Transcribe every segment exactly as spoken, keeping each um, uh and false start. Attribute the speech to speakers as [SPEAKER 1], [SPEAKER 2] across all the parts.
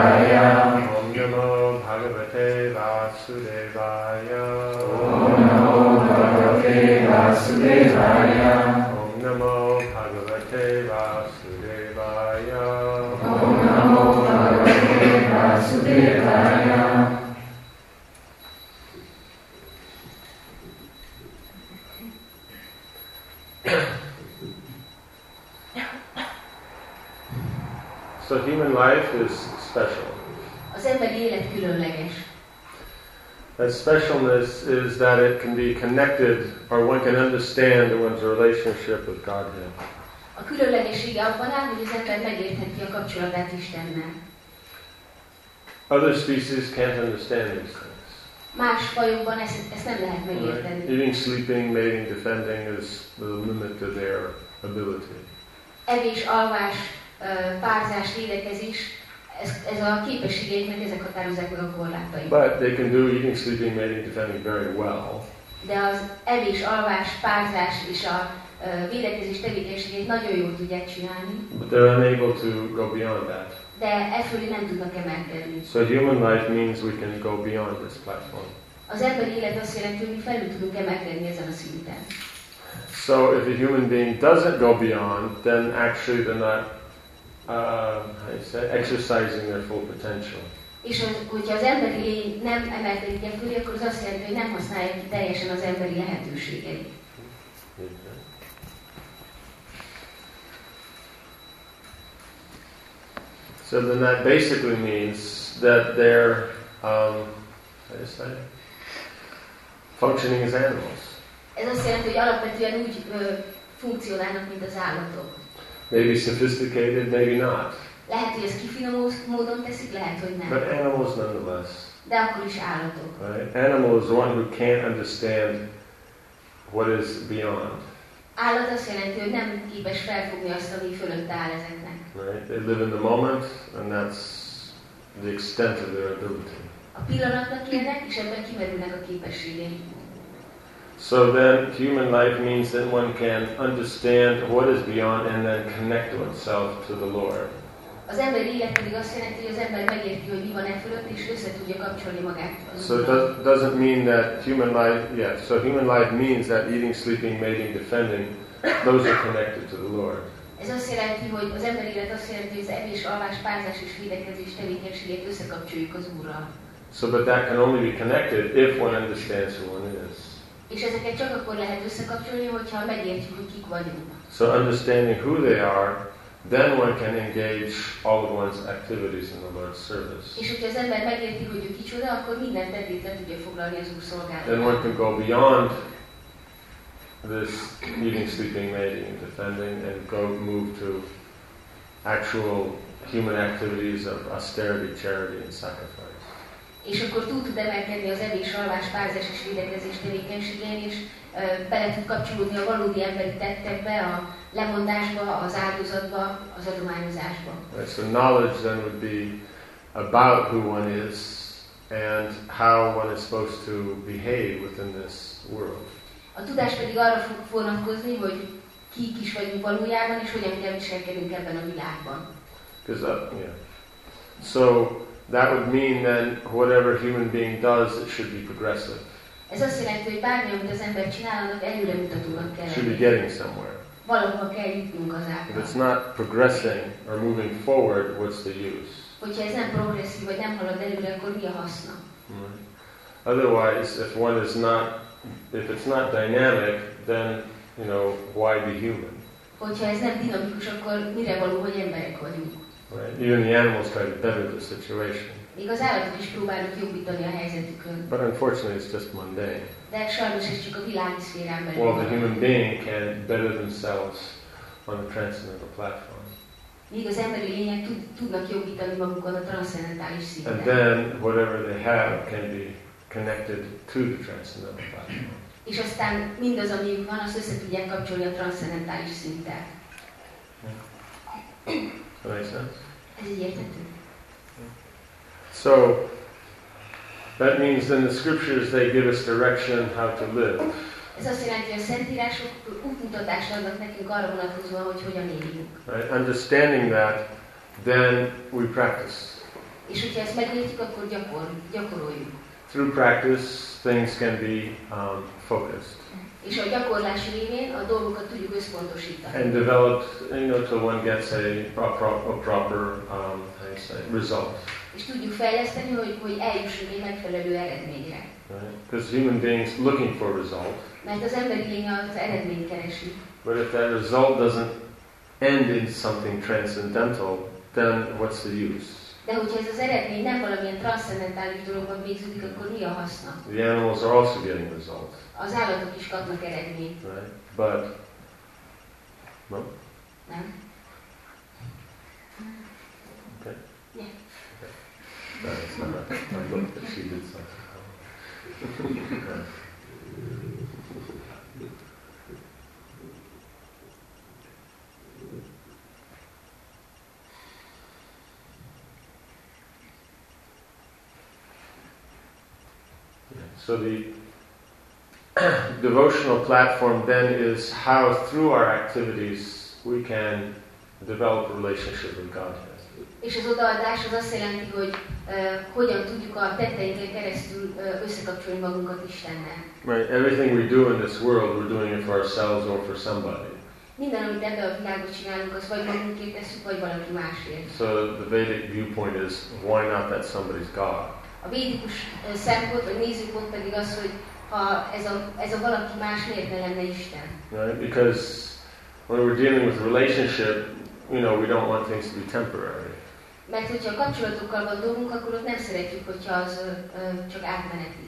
[SPEAKER 1] Om Namo Bhagavate Vasudevaya.
[SPEAKER 2] Om Namo Bhagavate Vasudevaya.
[SPEAKER 1] Om Namo Bhagavate Vasudevaya.
[SPEAKER 2] Om Namo Bhagavate Vasudevaya.
[SPEAKER 1] So human life is special.
[SPEAKER 3] Az emberi élet különleges.
[SPEAKER 1] That specialness is that it can be connected, or one can understand one's relationship with Godhead.
[SPEAKER 3] A különlegessége abban áll, hogy az ember megértheti a kapcsolatát Istennel.
[SPEAKER 1] Other species can't understand these things.
[SPEAKER 3] Más fajokban ezt, ezt nem lehet megérteni.
[SPEAKER 1] Right? Eating, sleeping, mating, defending is the limit to their ability.
[SPEAKER 3] Evés, alvás, párzás, védekezés, ez, ez a képességeiknek ezek határozzák meg a korlátait.
[SPEAKER 1] But they can do eating, sleeping, mating, defending very well.
[SPEAKER 3] De az evés, alvás, párzás és a uh, védekezés tevékenységét nagyon jól tudják csinálni.
[SPEAKER 1] But they're unable to go beyond that.
[SPEAKER 3] De e fölé nem tudnak emelkedni.
[SPEAKER 1] So human life means we can go beyond this platform.
[SPEAKER 3] Az emberi élet azt jelenti, hogy mi felül tudunk emelkedni ezen a szinten.
[SPEAKER 1] So if a human being doesn't go beyond, then actually they're not uh, how do you say, exercising their full potential.
[SPEAKER 3] És az, hogyha az emberi lény nem emelkedik el fölé, akkor az azt jelenti, hogy nem használja ki teljesen az emberi lehetőségeit.
[SPEAKER 1] So then that basically means that they're um, how do you say, functioning as animals.
[SPEAKER 3] Ez azt jelenti, hogy alapvetően úgy ö, funkcionálnak, mint az állatok.
[SPEAKER 1] Maybe sophisticated, maybe not.
[SPEAKER 3] Lehet, hogy ezt kifinomult módon teszik, lehet, hogy nem.
[SPEAKER 1] But animals nonetheless.
[SPEAKER 3] De akkor is állatok.
[SPEAKER 1] Right? Animal is one who can't understand what is beyond.
[SPEAKER 3] Állat azt jelenti, hogy nem képes felfogni azt, ami fölött áll ezeknek.
[SPEAKER 1] Right? They live in the moment, and that's the extent of their ability.
[SPEAKER 3] A pillanatnak élnek, és ebben kimerülnek a képességeik.
[SPEAKER 1] So then, human life means that one can understand what is beyond and then connect oneself to the Lord.
[SPEAKER 3] Az emberi élet pedig azt jelenti, hogy az ember megérti, hogy mi van e fölött, és össze tudja kapcsolni magát.
[SPEAKER 1] So it does, doesn't mean that human life, yeah, so human life means that eating, sleeping, mating, defending, those are connected to the Lord.
[SPEAKER 3] Ez azt jelenti, hogy az emberi élet azt jelenti, hogy az evés, alvás, párzás és védekezés tevékenységét összekapcsoljuk az Úrral.
[SPEAKER 1] So but that can only be connected if one understands who one is.
[SPEAKER 3] És ezeket csak akkor lehet összekapcsolni, hogyha megértjük, hogy kik vagyunk.
[SPEAKER 1] So understanding who they are, then one can engage all of one's activities in the Lord's service.
[SPEAKER 3] És hogyha az ember megérti, hogy ő kicsoda, akkor minden tettét le tudja foglalni az Úr
[SPEAKER 1] Then
[SPEAKER 3] szolgálatában.
[SPEAKER 1] one can go beyond this eating, sleeping, mating, and defending, and go move to actual human activities of austerity, charity, and sacrifice.
[SPEAKER 3] És akkor túl tud emelkedni az evés, alvás, párzás és védekezés tevékenységén, és uh, bele tud kapcsolódni a valódi emberi tettekbe, a lemondásba, az áldozatba, az adományozásba.
[SPEAKER 1] Right, so knowledge then would be about who one is and how one is supposed to behave within this world.
[SPEAKER 3] A tudás pedig arra fog vonatkozni, hogy kik is vagyunk valójában, és hogyan kell viselkednünk ebben a világban.
[SPEAKER 1] Because uh, yeah. So that would mean then whatever human being does, it should be progressive.
[SPEAKER 3] Ez azt jelenti, hogy bármi, amit az ember csinál, annak előremutatónak kell
[SPEAKER 1] It should be
[SPEAKER 3] lenni.
[SPEAKER 1] getting somewhere.
[SPEAKER 3] Valahova kell jutnunk
[SPEAKER 1] If
[SPEAKER 3] azáltal.
[SPEAKER 1] it's not progressing or moving forward, what's the use?
[SPEAKER 3] Hogyha ez nem progresszív, vagy nem halad előre, akkor mi a haszna?
[SPEAKER 1] Right. Otherwise, if one is not, if it's not dynamic, then you know why be human?
[SPEAKER 3] Hogyha ez nem dinamikus, akkor mire való, hogy emberek vagyunk?
[SPEAKER 1] Right? Even the animals try to better the situation,
[SPEAKER 3] Még az állatok is próbálnak jobbítani a helyzetükön.
[SPEAKER 1] but unfortunately, it's just mundane.
[SPEAKER 3] De sajnos ez csak a világi szférán belül
[SPEAKER 1] Well, the
[SPEAKER 3] van.
[SPEAKER 1] human being can better themselves on the transcendental platform,
[SPEAKER 3] Míg az emberi lények tud, tudnak jobbítani magukon a transzcendentális
[SPEAKER 1] and
[SPEAKER 3] szinten.
[SPEAKER 1] then whatever they have can be connected to the transcendental platform.
[SPEAKER 3] És aztán mindaz, amiük van, azt össze tudják kapcsolni a transzcendentális szinttel.
[SPEAKER 1] Does that make sense?
[SPEAKER 3] Ez így érthető.
[SPEAKER 1] So that means in the scriptures they give us direction how to live.
[SPEAKER 3] Ez azt jelenti, hogy a Szentírások útmutatást adnak nekünk arra vonatkozóan, hogy hogyan éljünk.
[SPEAKER 1] Right? Understanding that, then we practice.
[SPEAKER 3] És hogyha ezt megértjük, akkor gyakor, gyakoroljuk.
[SPEAKER 1] Through practice, things can be um, focused.
[SPEAKER 3] És a gyakorlás révén a dolgokat tudjuk összpontosítani.
[SPEAKER 1] And developed, you know, till one gets a, a, pro- a proper, um, how you say, result.
[SPEAKER 3] És tudjuk fejleszteni, hogy, hogy eljussunk egy megfelelő eredményre.
[SPEAKER 1] Right? Because human beings looking for result.
[SPEAKER 3] Mert az emberi lény az eredményt keresi.
[SPEAKER 1] But if that result doesn't end in something transcendental, then what's the use?
[SPEAKER 3] De hogyha ez az eredmény nem valamilyen transzcendentális dologban végződik, akkor mi a haszna?
[SPEAKER 1] The animals are also getting result,
[SPEAKER 3] Az állatok is kapnak eredményt,
[SPEAKER 1] right? But no,
[SPEAKER 3] nem?
[SPEAKER 1] okay.
[SPEAKER 3] Yeah.
[SPEAKER 1] Okay. That's not. I looked that she did something. Okay. So the devotional platform then is how through our activities we can develop a relationship with Godhead.
[SPEAKER 3] És az odaadás az azt jelenti, hogy uh, hogyan tudjuk a tetteinken keresztül uh, összekapcsolni magunkat Istennel.
[SPEAKER 1] Right. Everything we do in this world, we're doing it for ourselves or for somebody.
[SPEAKER 3] Minden, amit ebben a világban csinálunk, az vagy magunkért tesszük, vagy valaki másért.
[SPEAKER 1] So the Vedic viewpoint is, why not that somebody's God?
[SPEAKER 3] A védikus uh, szempont, vagy nézőpont pedig az, hogy ha ez a, ez a valaki más, miért ne lenne Isten?
[SPEAKER 1] Right? Because when we're dealing with relationship, you know, we don't want things to be temporary.
[SPEAKER 3] Mert hogyha a kapcsolatokkal van dolgunk, akkor ott nem szeretjük, hogyha az ö, ö, csak átmeneti.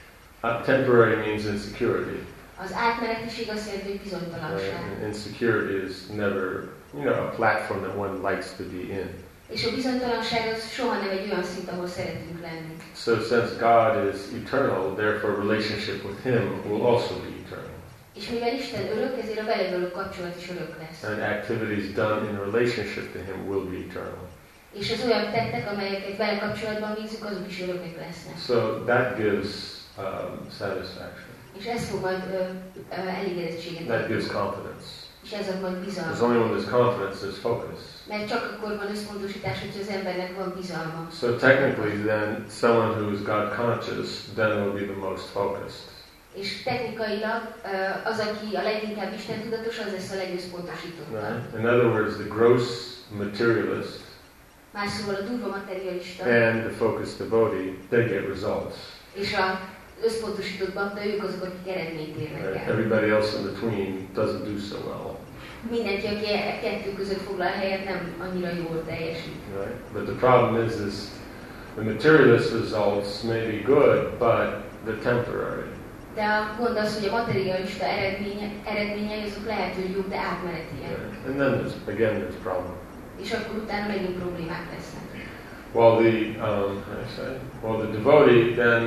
[SPEAKER 1] Uh, temporary means insecurity.
[SPEAKER 3] Az átmenetiség azt jelenti, hogy bizonytalanság.
[SPEAKER 1] Right? And insecurity is never, you know, a platform that one likes to be in.
[SPEAKER 3] És a bizonytalanság az soha nem egy olyan szint, ahol szeretünk lenni.
[SPEAKER 1] So since God is eternal, therefore relationship with Him will also be eternal.
[SPEAKER 3] És mivel Isten örök, ezért a vele való kapcsolat is örök lesz.
[SPEAKER 1] And activities done in relationship to Him will be eternal.
[SPEAKER 3] És az olyan tettek, amelyeket vele kapcsolatban végzünk, azok is örökek lesznek.
[SPEAKER 1] So that gives um, satisfaction.
[SPEAKER 3] És ez fog majd ö, ö, elégedettséget
[SPEAKER 1] That
[SPEAKER 3] adni.
[SPEAKER 1] gives confidence.
[SPEAKER 3] És ez ad majd
[SPEAKER 1] Because
[SPEAKER 3] bizalmat.
[SPEAKER 1] only when there's confidence, there's focus.
[SPEAKER 3] Mert csak akkor van összpontosítás, hogyha az embernek van bizalma.
[SPEAKER 1] So technically then, someone who is God conscious then will be the most focused.
[SPEAKER 3] És technikailag ö, az, aki a leginkább Isten tudatos, az lesz a legösszpontosítottabb.
[SPEAKER 1] Right? In other words, the gross materialist
[SPEAKER 3] Más szóval a durva materialista
[SPEAKER 1] and the focused devotee, they get results.
[SPEAKER 3] és a összpontosított bakta, ők azok, akik eredményt érnek
[SPEAKER 1] Right?
[SPEAKER 3] el.
[SPEAKER 1] Everybody else in between doesn't do so well.
[SPEAKER 3] Mindenki, aki e kettő között foglal helyet, nem annyira jól teljesít.
[SPEAKER 1] Right? But the problem is, is the materialist results may be good, but they're temporary.
[SPEAKER 3] De a gond az, hogy a materialista eredménye, eredményei azok lehet, hogy jobb, de átmenetiek.
[SPEAKER 1] Right? And then there's, again, there's problem.
[SPEAKER 3] És akkor utána megint problémák lesznek.
[SPEAKER 1] While the, um, how do I say? While the devotee then,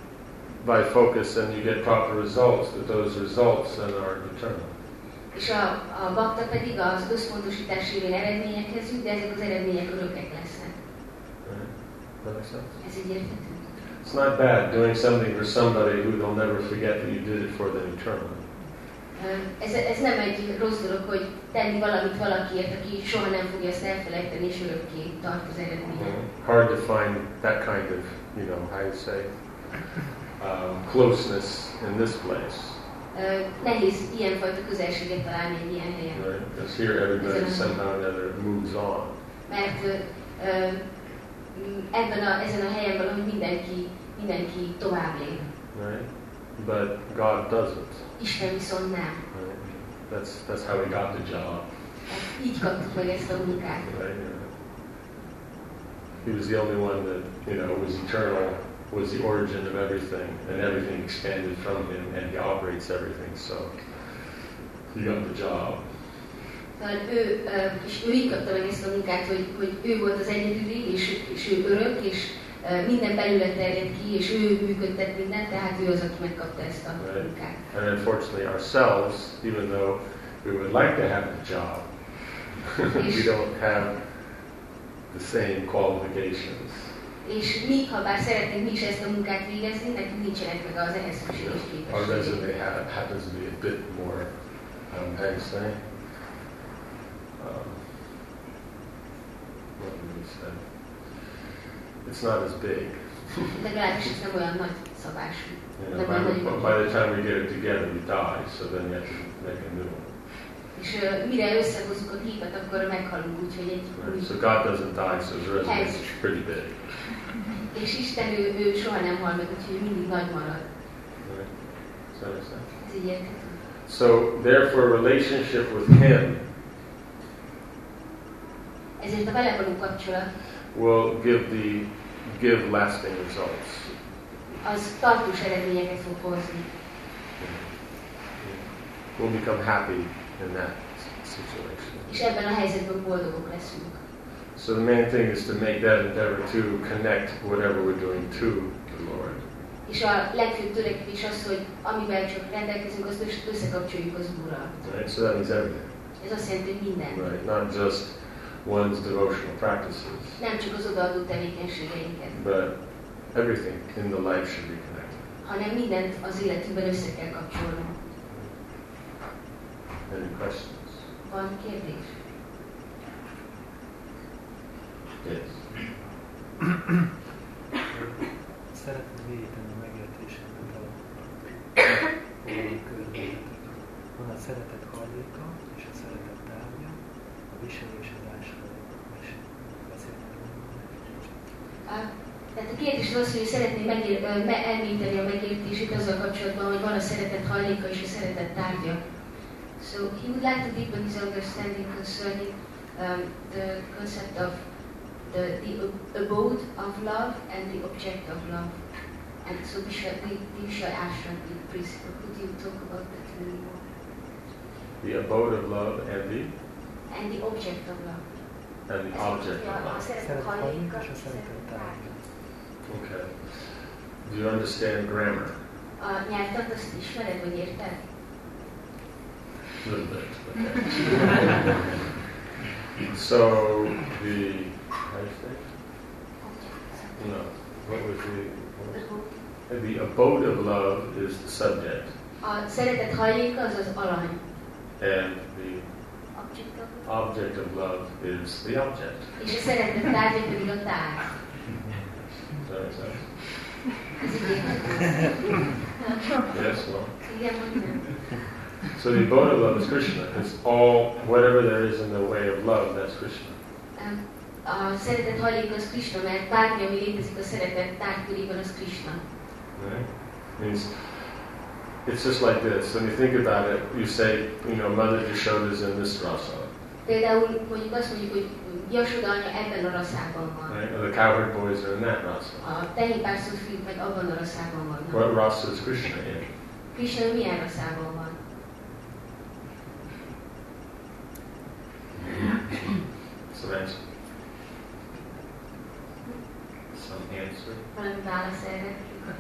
[SPEAKER 1] by focus, then you get proper results, but those results then are eternal.
[SPEAKER 3] És a, a bakta pedig az összpontosítás révén eredményekhez jut, de ezek az eredmények örökek lesznek.
[SPEAKER 1] Right? That makes sense?
[SPEAKER 3] Ez így érthető.
[SPEAKER 1] It's not bad doing something for somebody who they'll never forget that you did it for them eternally.
[SPEAKER 3] Ez, ez nem egy rossz dolog, hogy tenni valamit valakiért, aki soha nem fogja ezt elfelejteni, és örökké tart az eredménye.
[SPEAKER 1] Hard to find that kind of, you know, how you say, um, closeness in this place.
[SPEAKER 3] Uh, nehéz ilyenfajta közelséget találni egy ilyen helyen.
[SPEAKER 1] Right? Because here everybody somehow or another moves on.
[SPEAKER 3] Mert uh, uh, ebben a, ezen a helyen valahogy mindenki, mindenki tovább lép.
[SPEAKER 1] Right? But God doesn't.
[SPEAKER 3] Isten viszont nem.
[SPEAKER 1] Right? That's that's how he got the job.
[SPEAKER 3] Hát így kaptuk meg ezt a munkát.
[SPEAKER 1] Right? He was the only one that, you know, was eternal, was the origin of everything, and everything expanded from him, and he operates everything, so he got the job.
[SPEAKER 3] Tehát ő, uh, és ő így kapta meg ezt a munkát, hogy, hogy ő volt az egyedüli, és, és ő örök, és uh, minden belőle terjed ki, és ő működtet mindent, tehát ő az, aki megkapta ezt a
[SPEAKER 1] Right.
[SPEAKER 3] munkát.
[SPEAKER 1] And unfortunately ourselves, even though we would like to have the job, we don't have the same qualifications.
[SPEAKER 3] És mi, ha bár szeretnénk mi is ezt a munkát végezni, nekünk nincsenek meg az ehhez szükséges
[SPEAKER 1] Our
[SPEAKER 3] képességek.
[SPEAKER 1] resume ha- happens to be a bit more, um, how do you say? Um, what do we say? it's not as big.
[SPEAKER 3] Legalábbis ez nem olyan nagy szabású.
[SPEAKER 1] You know, by, the, by the time we get it together, we die, so then you have to make a new one.
[SPEAKER 3] És uh, mire összehozzuk a képet, akkor meghalunk, úgyhogy egy
[SPEAKER 1] Right. So God doesn't die, so his residence is pretty big.
[SPEAKER 3] És Isten ő, ő soha nem hal meg, úgyhogy mindig nagy marad.
[SPEAKER 1] Right. Does that make sense?
[SPEAKER 3] Ez így érthető.
[SPEAKER 1] So, therefore, relationship with Him
[SPEAKER 3] Ezért a vele való kapcsolat
[SPEAKER 1] will give the give lasting results.
[SPEAKER 3] az tartós eredményeket fog hozni.
[SPEAKER 1] We'll become happy in that situation.
[SPEAKER 3] És ebben a helyzetben boldogok leszünk.
[SPEAKER 1] So the main thing is to make that endeavor to connect whatever we're doing to the Lord.
[SPEAKER 3] És a legfőbb törekvés az, hogy amivel csak rendelkezünk, azt összekapcsoljuk az Úrral.
[SPEAKER 1] Right? So that means everything.
[SPEAKER 3] Ez azt jelenti, hogy minden.
[SPEAKER 1] Right? Not just one's devotional practices,
[SPEAKER 3] Nem csak az odaadó tevékenységeinket,
[SPEAKER 1] but everything in the life should be connected.
[SPEAKER 3] hanem mindent az életünkben össze kell kapcsolnunk.
[SPEAKER 1] Any questions?
[SPEAKER 3] Van kérdés?
[SPEAKER 1] Yes.
[SPEAKER 4] Szeretném védeni a megértésemet a fogalom körülményeket. Van a szeretet hajléka és a szeretet tárgya, a viselésedásról beszélni.
[SPEAKER 3] Ah, tehát a kérdés az, hogy szeretném megér, me, elmélyíteni a megértését azzal kapcsolatban, hogy van a szeretet hajléka és a szeretet tárgya. So he would like to deepen his understanding concerning um, the concept of the, the abode of love and the object of love. And so Vishwa, the, the Vishwa Ashram, the principle, could you talk about that a little more?
[SPEAKER 1] The abode of love and the
[SPEAKER 3] And the object of love.
[SPEAKER 1] and the object of
[SPEAKER 3] A
[SPEAKER 1] love.
[SPEAKER 3] szeretet hajléka és a
[SPEAKER 4] és a
[SPEAKER 3] szeretet tárgya.
[SPEAKER 1] Okay. Do you understand grammar?
[SPEAKER 3] A nyelvtant azt ismered, vagy érted?
[SPEAKER 1] A little bit. Okay. So the how do you say? No. What was the what was the abode of love is the subject,
[SPEAKER 3] A szeretet hajléka az az alany.
[SPEAKER 1] and the
[SPEAKER 3] Object of love.
[SPEAKER 1] object of love is the object.
[SPEAKER 3] És a szeretet tárgya pedig a tárgy.
[SPEAKER 1] Does that make sense?
[SPEAKER 3] Ez így érthető?
[SPEAKER 1] Yes. Well.
[SPEAKER 3] Igen, vagy nem?
[SPEAKER 1] So the abode of love is Krishna. It's all whatever there is in the way of love. That's Krishna.
[SPEAKER 3] Um, A szeretet hajléka az Krishna, mert bármi, ami létezik a szeretet tárgykörében, az Krishna.
[SPEAKER 1] Right? Means it's just like this. When you think about it, you say, you know, Mother Yashoda is in this rasa,
[SPEAKER 3] Például mondjuk azt mondjuk, hogy Yashoda anya ebben a rasszában van.
[SPEAKER 1] right? Or the cowherd boys are in that rasa.
[SPEAKER 3] A tehénpásztor fiúk meg abban a rasszában vannak.
[SPEAKER 1] What rasa is Krishna in?
[SPEAKER 3] Krishna milyen rasszában van?
[SPEAKER 1] Some answer. Some answer.
[SPEAKER 3] Valami válasz erre?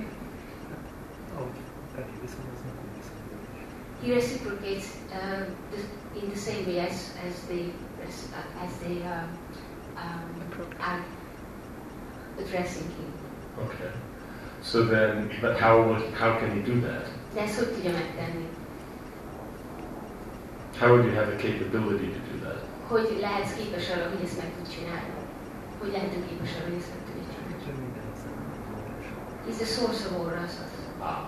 [SPEAKER 4] Ahogy felé viszonyoznak, úgy viszonyoznak is.
[SPEAKER 3] He reciprocates uh, the, in the same way as, as they uh, as they um, um, are addressing him.
[SPEAKER 1] Okay. So then, but how would how can he do that?
[SPEAKER 3] De ezt hogy tudja megtenni?
[SPEAKER 1] How would you have the capability to do that?
[SPEAKER 3] Hogy lehetsz képes arra, hogy ezt meg tud csinálni? Hogy lehetünk képes arra, hogy ezt meg tudjuk csinálni?
[SPEAKER 4] És ő minden aztán
[SPEAKER 3] He's the source of all rasas.
[SPEAKER 1] Ah.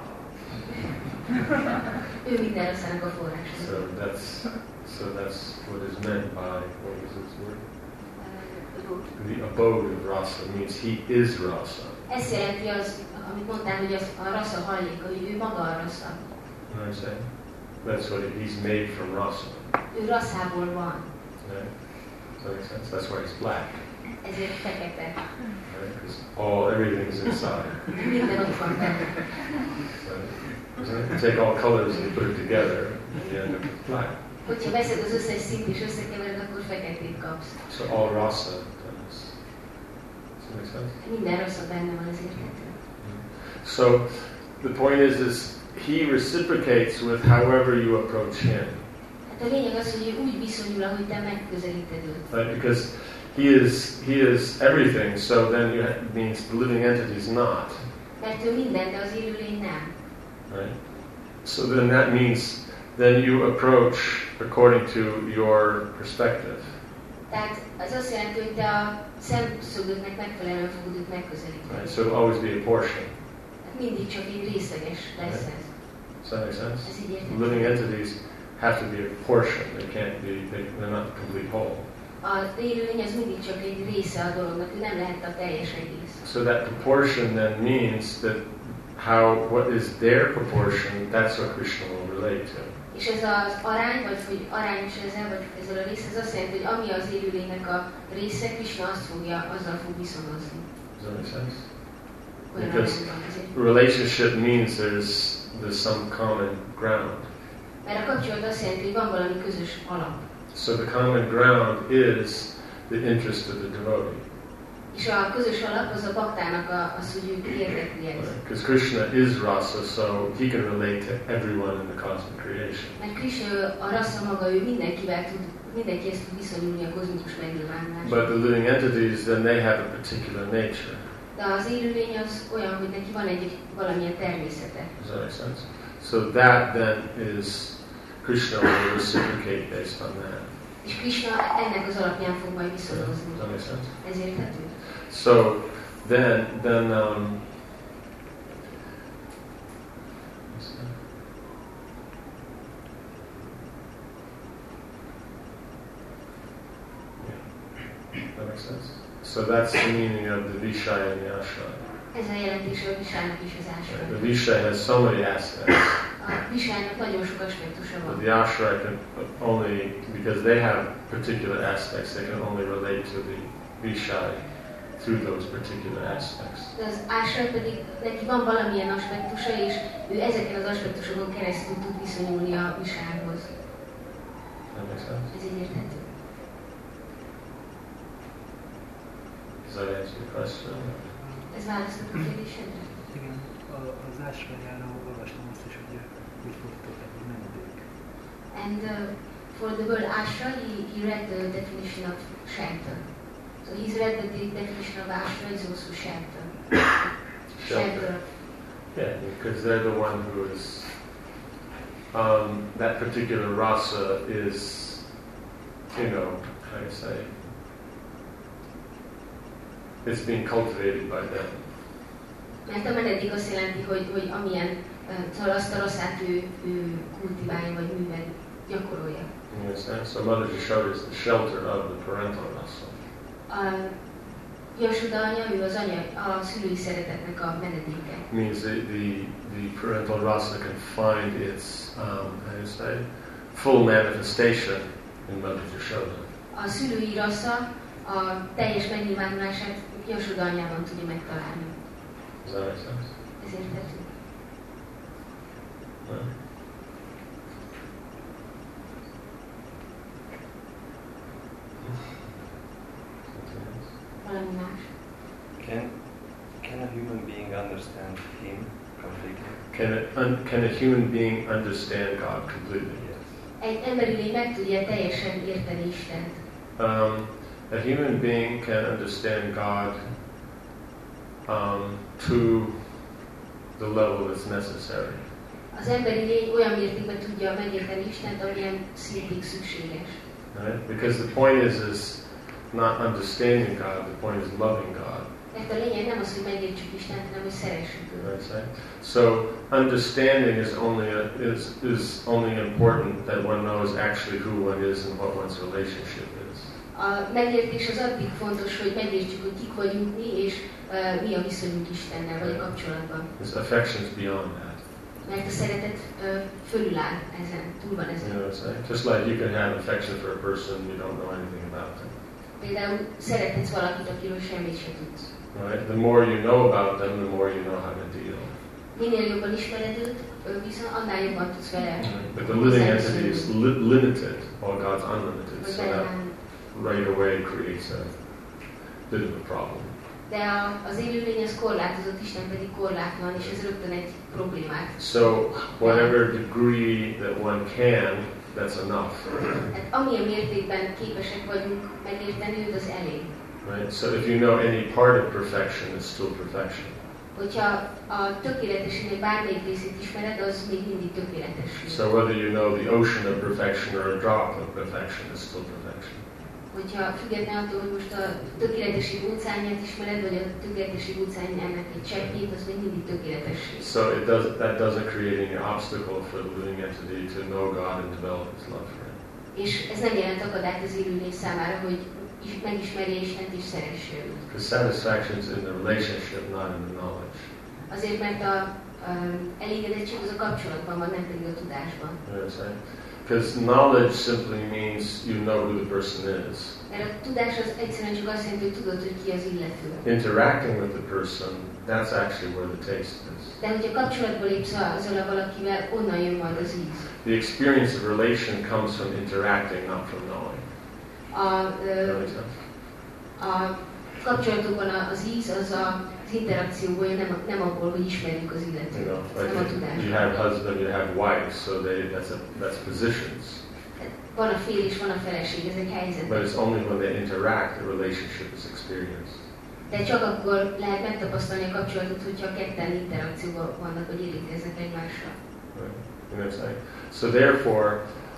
[SPEAKER 3] Ő minden raszának a forrása.
[SPEAKER 1] So that's so that's what is meant by what is this word?
[SPEAKER 3] Uh,
[SPEAKER 1] The abode of rasa means he is rasa.
[SPEAKER 3] Ez jelenti az, amit mondtál, hogy az, a rasza hajléka, hogy ő maga a rasza.
[SPEAKER 1] You know what I'm saying? That's what it, he's made from rasa.
[SPEAKER 3] Ő raszából van.
[SPEAKER 1] Right? Does that make sense? That's why he's black.
[SPEAKER 3] Ezért fekete.
[SPEAKER 1] Right? Because all everything's inside.
[SPEAKER 3] Minden ott van benne.
[SPEAKER 1] So, you take all colors and you put it together, and you end up with black.
[SPEAKER 3] Hogyha veszed az összes szint és összekevered, akkor feketét kapsz.
[SPEAKER 1] So all rasa does. Does that make sense?
[SPEAKER 3] Minden rasza benne van, ez érthető.
[SPEAKER 1] So the point is, is he reciprocates with however you approach him.
[SPEAKER 3] Hát a lényeg az, hogy ő úgy viszonyul, ahogy te megközelíted őt.
[SPEAKER 1] Right? Because he is he is everything. So then you ha- means the living entity is not.
[SPEAKER 3] Mert ő minden, de az élőlény nem.
[SPEAKER 1] Right? So then that means then you approach according to your perspective.
[SPEAKER 3] Tehát az azt jelenti, hogy te a szemszögöknek megfelelően fogod őt megközelíteni.
[SPEAKER 1] Right? So it'll always be a portion.
[SPEAKER 3] Hát mindig csak egy részleges lesz ez.
[SPEAKER 1] Does that make sense?
[SPEAKER 3] Ez így érthető.
[SPEAKER 1] Living entities have to be a portion. They can't be, they, they're not the complete whole.
[SPEAKER 3] Az élőlény az mindig csak egy része a dolognak, ő nem lehet a teljes egész.
[SPEAKER 1] So that proportion then means that how, what is their proportion, that's what Krishna will relate to.
[SPEAKER 3] És ez az arány, vagy hogy arányos ezzel, vagy ezzel a rész, ez azt jelenti, hogy ami az élőlénynek a része, Krishna azt fogja, azzal fog viszonozni.
[SPEAKER 1] Does that make sense?
[SPEAKER 3] Olyan
[SPEAKER 1] Because
[SPEAKER 3] arányban ezért.
[SPEAKER 1] relationship means there's, there's some common ground.
[SPEAKER 3] Mert a kapcsolat azt jelenti, hogy van valami közös alap.
[SPEAKER 1] So the common ground is the interest of the devotee.
[SPEAKER 3] És a közös alap az a baktának a, az, hogy ők érdekli ez.
[SPEAKER 1] Because Krishna is rasa, so he can relate to everyone in the cosmic creation.
[SPEAKER 3] Mert Krishna a rassza maga, ő mindenkivel tud, mindenkihez tud viszonyulni a kozmikus megnyilvánulásban.
[SPEAKER 1] But the living entities, then they have a particular nature.
[SPEAKER 3] De az élőlény az olyan, hogy neki van egy valamilyen természete.
[SPEAKER 1] Does that make sense? So that then is, Krishna will reciprocate based on that.
[SPEAKER 3] És Krishna ennek az alapján fog majd viszonozni.
[SPEAKER 1] Does that make sense?
[SPEAKER 3] Ez érthető?
[SPEAKER 1] So then, then um, that makes sense. So that's the meaning of the Vishaya and the Ashray.
[SPEAKER 3] Ez a jelentés a visálynak és az
[SPEAKER 1] The
[SPEAKER 3] ásrának.
[SPEAKER 1] Vishaya has so many aspects,
[SPEAKER 3] A visálynak nagyon sok aspektusa
[SPEAKER 1] but
[SPEAKER 3] van.
[SPEAKER 1] the Ashray can only, because they have particular aspects, they can only relate to the Vishaya through those particular aspects.
[SPEAKER 3] De az ásra pedig neki van valamilyen aspektusa, és ő ezeken az aspektusokon keresztül tud viszonyulni a visályhoz.
[SPEAKER 1] That makes sense?
[SPEAKER 3] Ez így érthető.
[SPEAKER 1] Does that answer your question?
[SPEAKER 3] Ez választott a kérdésedre?
[SPEAKER 4] Igen, a, az ásványára olvastam azt is, hogy úgy fordított egy menedék.
[SPEAKER 3] And uh, for the word ashra, he, he read the definition of shelter. So he's read that the definition of ashra is also shelter.
[SPEAKER 1] Shelter. Yeah, because they're the one who is, um, that particular rasa is, you know, how do you say, it's being cultivated by them.
[SPEAKER 3] Mert a menedék azt jelenti, hogy, hogy amilyen uh, azt a rasszát ő, ő kultiválja, vagy művel gyakorolja.
[SPEAKER 1] You understand? So Mother Yashoda is the shelter of the parental rasa.
[SPEAKER 3] A Yashoda anya, ő az anya, a szülői szeretetnek a menedéke.
[SPEAKER 1] Means the, the, the parental rasa can find its, um, how do you say, full manifestation in Mother Yashoda.
[SPEAKER 3] A szülői rassza a teljes megnyilvánulását Yashoda anyában tudja megtalálni.
[SPEAKER 1] Does that make sense?
[SPEAKER 3] Ez érthető.
[SPEAKER 1] Right.
[SPEAKER 3] Valami más.
[SPEAKER 5] Can can a human being understand him completely?
[SPEAKER 1] Can, it, un, can a human being understand God completely?
[SPEAKER 3] Egy emberi lény meg tudja teljesen érteni Istent.
[SPEAKER 1] Um, a human being can understand God um, to the level that's necessary.
[SPEAKER 3] Az emberi lény olyan mértékben tudja megérteni Istent, amilyen szintig szükséges.
[SPEAKER 1] Right? Because the point is, is not understanding God, the point is loving God.
[SPEAKER 3] Mert a lényeg nem az, hogy megértsük Istent, hanem hogy szeressük őt.
[SPEAKER 1] Right? Say? So understanding is only a, is is only important that one knows actually who one is and what one's relationship is.
[SPEAKER 3] A megértés az addig fontos, hogy megértsük, hogy kik vagyunk mi, és uh, mi a viszonyunk Istennel, vagy a kapcsolatban.
[SPEAKER 1] His affection's beyond that.
[SPEAKER 3] Mert a szeretet uh, fölül áll ezen, túl van
[SPEAKER 1] You
[SPEAKER 3] ezen.
[SPEAKER 1] know what I'm saying? Just like you can have affection for a person you don't know anything about them.
[SPEAKER 3] Például szerethetsz valakit, akiről semmit se tudsz.
[SPEAKER 1] Right? The more you know about them, the more you know how to deal.
[SPEAKER 3] Minél jobban ismered őt, ő viszont annál jobban tudsz vele.
[SPEAKER 1] But the living entity is li- limited, while God's unlimited.
[SPEAKER 3] Vagy
[SPEAKER 1] So that
[SPEAKER 3] beleállni.
[SPEAKER 1] right away creates a bit of a problem.
[SPEAKER 3] De a, az élőlény az korlátozott, Isten pedig korlátlan, és ez rögtön egy problémát.
[SPEAKER 1] So whatever degree that one can, that's enough.
[SPEAKER 3] Hát amilyen mértékben képesek vagyunk megérteni őt, az elég.
[SPEAKER 1] Right? So if you know any part of perfection, it's still perfection.
[SPEAKER 3] Hogyha a tökéletességnek bármelyik részét ismered, az még mindig tökéletesség.
[SPEAKER 1] So whether you know the ocean of perfection or a drop of perfection is still perfection.
[SPEAKER 3] hogyha független attól, hogy most a tökéletesség óceánját ismered, vagy a tökéletesség óceánjának egy cseppjét, az még mindig tökéletesség.
[SPEAKER 1] So it does, that doesn't create any obstacle for the living entity to know God and develop His love for Him.
[SPEAKER 3] És ez nem jelent akadályt az élőlény számára, hogy is megismerje Istent és szeresse őt.
[SPEAKER 1] Because satisfaction is in the relationship, not in the knowledge.
[SPEAKER 3] Azért, mert a, a elégedettség az a kapcsolatban van, nem pedig a tudásban.
[SPEAKER 1] You know what I'm saying? Because knowledge simply means you know who the person is.
[SPEAKER 3] Mert a tudás az egyszerűen csak azt jelenti, hogy tudod, hogy ki az illető.
[SPEAKER 1] Interacting with the person, that's actually where the taste is.
[SPEAKER 3] De hogyha kapcsolatba lépsz azzal a valakivel, onnan jön majd az íz.
[SPEAKER 1] The experience of relation comes from interacting, not from knowing.
[SPEAKER 3] A,
[SPEAKER 1] Does that
[SPEAKER 3] ö,
[SPEAKER 1] make sense?
[SPEAKER 3] a kapcsolatokban az íz az a, az interakcióból jön, nem, nem abból, hogy ismerjük az
[SPEAKER 1] You
[SPEAKER 3] illetőt.
[SPEAKER 1] know, like
[SPEAKER 3] Nem a tudás.
[SPEAKER 1] you have husband, you have wife, so they that's a, that's positions.
[SPEAKER 3] Van a fél és van a feleség, ez egy helyzet.
[SPEAKER 1] But it's only when they interact the relationship is experienced.
[SPEAKER 3] De csak akkor lehet megtapasztalni a kapcsolatot, hogyha ketten interakcióban vannak, vagy érintkeznek egymásra.
[SPEAKER 1] Right? You know what I'm saying? So therefore,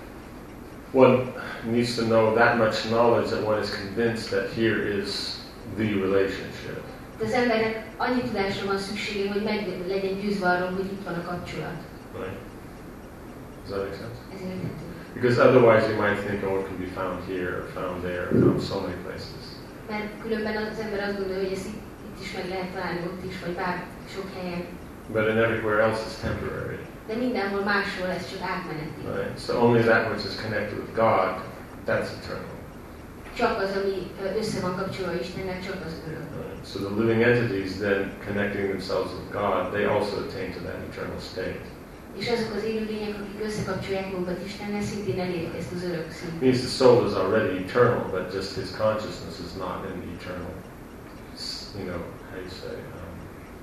[SPEAKER 1] one needs to know that much knowledge that one is convinced that here is the relationship.
[SPEAKER 3] De az embernek annyi tudásra van szüksége, hogy meg legyen győzve arról, hogy itt van a kapcsolat.
[SPEAKER 1] Right? Does that make sense?
[SPEAKER 3] Ez érthető.
[SPEAKER 1] Because otherwise you might think, oh, it can be found here, or found there, or found so many places.
[SPEAKER 3] Mert különben az ember azt gondolja, hogy ezt itt, itt is meg lehet találni, ott is, vagy bár sok helyen.
[SPEAKER 1] But in everywhere else it's temporary.
[SPEAKER 3] De mindenhol máshol ez csak átmeneti.
[SPEAKER 1] Right? So only that which is connected with God, that's eternal.
[SPEAKER 3] Csak az, ami össze van kapcsolva Istennel, csak az örök.
[SPEAKER 1] Right? So the living entities then connecting themselves with God, they also attain to that eternal state.
[SPEAKER 3] És azok az élőlények, akik összekapcsolják magukat Istennel, szintén elérik ezt az örök szintet.
[SPEAKER 1] Means the soul is already eternal, but just his consciousness is not in the eternal, you know, how you say, um,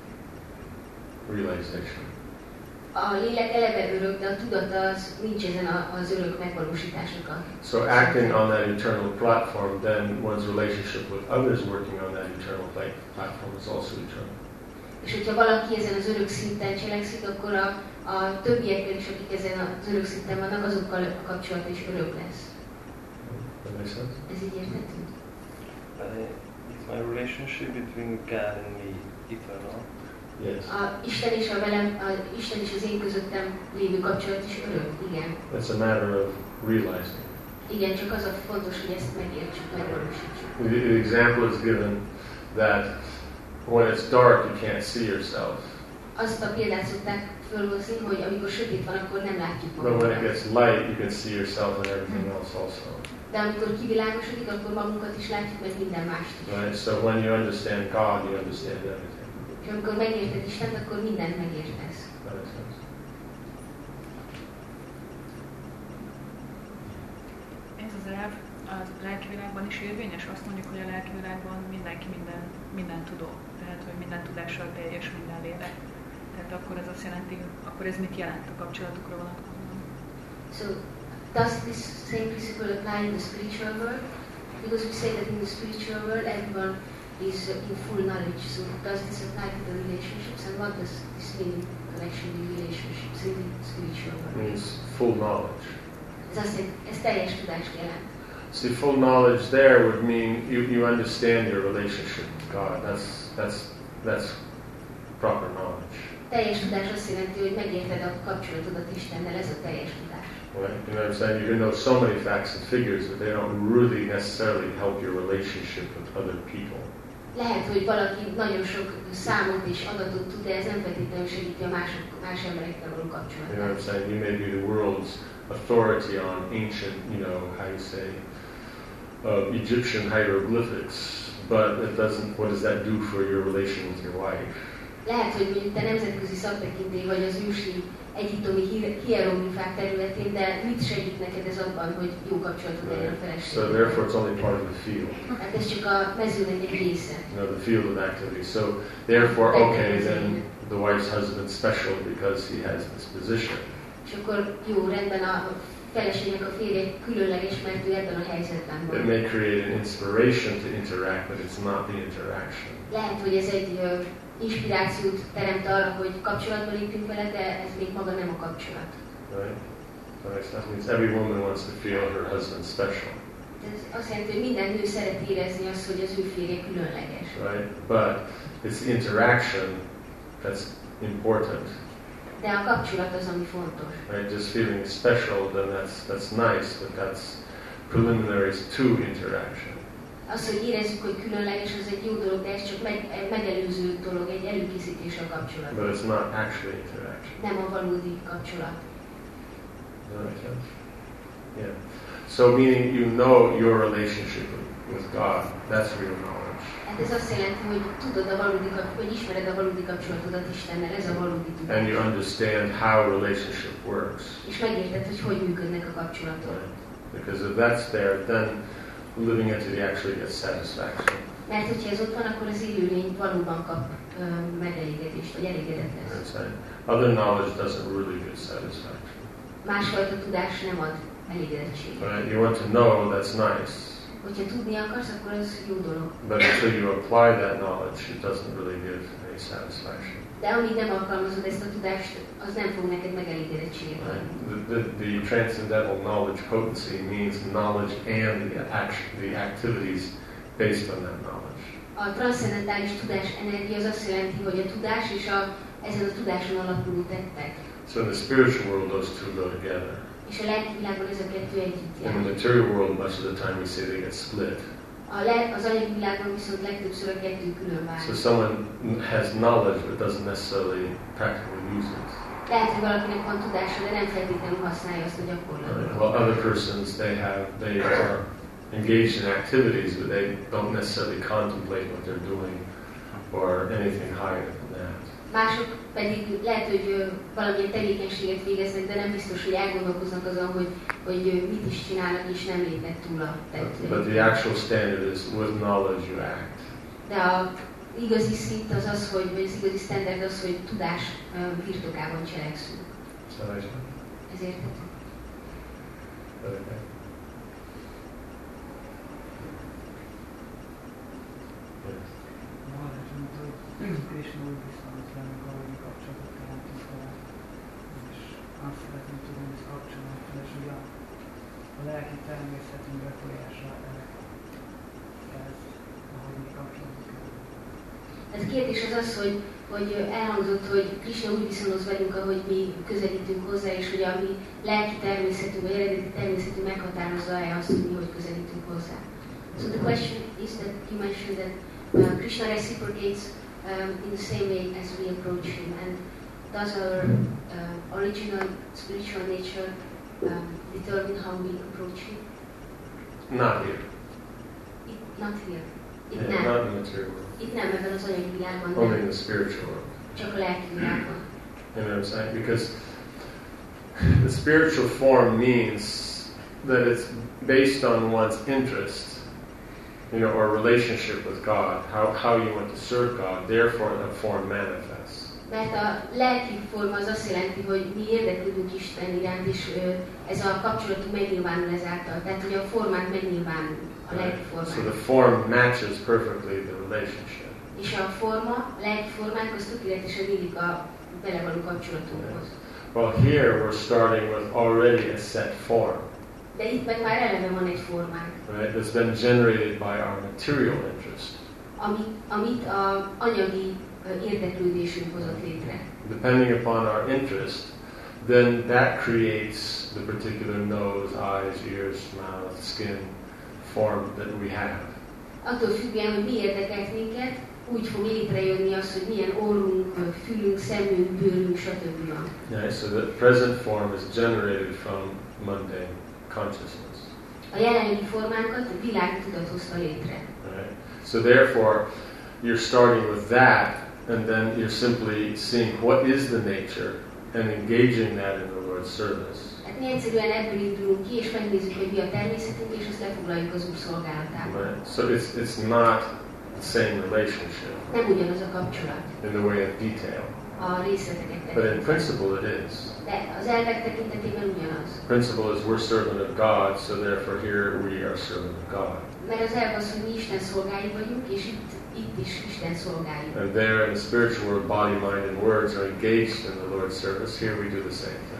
[SPEAKER 1] realization.
[SPEAKER 3] A lélek eleve örök, de a tudata az nincs ezen a, az örök megvalósításnak a...
[SPEAKER 1] So acting on that eternal platform, then one's relationship with others working on that eternal pla- platform is also eternal.
[SPEAKER 3] És hogyha valaki ezen az örök szinten cselekszik, akkor a, a többiekkel is, akik ezen az örök szinten vannak, azokkal a kapcsolat is örök lesz.
[SPEAKER 1] That makes sense?
[SPEAKER 3] Ez így érthető?
[SPEAKER 5] Uh, is my relationship between God and me eternal?
[SPEAKER 1] Yes.
[SPEAKER 3] A Isten és a velem, a Isten és az én közöttem lévő kapcsolat is örök, igen.
[SPEAKER 1] It's a matter of realizing.
[SPEAKER 3] Igen, csak az a fontos, hogy ezt megértsük, megvalósítsuk.
[SPEAKER 1] The, the example is given that when it's dark, you can't see yourself.
[SPEAKER 3] Azt a példát szokták fölhozni, hogy amikor sötét van, akkor nem látjuk
[SPEAKER 1] But when it
[SPEAKER 3] magunkat.
[SPEAKER 1] gets light, you can see yourself and everything else also.
[SPEAKER 3] De amikor kivilágosodik, akkor magunkat is látjuk, meg minden mást is.
[SPEAKER 1] Right? So when you understand God, you understand everything.
[SPEAKER 3] És amikor megérted Istent, akkor mindent megértesz.
[SPEAKER 1] That makes sense.
[SPEAKER 6] Ez az elv a lelkivilágban is érvényes? Azt mondjuk, hogy a lelkivilágban mindenki minden, minden tudó. Tehát, hogy minden tudással teljes minden lélek. Tehát akkor ez azt jelenti, akkor ez mit jelent a kapcsolatokra vonatkozóan?
[SPEAKER 3] So, does this same principle apply in the spiritual world? Because we say that in the spiritual world everyone is uh, in full knowledge. So does this apply to the relationships? And what does this mean in connection with relationships in the spiritual
[SPEAKER 1] It
[SPEAKER 3] world?
[SPEAKER 1] means full knowledge.
[SPEAKER 3] Ez azt jelenti, ez teljes tudást jelent.
[SPEAKER 1] See, full knowledge there would mean you, you understand your relationship with God. That's that's that's proper knowledge.
[SPEAKER 3] Teljes tudás azt jelenti, hogy megérted a kapcsolatodat Istennel, ez a teljes tudás.
[SPEAKER 1] Right? You know what I'm saying? You can know so many facts and figures, but they don't really necessarily help your relationship with other people.
[SPEAKER 3] Lehet, hogy valaki nagyon sok számot és adatot tud, de ez nem feltétlenül segíti a mások, más emberekkel való
[SPEAKER 1] You know what
[SPEAKER 3] kapcsolatot.
[SPEAKER 1] I'm saying? You may be the world's authority on ancient, you know, how you say, uh, Egyptian hieroglyphics, but it doesn't. What does that do for your relation with your wife?
[SPEAKER 3] Lehet, hogy mondjuk te nemzetközi szaktekintély vagy az ősi egyiptomi hier- hieroglifák területén, de mit segít neked ez abban, hogy jó kapcsolatod legyen a
[SPEAKER 1] Right. So
[SPEAKER 3] feleségedkel?
[SPEAKER 1] therefore, it's only part of the field.
[SPEAKER 3] Hát ez csak a mezőnek egy része.
[SPEAKER 1] You know, the field of activity. So therefore, okay, then the wife's husband's special because he has this position.
[SPEAKER 3] És akkor jó, rendben a feleségnek a férje különleges, mert ő ebben a helyzetben
[SPEAKER 1] It
[SPEAKER 3] van.
[SPEAKER 1] may create an inspiration to interact, but it's not the interaction.
[SPEAKER 3] Lehet, hogy ez egy ö, inspirációt teremt arra, hogy kapcsolatba lépjünk vele, de ez még maga nem a kapcsolat.
[SPEAKER 1] Right? That makes sense. Means every woman wants to feel her husband special.
[SPEAKER 3] Ez azt jelenti, hogy minden nő szeret érezni azt, hogy az ő férje különleges.
[SPEAKER 1] right? But it's the interaction that's important,
[SPEAKER 3] De a kapcsolat az, ami fontos.
[SPEAKER 1] right? Just feeling special, then that's that's nice, but that's preliminaries to interaction.
[SPEAKER 3] Az, hogy érezzük, hogy különleges, az egy jó dolog, de ez csak meg, egy megelőző dolog, egy előkészítés a kapcsolat.
[SPEAKER 1] But it's not actually interaction.
[SPEAKER 3] Nem a valódi kapcsolat.
[SPEAKER 1] Does that make sense? Yeah. So meaning you know your relationship with God. That's real knowledge.
[SPEAKER 3] Hát ez azt jelenti, hogy tudod a valódi kapcsolat, hogy ismered a valódi kapcsolatodat Istennel, ez a valódi tudás.
[SPEAKER 1] And you understand how relationship works.
[SPEAKER 3] És megérted, hogy hogy működnek a kapcsolatok.
[SPEAKER 1] Because if that's there, then living entity actually gets satisfaction.
[SPEAKER 3] Mert hogyha ez ott van, akkor az élőlény valóban kap uh, megelégedést, vagy elégedett lesz.
[SPEAKER 1] That's right. Other knowledge doesn't really give satisfaction.
[SPEAKER 3] Másfajta tudás nem ad elégedettséget.
[SPEAKER 1] Right? You want to know, that's nice.
[SPEAKER 3] Hogyha tudni akarsz, akkor ez jó dolog.
[SPEAKER 1] But until you apply that knowledge, it doesn't really give any satisfaction.
[SPEAKER 3] De amíg nem alkalmazod ezt a tudást, az nem fog neked megelégedettséget
[SPEAKER 1] Right?
[SPEAKER 3] adni.
[SPEAKER 1] The, the, the transcendental knowledge potency means knowledge and the, act, the activities based on that knowledge.
[SPEAKER 3] A transzcendentális tudás energia az azt jelenti, hogy a tudás és a, ezen a tudáson alapuló tettek.
[SPEAKER 1] So in the spiritual world, those two go together.
[SPEAKER 3] És a lelki világban ez a kettő együtt
[SPEAKER 1] In
[SPEAKER 3] jár.
[SPEAKER 1] the material world, much of the time we say they get split.
[SPEAKER 3] A le, az anyagi világban viszont legtöbbször a kettő külön
[SPEAKER 1] So
[SPEAKER 3] válik.
[SPEAKER 1] someone has knowledge but doesn't necessarily practically use it.
[SPEAKER 3] Lehet, hogy valakinek van tudása, de nem feltétlenül használja azt a gyakorlatban.
[SPEAKER 1] Right? While other persons, they have, they are engaged in activities, but they don't necessarily contemplate what they're doing or anything higher than that.
[SPEAKER 3] Mások pedig lehet, hogy ö, valamilyen tevékenységet végeznek, de nem biztos, hogy elgondolkoznak azon, hogy, hogy ö, mit is csinálnak, és nem lépnek túl a
[SPEAKER 1] But,
[SPEAKER 3] tettőn.
[SPEAKER 1] but the actual standard is with knowledge you act.
[SPEAKER 3] De a igazi szint az az, hogy, vagy az igazi standard az, hogy tudás ö, birtokában cselekszünk.
[SPEAKER 1] So I
[SPEAKER 3] Ez érthető.
[SPEAKER 1] okay.
[SPEAKER 4] Krishna úgy viszont velünk a valódi kapcsolatot teremtünk vele, és azt szeretném tudni, hogy ez kapcsolatban, és hogy a, a lelki természetünk befolyása ez a valódi kapcsolatot.
[SPEAKER 3] Ez a kérdés az az, hogy, hogy elhangzott, hogy Krishna úgy viszonoz velünk, ahogy mi közelítünk hozzá, és hogy a mi lelki természetünk, vagy eredeti természetünk meghatározza-e azt, hogy mi hogy közelítünk hozzá. So the question is that you mentioned that uh, Krishna reciprocates um, in the same way as we approach him, and does our uh, original spiritual nature um, determine how we approach him?
[SPEAKER 1] Not here.
[SPEAKER 3] It, not here. Itt
[SPEAKER 1] Yeah,
[SPEAKER 3] nem.
[SPEAKER 1] not in the material world.
[SPEAKER 3] Itt nem, ebben az anyagi világban
[SPEAKER 1] Only in
[SPEAKER 3] nem.
[SPEAKER 1] the spiritual world.
[SPEAKER 3] Csak a lelki világban.
[SPEAKER 1] You know what I'm saying? Because the spiritual form means that it's based on one's interest, you know, or relationship with God, how, how you want to serve God, therefore the form manifests.
[SPEAKER 3] Mert a lelki forma az azt jelenti, hogy mi érdeklődünk Isten iránt, és ö, ez a kapcsolatunk megnyilvánul ezáltal. Tehát, hogy a formák megnyilvánul, a lelki
[SPEAKER 1] So the
[SPEAKER 3] formák.
[SPEAKER 1] form matches perfectly the relationship.
[SPEAKER 3] És a forma, a lelki formánk az tökéletesen illik a vele való kapcsolatunkhoz.
[SPEAKER 1] Well, here we're starting with already a set form,
[SPEAKER 3] De itt meg már eleve van egy formánk,
[SPEAKER 1] right? That's been generated by our material interest.
[SPEAKER 3] ami, amit az anyagi ö, érdeklődésünk hozott létre.
[SPEAKER 1] Depending upon our interest, then that creates the particular nose, eyes, ears, mouth, skin form that we have.
[SPEAKER 3] Attól függően, hogy mi érdekelt minket, úgy fog létrejönni az, hogy milyen orrunk, fülünk, szemünk, bőrünk, stb. van.
[SPEAKER 1] Yeah, so the present form is generated from mundane consciousness.
[SPEAKER 3] A jelenlegi formánkat a világtudat hozta létre.
[SPEAKER 1] Right? So therefore, you're starting with that, and then you're simply seeing what is the nature and engaging that in the Lord's service.
[SPEAKER 3] Hát mi egyszerűen ebből indulunk ki, és megnézzük, hogy mi a természetünk, és azt lefoglaljuk az Úr szolgálatába.
[SPEAKER 1] Right? So it's it's not the same relationship
[SPEAKER 3] Nem ugyanaz a kapcsolat
[SPEAKER 1] in the way of detail,
[SPEAKER 3] a részleteket
[SPEAKER 1] but in
[SPEAKER 3] tekintve.
[SPEAKER 1] principle it is.
[SPEAKER 3] De az elvek tekintetében ugyanaz.
[SPEAKER 1] Principle is we're servant of God, so therefore here we are servant of God.
[SPEAKER 3] Mert az elv az, hogy mi Isten szolgái vagyunk, és itt, itt is Isten szolgái.
[SPEAKER 1] And there in the spiritual world, body, mind, and words are engaged in the Lord's service. Here we do the same thing.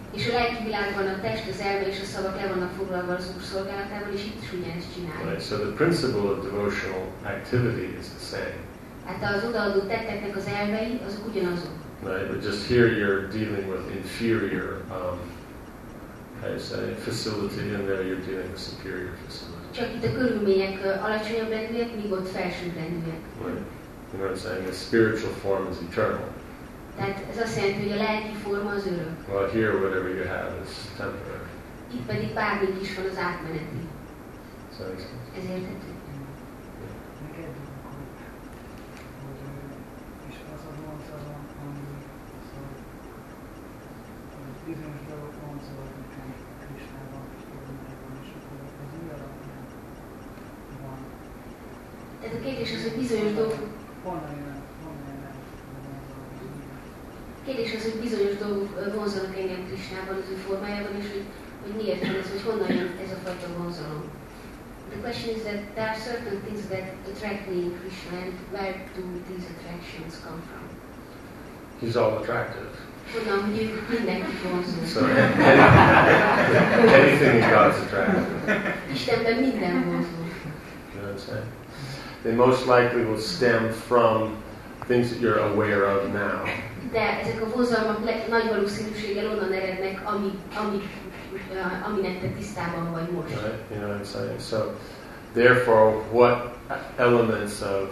[SPEAKER 3] És a lelki világban a test, az elme és a szavak le vannak foglalva az Úr szolgálatával, és itt is ugyanezt csináljuk.
[SPEAKER 1] Right? So the principle of devotional activity is the same.
[SPEAKER 3] Hát az odaadó tetteknek az elvei, azok ugyanazok.
[SPEAKER 1] Right? But just here you're dealing with inferior, um, how do you say, facility, and there you're dealing with superior facility.
[SPEAKER 3] Csak itt a körülmények ö, alacsonyabb rendűek, míg ott felsőbb rendűek.
[SPEAKER 1] Right? You know what I'm saying? The spiritual form is eternal.
[SPEAKER 3] Tehát ez azt jelenti, hogy a lelki forma az örök.
[SPEAKER 1] Well, here whatever you have is temporary.
[SPEAKER 3] Itt pedig bármink is van az átmeneti.
[SPEAKER 1] So it's,
[SPEAKER 3] Ez érthető.
[SPEAKER 4] Neked, hogy, hogy és az a vonzalom, ami szóval, hogy bizonyos dolgok vonzolnak nekem Krisnában, formájában, és akkor az mi alapján van.
[SPEAKER 3] Tehát a kérdés az, hogy bizonyos dolgok,
[SPEAKER 4] Honnan jön, honnan jön el a vonzalom?
[SPEAKER 3] kérdés az, hogy bizonyos dolgok ö, vonzanak engem Krisnában, az ő formájában, és hogy, hogy miért van ez, hogy honnan jön ez a fajta vonzalom. The question is that there are certain things that attract me in Krishna, and where do these attractions come from?
[SPEAKER 1] he's all attractive.
[SPEAKER 3] Honnan, hogy ők mindenkit vonzó.
[SPEAKER 1] So any, anything in God's attractive.
[SPEAKER 3] Istenben minden vonzó.
[SPEAKER 1] You know what I'm saying? They most likely will stem from things that you're aware of now.
[SPEAKER 3] De ezek a vonzalmak le- nagy valószínűséggel onnan erednek, ami, ami, uh, aminek te tisztában vagy most.
[SPEAKER 1] Right? You know what I'm saying? So, therefore, what elements of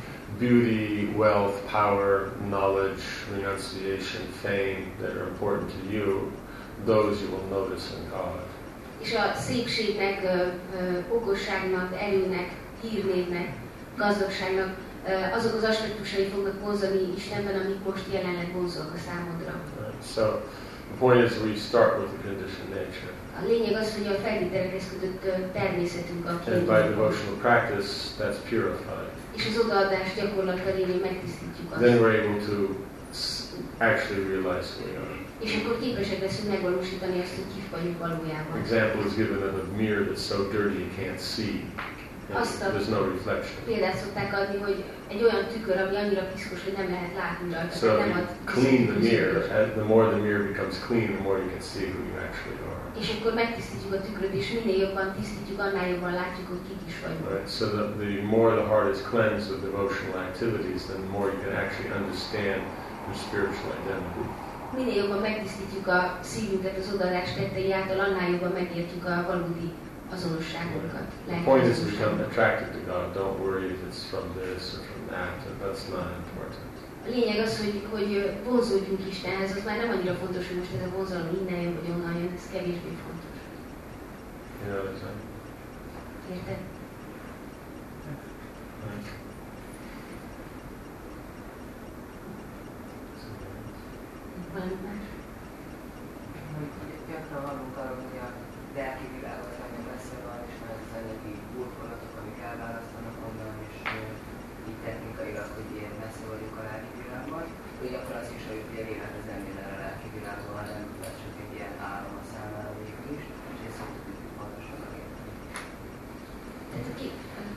[SPEAKER 1] beauty, wealth, power, knowledge, renunciation, fame that are important to you, those you will notice in God.
[SPEAKER 3] És a szépségnek, ö, ö, okosságnak, erőnek, hírnévnek, gazdagságnak ö, azok az aspektusai fognak vonzani Istenben, amik most jelenleg vonzóak a számodra.
[SPEAKER 1] Right? So, the point is we start with the conditioned nature.
[SPEAKER 3] A lényeg az, hogy a feltételekhez kötött ö, természetünk a
[SPEAKER 1] And by
[SPEAKER 3] kiinduló.
[SPEAKER 1] devotional practice, that's purified.
[SPEAKER 3] És az odaadás gyakorlattal révén megtisztítjuk azt.
[SPEAKER 1] Then we're able to s- actually realize who we are.
[SPEAKER 3] És akkor képesek leszünk megvalósítani azt, hogy kik vagyunk valójában.
[SPEAKER 1] Example is given of a mirror that's so dirty you can't see. And
[SPEAKER 3] Awesome.
[SPEAKER 1] there's no reflection.
[SPEAKER 3] Példát szokták adni, hogy egy olyan tükör, ami annyira piszkos, hogy nem lehet látni rajta.
[SPEAKER 1] So
[SPEAKER 3] tehát
[SPEAKER 1] if
[SPEAKER 3] nem
[SPEAKER 1] you
[SPEAKER 3] ad
[SPEAKER 1] clean the
[SPEAKER 3] viszont-
[SPEAKER 1] mirror, and the more the mirror becomes clean, the more you can see who you actually are.
[SPEAKER 3] És akkor megtisztítjuk a tükröt, és minél jobban tisztítjuk, annál jobban látjuk, hogy kik is vagyunk.
[SPEAKER 1] Right? So the, the more the heart is cleansed of devotional activities, then the more you can actually understand your spiritual identity.
[SPEAKER 3] Minél jobban megtisztítjuk a szívünket az odaadás tettei által, annál jobban megértjük a valódi azonosságunkat.
[SPEAKER 1] The point is to become attracted to God. Don't worry if it's from this or from that. That's not important.
[SPEAKER 3] A lényeg az, hogy, hogy vonzódjunk Istenhez, az már nem annyira fontos, hogy most ez a vonzalom innen jön, vagy onnan jön, ez kevésbé fontos.
[SPEAKER 1] You know what I'm saying?
[SPEAKER 3] Érted?
[SPEAKER 1] Right.
[SPEAKER 3] Valami más?
[SPEAKER 7] Gyakran hallunk arról, hogy a lelki világot nagyon messze van, és már az anyagi burkolatok, amik elválasztanak onnan, és uh, így technikailag, hogy ilyen messze vagyunk a lelki világban. Ugyanakkor az is, hogy ugye élet az nem minden a lelki világban, hanem ez csak egy ilyen álom a számára végül is, és ezt szoktuk így pontosan megérteni.
[SPEAKER 3] That's okay.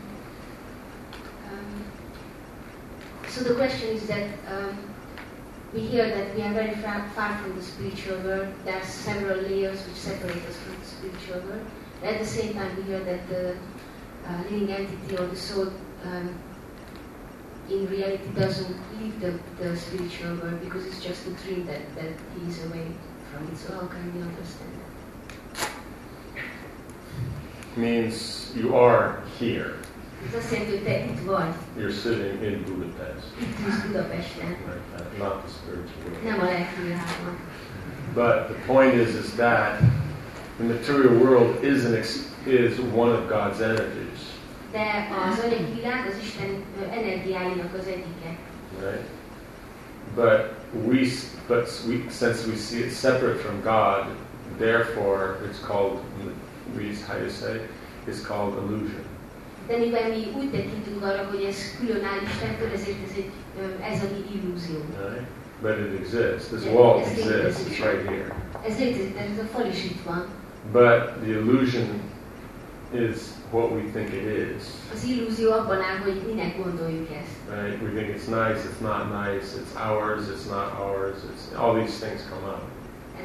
[SPEAKER 3] Um, so the question is that um, we hear that we are very far, far from the spiritual world. There are several layers which separate us from the spiritual world. But at the same time, we hear that the uh, living entity or the soul um, in reality doesn't leave the, the spiritual world because it's just a dream that, that he is away from it. So how can we understand that?
[SPEAKER 1] Means you are here.
[SPEAKER 3] Ez azt jelenti, hogy te itt vagy,
[SPEAKER 1] You're sitting in Budapest.
[SPEAKER 3] itt ülsz Budapesten,
[SPEAKER 1] Right? Uh, not the spiritual world.
[SPEAKER 3] nem a lelki világban.
[SPEAKER 1] But the point is, is that the material world is an ex- is one of God's energies,
[SPEAKER 3] De az anyagi világ az Isten ö, energiáinak az egyike.
[SPEAKER 1] right? But we, s- but we, since we see it separate from God, therefore it's called, we, how do you say, it's called illusion.
[SPEAKER 3] De mivel mi úgy tekintünk arra, hogy ez külön áll Istentől, ezért ez, egy, ö, ez a mi illúzió.
[SPEAKER 1] Right? But it exists. This
[SPEAKER 3] Yeah,
[SPEAKER 1] wall
[SPEAKER 3] it's
[SPEAKER 1] exists.
[SPEAKER 3] the-
[SPEAKER 1] It's right here.
[SPEAKER 3] Ez létezik, tehát ez a fal is itt van.
[SPEAKER 1] But the illusion is what we think it is.
[SPEAKER 3] Az illúzió abban áll, hogy minek gondoljuk ezt.
[SPEAKER 1] Right? We think it's nice. It's not nice. It's ours. It's not ours. It's all these things come up.
[SPEAKER 3] Hát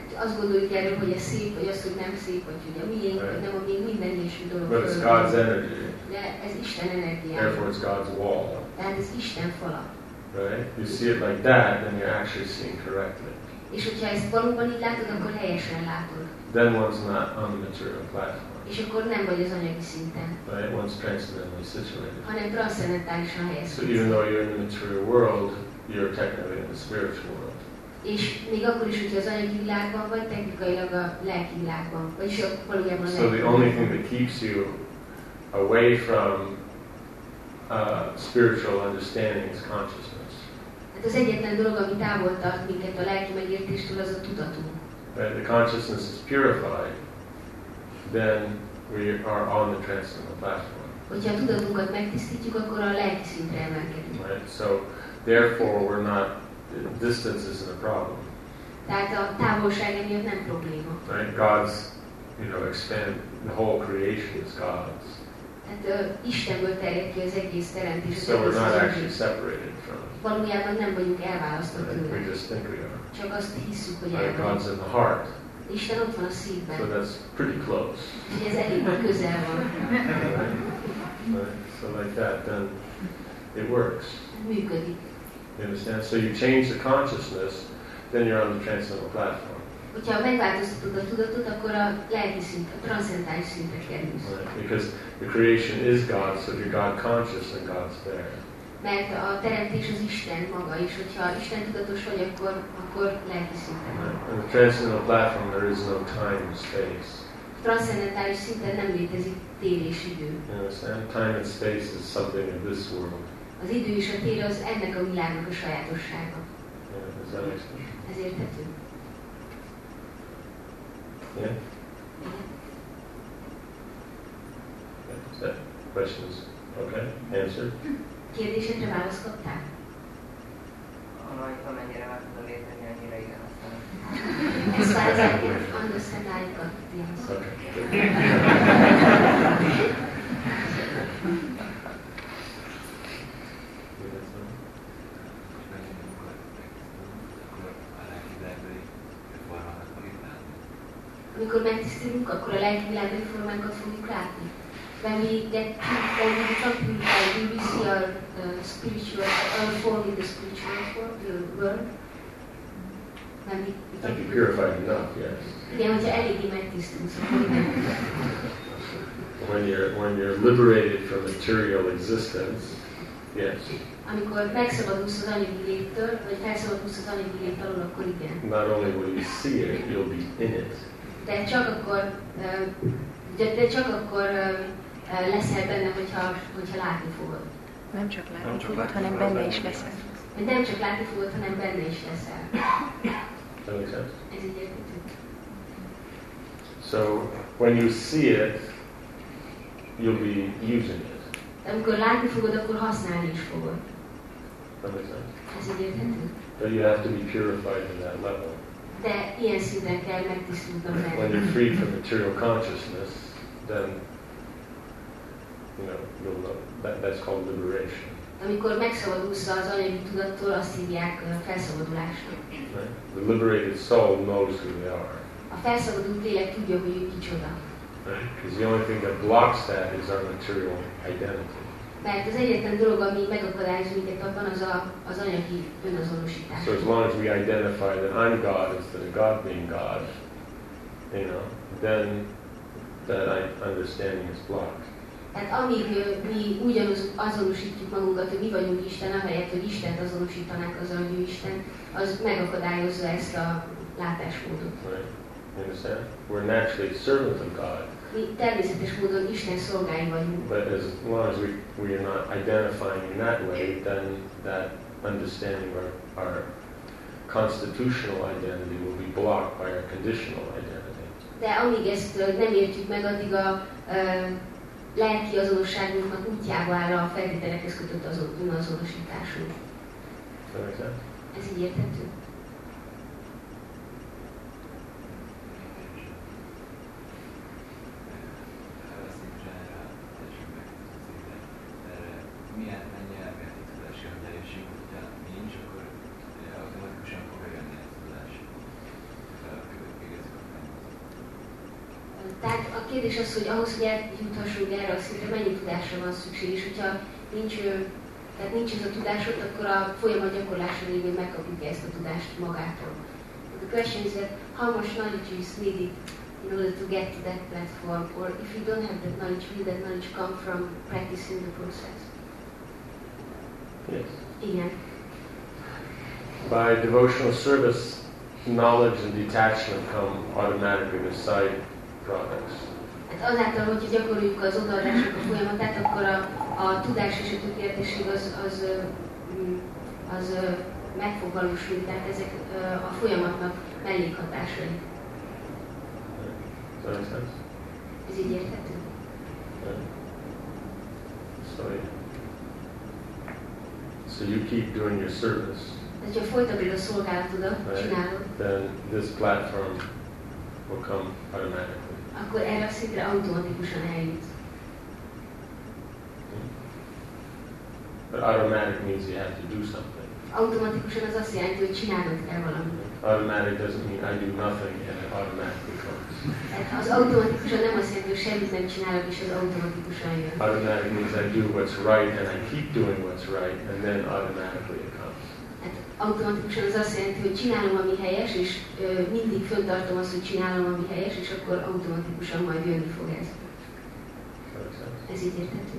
[SPEAKER 3] azt gondoljuk erről, hogy ez szép, vagy az, hogy nem szép, vagy hogy a miénk, vagy nem a miénk, minden ilyesmi dolog.
[SPEAKER 1] But it's God's energy.
[SPEAKER 3] De ez Isten energia.
[SPEAKER 1] Therefore it's God's wall.
[SPEAKER 3] Tehát ez Isten fala.
[SPEAKER 1] Right? You see it like that, then you're actually seeing correctly.
[SPEAKER 3] És hogyha ezt valóban így látod, akkor helyesen látod.
[SPEAKER 1] Then one's not on the material platform.
[SPEAKER 3] És akkor nem vagy az anyagi szinten.
[SPEAKER 1] Right? One's transcendently situated.
[SPEAKER 3] Hanem transzendentálisan
[SPEAKER 1] So
[SPEAKER 3] helyezkedik.
[SPEAKER 1] even though you're in the material world, you're technically in the spiritual world.
[SPEAKER 3] És még akkor is, hogyha az anyagi világban vagy, technikailag a lelki világban. Vagyis valójában a
[SPEAKER 1] So the only thing that keeps you away from uh, spiritual understanding is consciousness.
[SPEAKER 3] Hát az egyetlen dolog, ami távol tart minket a lelki megértéstől, az a tudatunk.
[SPEAKER 1] Right? The consciousness is purified, then we are on the transcendental platform.
[SPEAKER 3] Hogyha a tudatunkat megtisztítjuk, akkor a lelki szintre emelkedünk.
[SPEAKER 1] Right? So therefore we're not, distance isn't a problem.
[SPEAKER 3] Tehát a távolság emiatt nem probléma.
[SPEAKER 1] Right? God's, you know, expand, the whole creation is God's.
[SPEAKER 3] Tehát uh, Istenből terjed ki az egész teremtés.
[SPEAKER 1] So we're not actually separated from it.
[SPEAKER 3] Valójában nem vagyunk elválasztva
[SPEAKER 1] Right?
[SPEAKER 3] tőle.
[SPEAKER 1] We just think we are.
[SPEAKER 3] Csak azt hiszük, hogy
[SPEAKER 1] Right?
[SPEAKER 3] el
[SPEAKER 1] God's in the heart.
[SPEAKER 3] Isten ott van a
[SPEAKER 1] So
[SPEAKER 3] szívben.
[SPEAKER 1] that's pretty close.
[SPEAKER 3] Úgyhogy ez elég közel van.
[SPEAKER 1] Right? Right? So like that, then it works.
[SPEAKER 3] Működik.
[SPEAKER 1] You understand? So you change the consciousness, then you're on the transcendental platform.
[SPEAKER 3] Hogyha megváltoztatod a tudatot, akkor a lelki szint, a transzendentális szintre kerülsz.
[SPEAKER 1] Right? Because the creation is God, so if you're God conscious, then God's there.
[SPEAKER 3] Mert a teremtés az Isten maga, és hogyha Isten tudatos vagy, akkor, akkor lelki szinten van.
[SPEAKER 1] Right? On the transcendental platform, there is no time and space.
[SPEAKER 3] A transzcendentális szinten nem létezik tér és idő.
[SPEAKER 1] You understand? Time and space is something of this world.
[SPEAKER 3] Az idő és a tér az ennek a világnak a sajátossága.
[SPEAKER 1] Yeah, does that make sense?
[SPEAKER 3] Ez érthető.
[SPEAKER 1] Yeah? Is that questions okay? Answered?
[SPEAKER 3] Kérdésedre választ kaptál?
[SPEAKER 7] Amely- Amennyire meg tudom érteni, annyira igen, aztán
[SPEAKER 3] As far as I can understand, I got the answer.
[SPEAKER 1] Okay.
[SPEAKER 3] Amikor megtisztulunk, akkor a lelki világban formánkat fogjuk látni. When we get when we become purified, we will see our uh, spiritual, our form in the spiritual form, the world. When we
[SPEAKER 1] If
[SPEAKER 3] become
[SPEAKER 1] you're purified enough, yes.
[SPEAKER 3] igen, hogyha eléggé megtisztulsz, akkor igen.
[SPEAKER 1] When you're when you're liberated from material existence, yes.
[SPEAKER 3] Amikor megszabadulsz az anyagi léttől, vagy felszabadulsz az anyagi lét alól, akkor igen.
[SPEAKER 1] Not only will you see it, you'll be in it.
[SPEAKER 3] De csak akkor, uh, de, de csak akkor uh, uh, leszel benne, hogyha, hogyha látni fogod.
[SPEAKER 6] Nem csak látni
[SPEAKER 5] Nem csak
[SPEAKER 6] fogod,
[SPEAKER 5] látni
[SPEAKER 6] hanem
[SPEAKER 5] fogod,
[SPEAKER 6] benne
[SPEAKER 5] benne
[SPEAKER 6] is
[SPEAKER 5] is
[SPEAKER 6] leszel.
[SPEAKER 3] Hogy nem csak látni fogod, hanem benne is leszel.
[SPEAKER 1] That makes sense?
[SPEAKER 3] Ez így érthető.
[SPEAKER 1] So when you see it, you'll be using it.
[SPEAKER 3] De amikor látni fogod, akkor használni is fogod.
[SPEAKER 1] That makes sense?
[SPEAKER 3] Ez így érthető.
[SPEAKER 1] But you have to be purified to that level.
[SPEAKER 3] De ilyen szinten kell megtisztultam
[SPEAKER 1] When
[SPEAKER 3] lenni.
[SPEAKER 1] you're free from material consciousness, then you know you'll know that that's called liberation.
[SPEAKER 3] Amikor megszabadulsz az anyagi tudattól, azt hívják uh, felszabadulásnak.
[SPEAKER 1] Right? The liberated soul knows who they are.
[SPEAKER 3] A felszabadult lélek tudja, hogy ő kicsoda.
[SPEAKER 1] Right? Because the only thing that blocks that is our material identity.
[SPEAKER 3] Mert az egyetlen dolog, ami megakadályoz minket abban, az a, az anyagi önazonosítás.
[SPEAKER 1] So as long as we identify that I'm God instead of God being God, you know, then that I- understanding is blocked.
[SPEAKER 3] Tehát amíg ö, mi úgy azonos- azonosítjuk magunkat, hogy mi vagyunk Isten, ahelyett, hogy Istent azonosítanánk azzal, hogy ő Isten, az megakadályozza ezt a látásmódot.
[SPEAKER 1] Right? You understand? We're naturally servants of God,
[SPEAKER 3] Mi természetes módon Isten szolgái vagyunk.
[SPEAKER 1] but as long as we, we are not identifying in that way, then that understanding our, our constitutional identity will be blocked by our conditional identity.
[SPEAKER 3] De amíg ezt ö, nem értjük meg, addig a ö, lelki azonosságunknak útjába áll a feltételekhez kötött azon, önazonosításunk.
[SPEAKER 1] Does that make sense?
[SPEAKER 3] Ez így érthető?
[SPEAKER 8] Milyen mennyi elméleti tudási elejéség, hogyha nincs, akkor automatikusan fog jönni a tudás.
[SPEAKER 3] Tehát a kérdés az, hogy ahhoz, hogy eljuthassunk erre a szintre, mennyi tudásra van szükség, és hogyha nincs, tehát nincs ez a tudásod, akkor a folyamat gyakorlása révén megkapjuk ezt a tudást magától. The question is that how much knowledge is needed in order to get to that platform, or if you don't have that knowledge, will that knowledge come from practicing the process?
[SPEAKER 1] Yes.
[SPEAKER 3] Igen.
[SPEAKER 1] By devotional service, knowledge and detachment come automatically to side products.
[SPEAKER 3] Hát azáltal, hogyha gyakoroljuk az odaadásnak a folyamatát, akkor a, a tudás és a tökéletesség az, az, az, az meg fog valósulni, tehát ezek a folyamatnak mellékhatásai.
[SPEAKER 1] Does that make sense?
[SPEAKER 3] Ez így érthető?
[SPEAKER 1] Yeah. So, so you keep doing your service.
[SPEAKER 3] Tehát, hogyha folytatod a szolgálatodat, csinálod,
[SPEAKER 1] then this platform will come automatically.
[SPEAKER 3] Akkor erre a szintre automatikusan eljut.
[SPEAKER 1] But automatic means you have to do something.
[SPEAKER 3] Automatikusan az azt jelenti, hogy csinálnod kell valamit.
[SPEAKER 1] Automatic doesn't mean I do nothing and it automatically comes.
[SPEAKER 3] Tehát az automatikusan nem azt jelenti, hogy semmit nem csinálok, és az automatikusan jön.
[SPEAKER 1] Automatic means I do what's right and I keep doing what's right and then automatically it comes.
[SPEAKER 3] Hát automatikusan az azt jelenti, hogy csinálom, ami helyes, és ö, mindig föntartom azt, hogy csinálom, ami helyes, és akkor automatikusan majd jönni fog ez. Ez így érthető.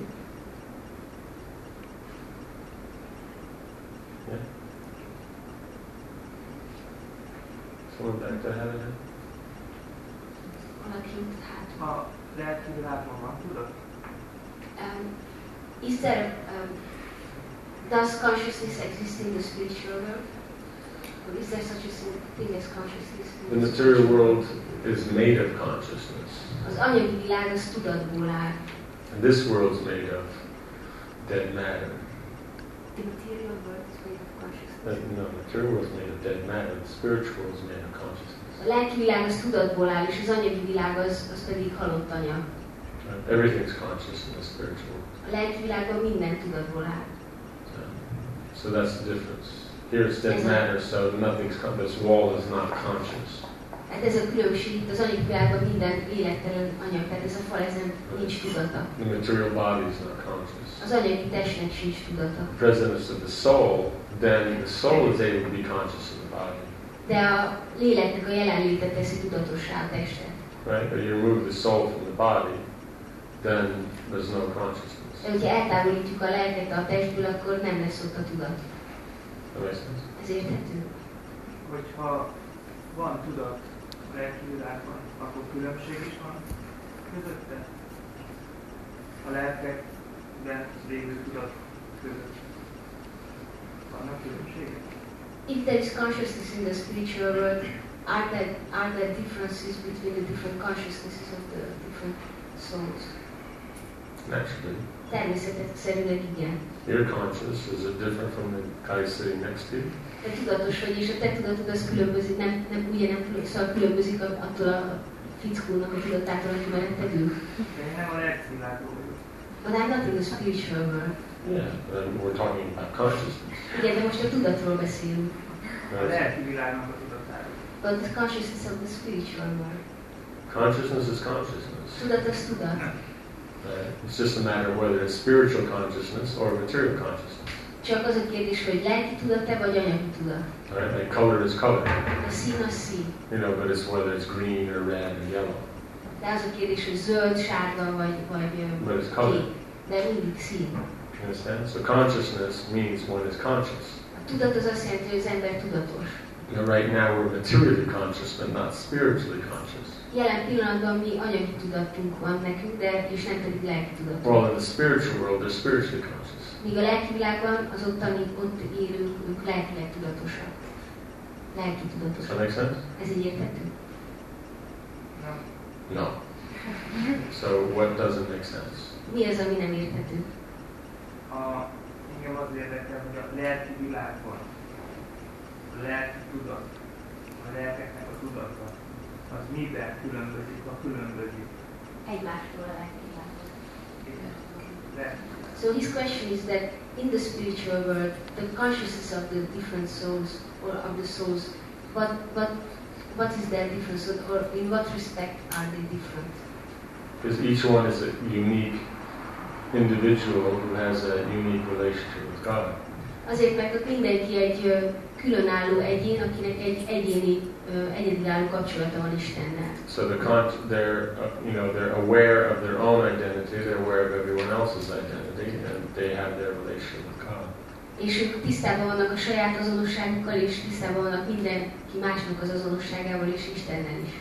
[SPEAKER 1] Yeah. Someone back there having it?
[SPEAKER 3] Valaki ott hát.
[SPEAKER 4] A lelki világban van tudat?
[SPEAKER 3] Um, is there, um, does consciousness exist in the spiritual world? Or is there such a thing as consciousness?
[SPEAKER 1] The material world is made of consciousness.
[SPEAKER 3] Az anyagi világ az tudatból áll.
[SPEAKER 1] And this world is made of dead matter.
[SPEAKER 3] The material world is made of consciousness.
[SPEAKER 1] Uh, no, the material world is made of dead matter. The spiritual world is made of consciousness.
[SPEAKER 3] A lelki világ az tudatból áll, és az anyagi világ az, az pedig halott anyag.
[SPEAKER 1] Right? Everything's conscious in the spiritual world.
[SPEAKER 3] A lelki világban minden tudatból áll.
[SPEAKER 1] Um, so that's the difference. Here it's dead matter, so nothing's con- this wall is not conscious.
[SPEAKER 3] Hát ez a különbség, itt az anyagi világban minden élettelen anyag, tehát ez a fal, ez nem, nincs tudata.
[SPEAKER 1] The material body is not conscious.
[SPEAKER 3] Az anyagi testnek sincs tudata.
[SPEAKER 1] The presence of the soul, then the soul is able to be conscious of the body.
[SPEAKER 3] De a léleknek a jelenléte teszi tudatossá a testet.
[SPEAKER 1] Right? But you remove the soul from the body, then there's no consciousness.
[SPEAKER 3] De hogyha eltávolítjuk a lelket a testből, akkor nem lesz ott a tudat.
[SPEAKER 1] That makes sense?
[SPEAKER 3] Ez érthető?
[SPEAKER 4] Hogyha van tudat a lelki világban, akkor különbség is van közötte? A lelkekben lévő tudat között. Vannak különbségek?
[SPEAKER 3] If there is consciousness in the spiritual world, are there, are there differences between the different consciousnesses of the different souls?
[SPEAKER 1] Naturally.
[SPEAKER 3] Természetszerűleg igen.
[SPEAKER 1] Your conscious, is it different from the guy sitting next to you?
[SPEAKER 3] Te tudatos vagy, és a te tudatod az különbözik, nem, nem ugye nem szóval különbözik attól a fickónak a tudatától, aki melletted ül.
[SPEAKER 4] De én nem a lelki világról vagyok.
[SPEAKER 3] But I'm not in the spiritual world.
[SPEAKER 1] Yeah, but we're talking about consciousness.
[SPEAKER 3] Igen, de most a tudatról beszélünk.
[SPEAKER 4] A lelki világnak a tudatáról.
[SPEAKER 3] But the consciousness of the spiritual world.
[SPEAKER 1] Consciousness is consciousness.
[SPEAKER 3] Tudat az tudat.
[SPEAKER 1] Right? It's just a matter of whether it's spiritual consciousness or material consciousness.
[SPEAKER 3] Csak az a kérdés, hogy lelki tudat-e vagy anyagi tudat.
[SPEAKER 1] Right? Like color is color.
[SPEAKER 3] A szín az szín.
[SPEAKER 1] You know, but it's whether it's green or red or yellow.
[SPEAKER 3] De az a kérdés, hogy zöld, sárga vagy, vagy
[SPEAKER 1] But it's color.
[SPEAKER 3] kék. De mindig szín.
[SPEAKER 1] You understand? So consciousness means one is conscious.
[SPEAKER 3] A tudat az azt jelenti, hogy az ember tudatos.
[SPEAKER 1] You know, right now we're materially conscious, but not spiritually conscious.
[SPEAKER 3] Jelen pillanatban mi anyagi tudatunk van nekünk, de és nem pedig lelki tudatunk.
[SPEAKER 1] Well, in the spiritual world, they're spiritually conscious.
[SPEAKER 3] Míg a lelki világban az ottani, ott élők, ők lelkileg tudatosak. Lelki
[SPEAKER 1] Does
[SPEAKER 3] tudatosak.
[SPEAKER 1] that make sense?
[SPEAKER 3] Ez így érthető?
[SPEAKER 4] Nem.
[SPEAKER 1] No. So what doesn't make sense?
[SPEAKER 3] Mi az, ami nem érthető?
[SPEAKER 4] A, engem az érdekel, hogy a lelki világban a lelki tudat, a lelkeknek a tudata, az miben különbözik, ha különbözik.
[SPEAKER 3] Egymástól a lelki világban.
[SPEAKER 4] De
[SPEAKER 3] So his question is that in the spiritual world, the consciousness of the different souls, or of the souls, what, what, what is their difference, or in what respect are they different?
[SPEAKER 1] Because each one is a unique individual who has a unique relationship with God.
[SPEAKER 3] Azért, mert ott mindenki egy ö, különálló egyén, akinek egy egyéni, ö, egyedülálló kapcsolata van Istennel.
[SPEAKER 1] So the con- they're, uh, you know, they're aware of their own identity, they're aware of everyone else's identity, and they have their relationship with God.
[SPEAKER 3] És ők tisztában vannak a saját azonosságukkal, és tisztában vannak mindenki másnak az azonosságával, és Istennel is.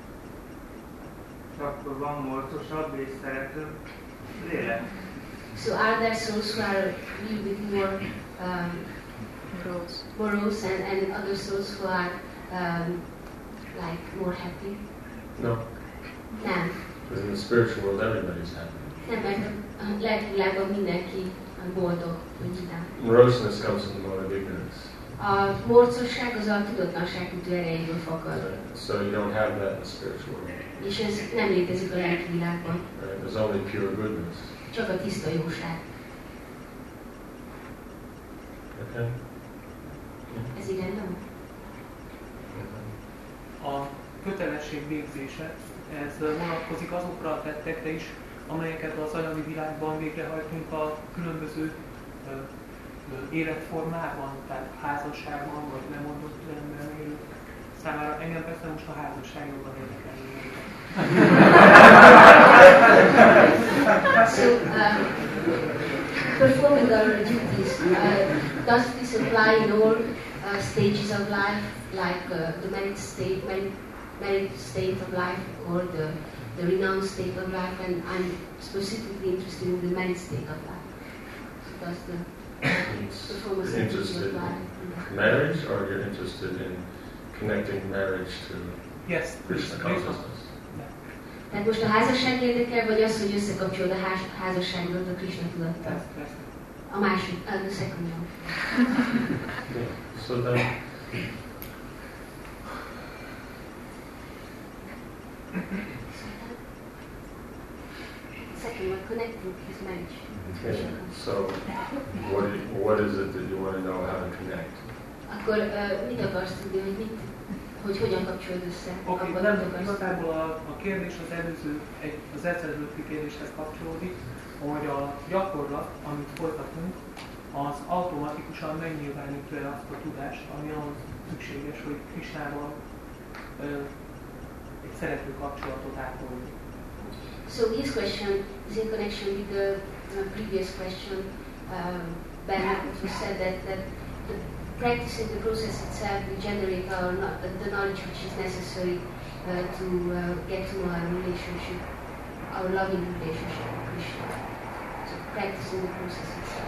[SPEAKER 9] Akkor van morcosabb és szeretőbb lélek.
[SPEAKER 3] So are there souls who are a little bit more um,
[SPEAKER 6] Morose.
[SPEAKER 3] morose and, and other souls who are um, like more happy?
[SPEAKER 1] No,
[SPEAKER 3] Nem.
[SPEAKER 1] because in the spiritual world everybody's happy.
[SPEAKER 3] Nem, mert a lelki világban mindenki boldog, vagy vidám.
[SPEAKER 1] Moroseness comes from the mode of ignorance.
[SPEAKER 3] A morcosság az a tudatlanság ütő erejéből fakad.
[SPEAKER 1] Right? So you don't have that in the spiritual world.
[SPEAKER 3] És ez nem létezik a lelki világban.
[SPEAKER 1] Right? There's only pure goodness.
[SPEAKER 3] Csak a tiszta jóság.
[SPEAKER 1] Okay?
[SPEAKER 3] Ez így rendben?
[SPEAKER 10] A kötelesség végzése, ez vonatkozik azokra a tettekre is, amelyeket az anyagi világban végrehajtunk a különböző ö, ö, életformában, tehát házasságban, vagy lemondott rendben élők számára. Engem persze most a házasság jobban érdekel.
[SPEAKER 3] So, um, performing our duties, uh, does this apply in all uh, stages of life, like uh, the married state, married, married state of life, or the, the renowned state of life? And I'm specifically interested in the married state of life. So does the performance
[SPEAKER 1] You're
[SPEAKER 3] of duties
[SPEAKER 1] interested
[SPEAKER 3] apply?
[SPEAKER 1] in marriage, or you're interested in connecting marriage to
[SPEAKER 10] Yes,
[SPEAKER 1] Krishna consciousness?
[SPEAKER 3] Tehát most a házasság érdekel, vagy az, hogy összekapcsolod a ház, házasságodat a Krishna tudattal? A másik, a the second one.
[SPEAKER 1] Yeah. So then,
[SPEAKER 3] Second one, connecting his marriage.
[SPEAKER 1] okay. So what do you- what is it that you want to know how to connect?
[SPEAKER 3] Akkor uh, mit akarsz tudni, hogy mit, hogy hogyan kapcsolod össze?
[SPEAKER 10] Oké,
[SPEAKER 3] Abban
[SPEAKER 10] nem,
[SPEAKER 3] mit akarsz
[SPEAKER 10] igazából a, a kérdés az előző, egy, az ezzel előtti kérdéshez kapcsolódik, hogy a gyakorlat, amit folytatunk, az automatikusan megnyilvánítja azt a tudást, ami ahhoz szükséges, hogy Krisnával ö, egy szerető kapcsolatot ápoljuk.
[SPEAKER 3] So his question is in connection with the uh, previous question. Um, Ben it was said that, that the practicing the process itself will generate our no- the knowledge which is necessary uh, to uh, get to know our relationship, our loving relationship with Krishna. So practicing the process itself.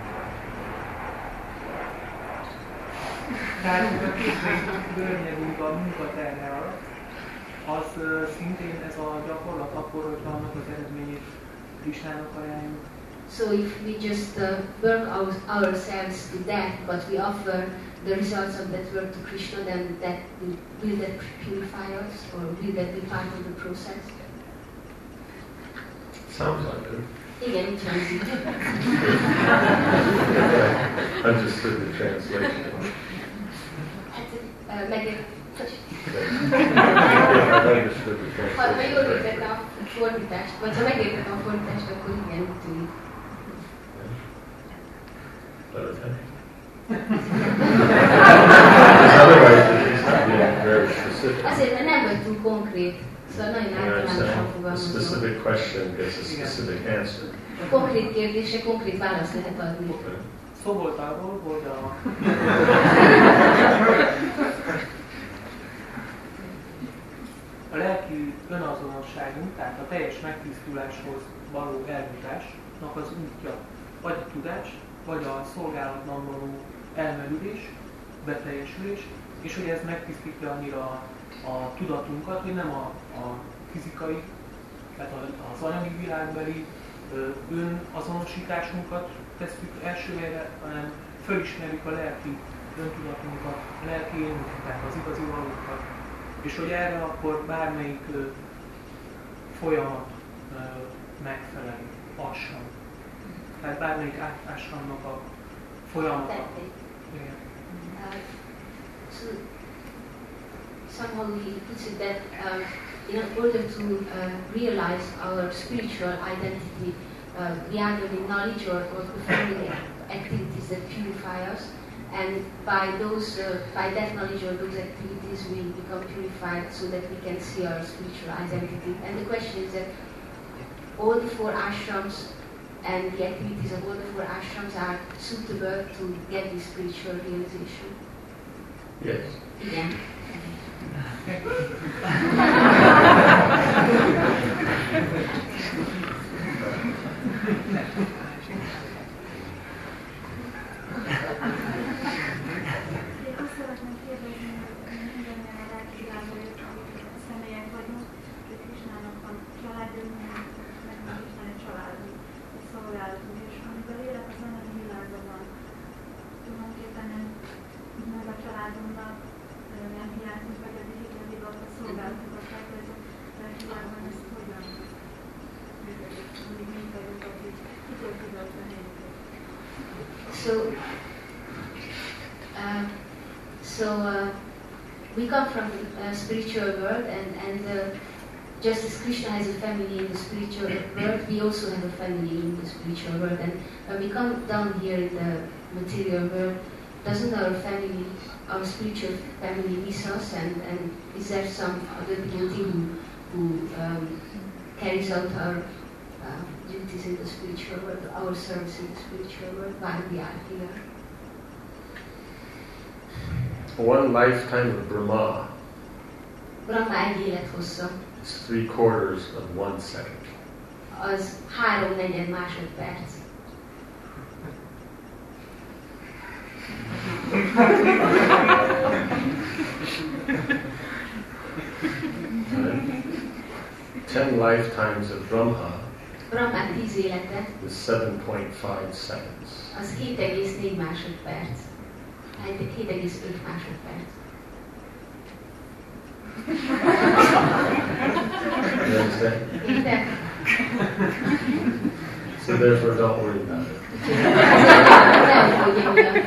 [SPEAKER 10] Tehát a két görnyedünk a munkaterhe alatt, az uh, szintén ez a gyakorlat akkor, hogyha annak az eredményét Krisnának ajánljuk.
[SPEAKER 3] So if we just uh, work our, ourselves to death, but we offer the results of that work to Krishna, then that will, will that purify us, or will that be part of the process?
[SPEAKER 1] Sounds like it.
[SPEAKER 3] Igen, így hangzik.
[SPEAKER 1] Understood the translation.
[SPEAKER 3] Hát, uh, meg...
[SPEAKER 1] Understood the
[SPEAKER 3] Ha, ha jól
[SPEAKER 1] translation.
[SPEAKER 3] értettem a fordítást, vagy ha megértettem a fordítást, akkor igen, úgy tűnik.
[SPEAKER 1] Okay. Otherwise, it's not being very specific.
[SPEAKER 3] Azért, mert nem vagy túl konkrét, szóval nagyon
[SPEAKER 1] You
[SPEAKER 3] általánosan
[SPEAKER 1] understand? A
[SPEAKER 3] fogalmazol.
[SPEAKER 1] specific question gets a specific answer.
[SPEAKER 3] A konkrét kérdésre konkrét választ lehet adni.
[SPEAKER 1] Okay.
[SPEAKER 10] Szó volt arról, hogy a a lelki önazonosságunk, tehát a teljes megtisztuláshoz való eljutásnak az útja, vagy a tudás, vagy a szolgálatban való elmerülés, beteljesülés, és hogy ez megtisztítja annyira a, a tudatunkat, hogy nem a, a fizikai, tehát az anyagi világbeli önazonosításunkat tesszük első helyre, hanem fölismerjük a lelki öntudatunkat, a lelki énünket, tehát az igazi valókat. És hogy erre akkor bármelyik ö, folyamat ö, megfelel, lassan. Tehát bármelyik átásnak a folyamata.
[SPEAKER 3] Tették.
[SPEAKER 10] Igen.
[SPEAKER 3] Uh, so somehow he puts it that um, in order to uh, realize our spiritual identity, uh, we either need knowledge or, or performing activities that purify us. And by those, uh, by that knowledge or those activities, we become purified so that we can see our spiritual identity. And the question is that all the four ashrams and the activities of all the four ashrams are suitable to get this spiritual realization.
[SPEAKER 1] Yes.
[SPEAKER 3] Yeah. So, uh, so uh, we come from the uh, spiritual world, and, and uh, just as Krishna has a family in the spiritual world, we also have a family in the spiritual world. And when we come down here in the material world, doesn't our family, our spiritual family miss us? And, and is there some other devotee who, who um, carries out our uh, duties in the spiritual world, our service in the spiritual world while we are here?
[SPEAKER 1] One lifetime of Brahma
[SPEAKER 3] Brahma egy élethossza,
[SPEAKER 1] is three quarters of one second.
[SPEAKER 3] az három negyed másodperc.
[SPEAKER 1] Ten lifetimes of Brahma
[SPEAKER 3] Brahmán tíz élete,
[SPEAKER 1] is seven point five seconds.
[SPEAKER 3] az hét egész négy másodperc. hét egész öt másodperc.
[SPEAKER 1] You understand?
[SPEAKER 3] Érted?
[SPEAKER 1] So therefore don't worry about it.
[SPEAKER 3] Nem aggódj emiatt.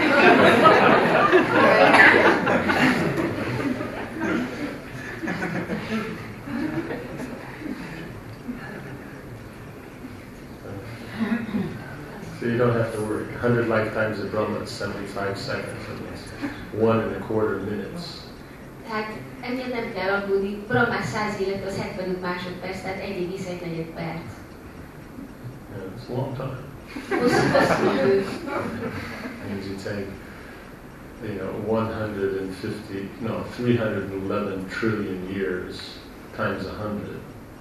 [SPEAKER 1] So you don't have to worry. one hundred lifetimes of Brahma is seventy-five seconds, and it's one and a quarter minutes.
[SPEAKER 3] Tehát emiatt nem kell aggódni. Brahmás száz élet az hetvenöt másodperc, tehát egy egész egy negyed perc.
[SPEAKER 1] Yeah, it's a long time.
[SPEAKER 3] Hosszú, hosszú idő.
[SPEAKER 1] Means you take, you know, one hundred fifty, no, three hundred eleven trillion years times one hundred.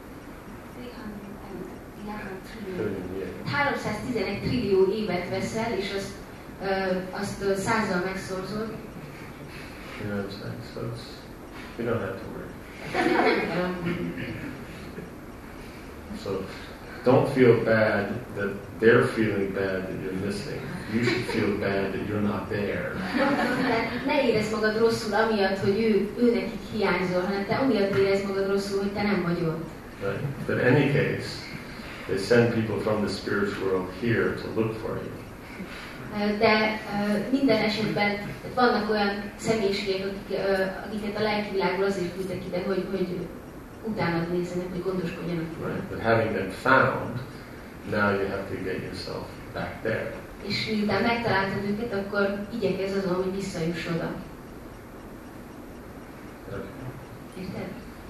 [SPEAKER 1] Trillion years.
[SPEAKER 3] háromszáztizenegy trillió évet veszel, és azt, uh, azt uh, százzal megszorzod.
[SPEAKER 1] You know what I'm saying? So it's, you don't have to worry.
[SPEAKER 3] Nem kell aggódni.
[SPEAKER 1] So don't feel bad that they're feeling bad that you're missing. You should feel bad that you're not there.
[SPEAKER 3] Tehát ne érezd magad rosszul amiatt, hogy ő, ő nekik hiányzol, hanem te amiatt érezd magad rosszul, hogy te nem vagy ott.
[SPEAKER 1] Right? But in any case, they send people from the spiritual world here to look for you.
[SPEAKER 3] De uh, minden esetben vannak olyan személyiségek, akik, uh, akiket a lelki világból azért küldtek ide, hogy, hogy utánad nézzenek, hogy gondoskodjanak.
[SPEAKER 1] Right? But having them found, now you have to get yourself back there.
[SPEAKER 3] És miután megtaláltad őket, akkor igyekezz azon, hogy visszajuss oda.
[SPEAKER 1] Okay.
[SPEAKER 3] Érted?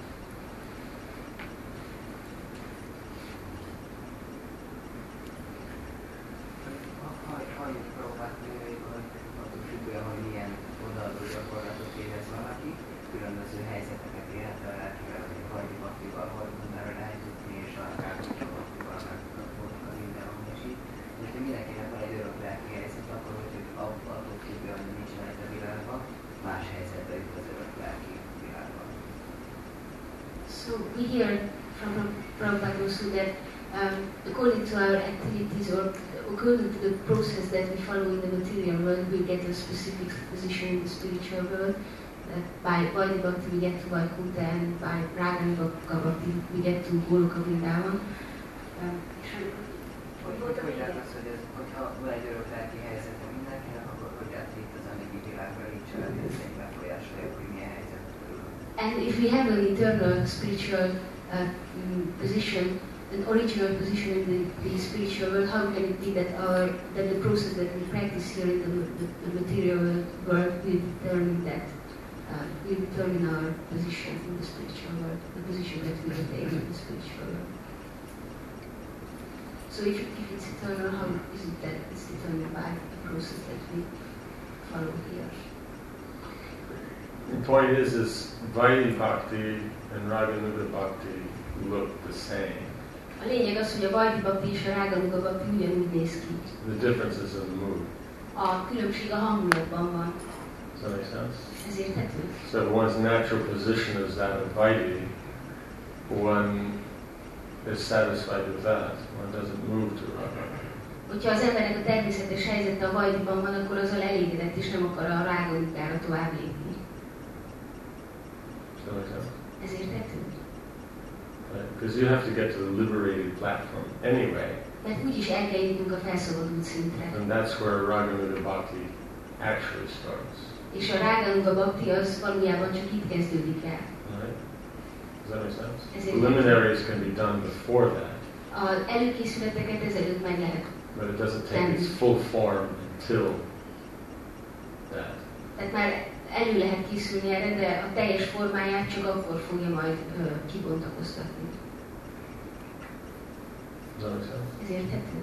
[SPEAKER 7] Annyit próbálni, hogy attól függően, hogy milyen odaadó gyakorlatot érez valaki, különböző helyzeteket élhet a lelkivel, hogy a hajdi baktival, hajdunára lehet jutni, és akár a baktival megkapolnak a mindenhol, és így. És hogy mindenkinek van egy örök lelki helyzet, akkor, hogy attól függően, hogy nincs lehet a világban, más helyzetbe jut az örök lelki világban.
[SPEAKER 3] So we hear from Prabhupada also that um, according to our activities or according to the process that we follow in the material world, we get a specific position in the spiritual world. That by Vaidhi Bhakti we get to Vaikuntha, and by Ragani Bhakti we get to Goloka Vrindavan. Um,
[SPEAKER 7] Hogy hogy lehet az, hogy ez, hogyha van egy örök lelki helyzete mindenkinek, akkor hogy lehet itt az anyagi világra így cselekvészeink befolyásolják, hogy milyen helyzet körül
[SPEAKER 3] And if we have an internal spiritual uh, position, an original position in the, the spiritual world, how can it be that our that the process that we practice here in the, the, the material world will determine that uh, will determine our position in the spiritual world, the position that we will take in the spiritual world. So if, if it's eternal, how is it that it's determined by the process that we follow here?
[SPEAKER 1] The point is, is Vaidhi Bhakti and Raganuga Bhakti look the same.
[SPEAKER 3] A lényeg az, hogy a Vaidhi Bhakti és a Raganuga Bhakti ugyanúgy néz ki.
[SPEAKER 1] The difference is in the mood.
[SPEAKER 3] A különbség a hangulatban van.
[SPEAKER 1] Does that make sense?
[SPEAKER 3] Ez érthető?
[SPEAKER 1] So if one's natural position is that of Vaidhi, one is satisfied with that. One doesn't move to Raga.
[SPEAKER 3] Hogyha az embernek a természetes helyzete a Vaidhiban van, akkor azzal elégedett és nem akar a Raganugára tovább lépni.
[SPEAKER 1] Does that make sense?
[SPEAKER 3] Ez érthető?
[SPEAKER 1] Because you have to get to the liberated platform anyway.
[SPEAKER 3] Mert úgyis el kell jutnunk a felszabadult szintre.
[SPEAKER 1] And that's where Raganuga Bhakti actually starts.
[SPEAKER 3] És a Raganuga Bhakti az valójában csak itt kezdődik el.
[SPEAKER 1] Right? Does that make sense?
[SPEAKER 3] Ezért
[SPEAKER 1] Preliminaries can be done before that.
[SPEAKER 3] Az előkészületeket ezelőtt meg lehet.
[SPEAKER 1] But it doesn't take its full form until that.
[SPEAKER 3] Tehát már elő lehet készülni erre, de a teljes formáját csak akkor fogja majd ö, kibontakoztatni.
[SPEAKER 1] Does that make sense?
[SPEAKER 3] Ez érthető?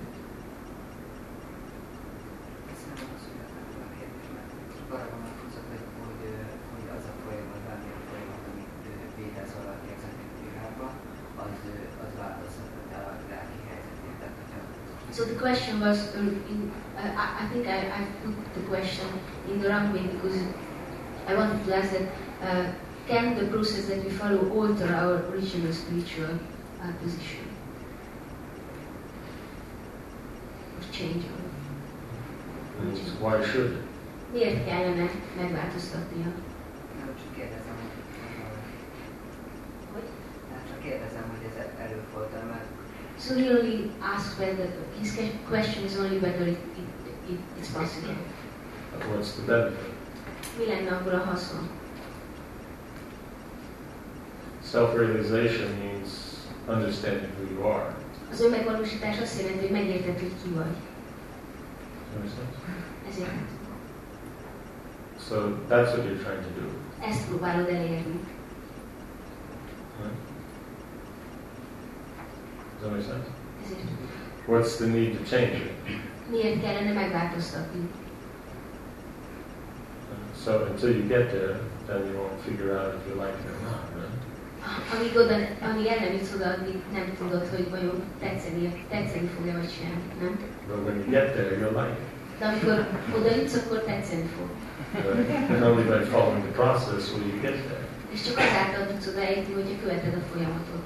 [SPEAKER 7] Köszönöm a születetlen a kérdésben. Arra vonatkozott, hogy, hogy, hogy az a folyamat, bármilyen folyamat, amit Védász alatt érzett világban, az, az változtatott el a lelki helyzetét. Tehát, hogyha
[SPEAKER 3] So the question was, um, in, uh, I, I think I, I put the question in the wrong way because I wanted to ask that uh, can the process that we follow alter our original spiritual uh, position? Or change our
[SPEAKER 1] And why should it?
[SPEAKER 3] Miért kellene megváltoztatnia?
[SPEAKER 7] nem csak kérdezem, hogy
[SPEAKER 3] Hogy?
[SPEAKER 7] nem csak kérdezem, hogy ez előfordul, mert
[SPEAKER 3] So he only asks whether, his question is only whether it, it, it, it's possible.
[SPEAKER 1] What's the benefit?
[SPEAKER 3] Mi lenne abból a haszon?
[SPEAKER 1] Self-realization means understanding who you are.
[SPEAKER 3] Az önmegvalósítás azt jelenti, hogy megérted, hogy ki vagy.
[SPEAKER 1] Understand?
[SPEAKER 3] Ezért.
[SPEAKER 1] So that's what you're trying to do.
[SPEAKER 3] Ezt próbálod elérni.
[SPEAKER 1] Right? Does that make sense?
[SPEAKER 3] Ezért.
[SPEAKER 1] What's the need to change it?
[SPEAKER 3] Miért kellene megváltoztatni?
[SPEAKER 1] So until you get there, then you won't figure out if you like it or not, right?
[SPEAKER 3] Amíg, oda, amíg el nem jutsz oda, addig nem tudod, hogy vajon tetszeni, tetszeni fog-e vagy sem, nem?
[SPEAKER 1] But when you get there, you'll like it.
[SPEAKER 3] De amikor oda jutsz, akkor tetszeni fog.
[SPEAKER 1] Right? And only by following the process will you get there.
[SPEAKER 3] És csak azáltal tudsz oda eljutni, hogyha követed a folyamatot.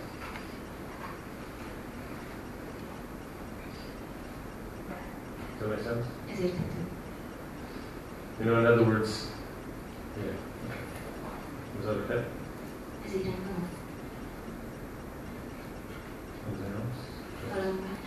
[SPEAKER 1] Does that make sense?
[SPEAKER 3] Ez érthető.
[SPEAKER 1] You know, in other words, yeah. Was that okay?
[SPEAKER 3] Ez így rendben van.
[SPEAKER 1] Something else?
[SPEAKER 3] Valami más.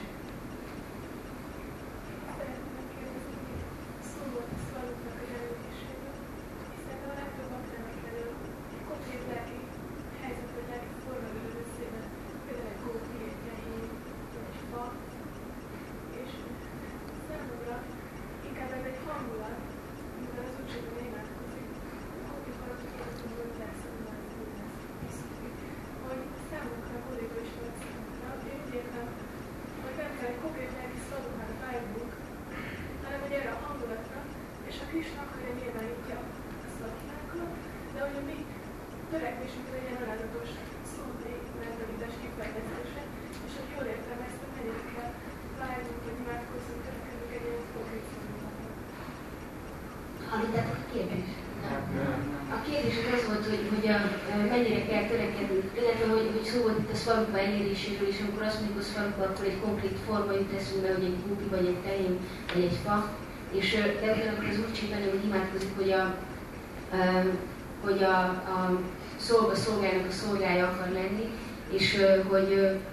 [SPEAKER 3] Hallottátok a kérdést? A kérdés az volt, hogy, hogy a, mennyire kell törekedni, illetve hogy, hogy szó volt itt a szvarupa eléréséről, és amikor azt mondjuk a szvarupa, akkor egy konkrét forma jut eszünkbe, hogy egy gupi, vagy egy tehén, vagy egy fa. És de ugyanakkor az úgy csinálni, hogy imádkozik, hogy a, hogy a, a szolga szolgának a szolgája akar lenni, és hogy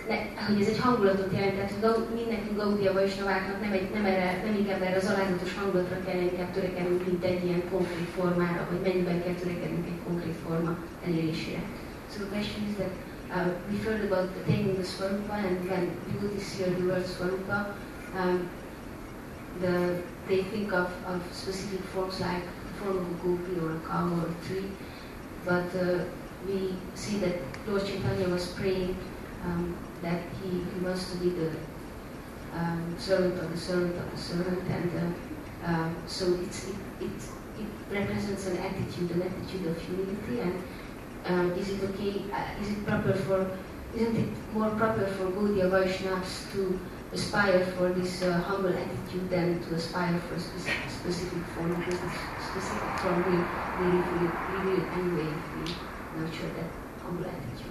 [SPEAKER 3] ne, hogy ez egy hangulatot jelent, tehát hogy mi nekünk Gaudia Vaisnaváknak nem, egy, nem, erre, nem inkább erre az alázatos hangulatra kell inkább törekednünk, mint egy ilyen konkrét formára, hogy mennyiben kell törekednünk egy konkrét forma elérésére. So the question is that uh, we heard about attaining the Swarupa, and when devotees hear the word Swarupa, um, the, they think of, of specific forms like the form of a gopi or a cow or a tree, but uh, we see that Lord Chaitanya was praying um, that he, he wants to be the um, servant of the servant of the servant, and uh, uh, so it's, it, it, it represents an attitude, an attitude of humility. And uh, is it okay? Uh, is it proper for? Isn't it more proper for Gaudiya Vaishnavas to aspire for this uh, humble attitude than to aspire for a specific, specific form? Because the specific form will really will reveal anyway if we nurture that humble attitude.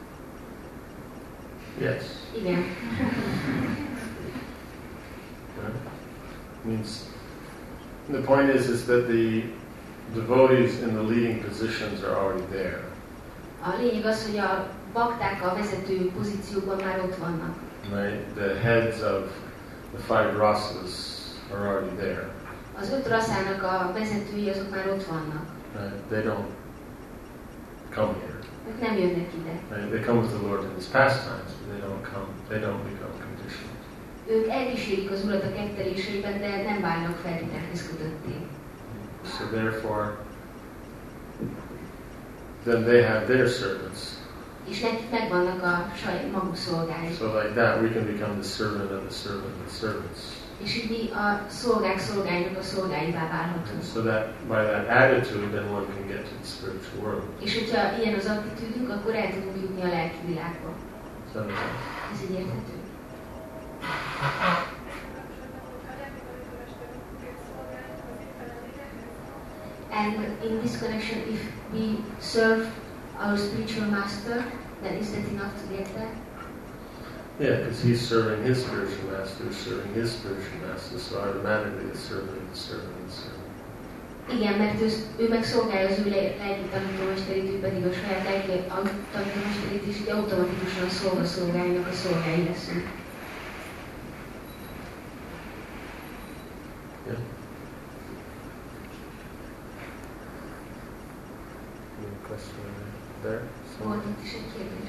[SPEAKER 1] Yes.
[SPEAKER 3] Igen.
[SPEAKER 1] Right. Means the point is is that the devotees in the leading positions are already there.
[SPEAKER 3] A lényeg az, hogy a bakták a vezető pozícióban már ott vannak.
[SPEAKER 1] Right. The heads of the five rasas are already there.
[SPEAKER 3] Az öt raszának a vezetői azok már ott vannak.
[SPEAKER 1] Right. They don't come here.
[SPEAKER 3] Ők nem jönnek ide.
[SPEAKER 1] Right. They come with the Lord in His pastimes, but they don't come. They don't become conditioned.
[SPEAKER 3] Ők elkísérik az Urat a ketteléseiben, de nem válnak feltételhez kötötté.
[SPEAKER 1] So therefore, then they have their servants.
[SPEAKER 3] És nekik megvannak a saját maguk szolgái.
[SPEAKER 1] So like that, we can become the servant of the servant of the servants.
[SPEAKER 3] És így mi a szolgák szolgáinak a szolgáivá válhatunk.
[SPEAKER 1] So that by that attitude, then one can get to the spiritual world.
[SPEAKER 3] És hogyha ilyen az attitűdünk, akkor el tudunk jutni a lelki világba.
[SPEAKER 1] So,
[SPEAKER 3] Ez így érthető. And in this connection, if we serve our spiritual master, then is that enough to get there?
[SPEAKER 1] yeah, because he's serving his spiritual master, serving his spiritual master, so automatically the servant of the servant of the servant.
[SPEAKER 3] Igen, mert ő, ő meg szolgálja az ő lelki tanítómesterét, ő pedig a saját lelki tanítómesterét, és így automatikusan a szolga szolgáinak a szolgái leszünk.
[SPEAKER 1] Yeah. Any question there?
[SPEAKER 3] Volt itt is egy kérdés.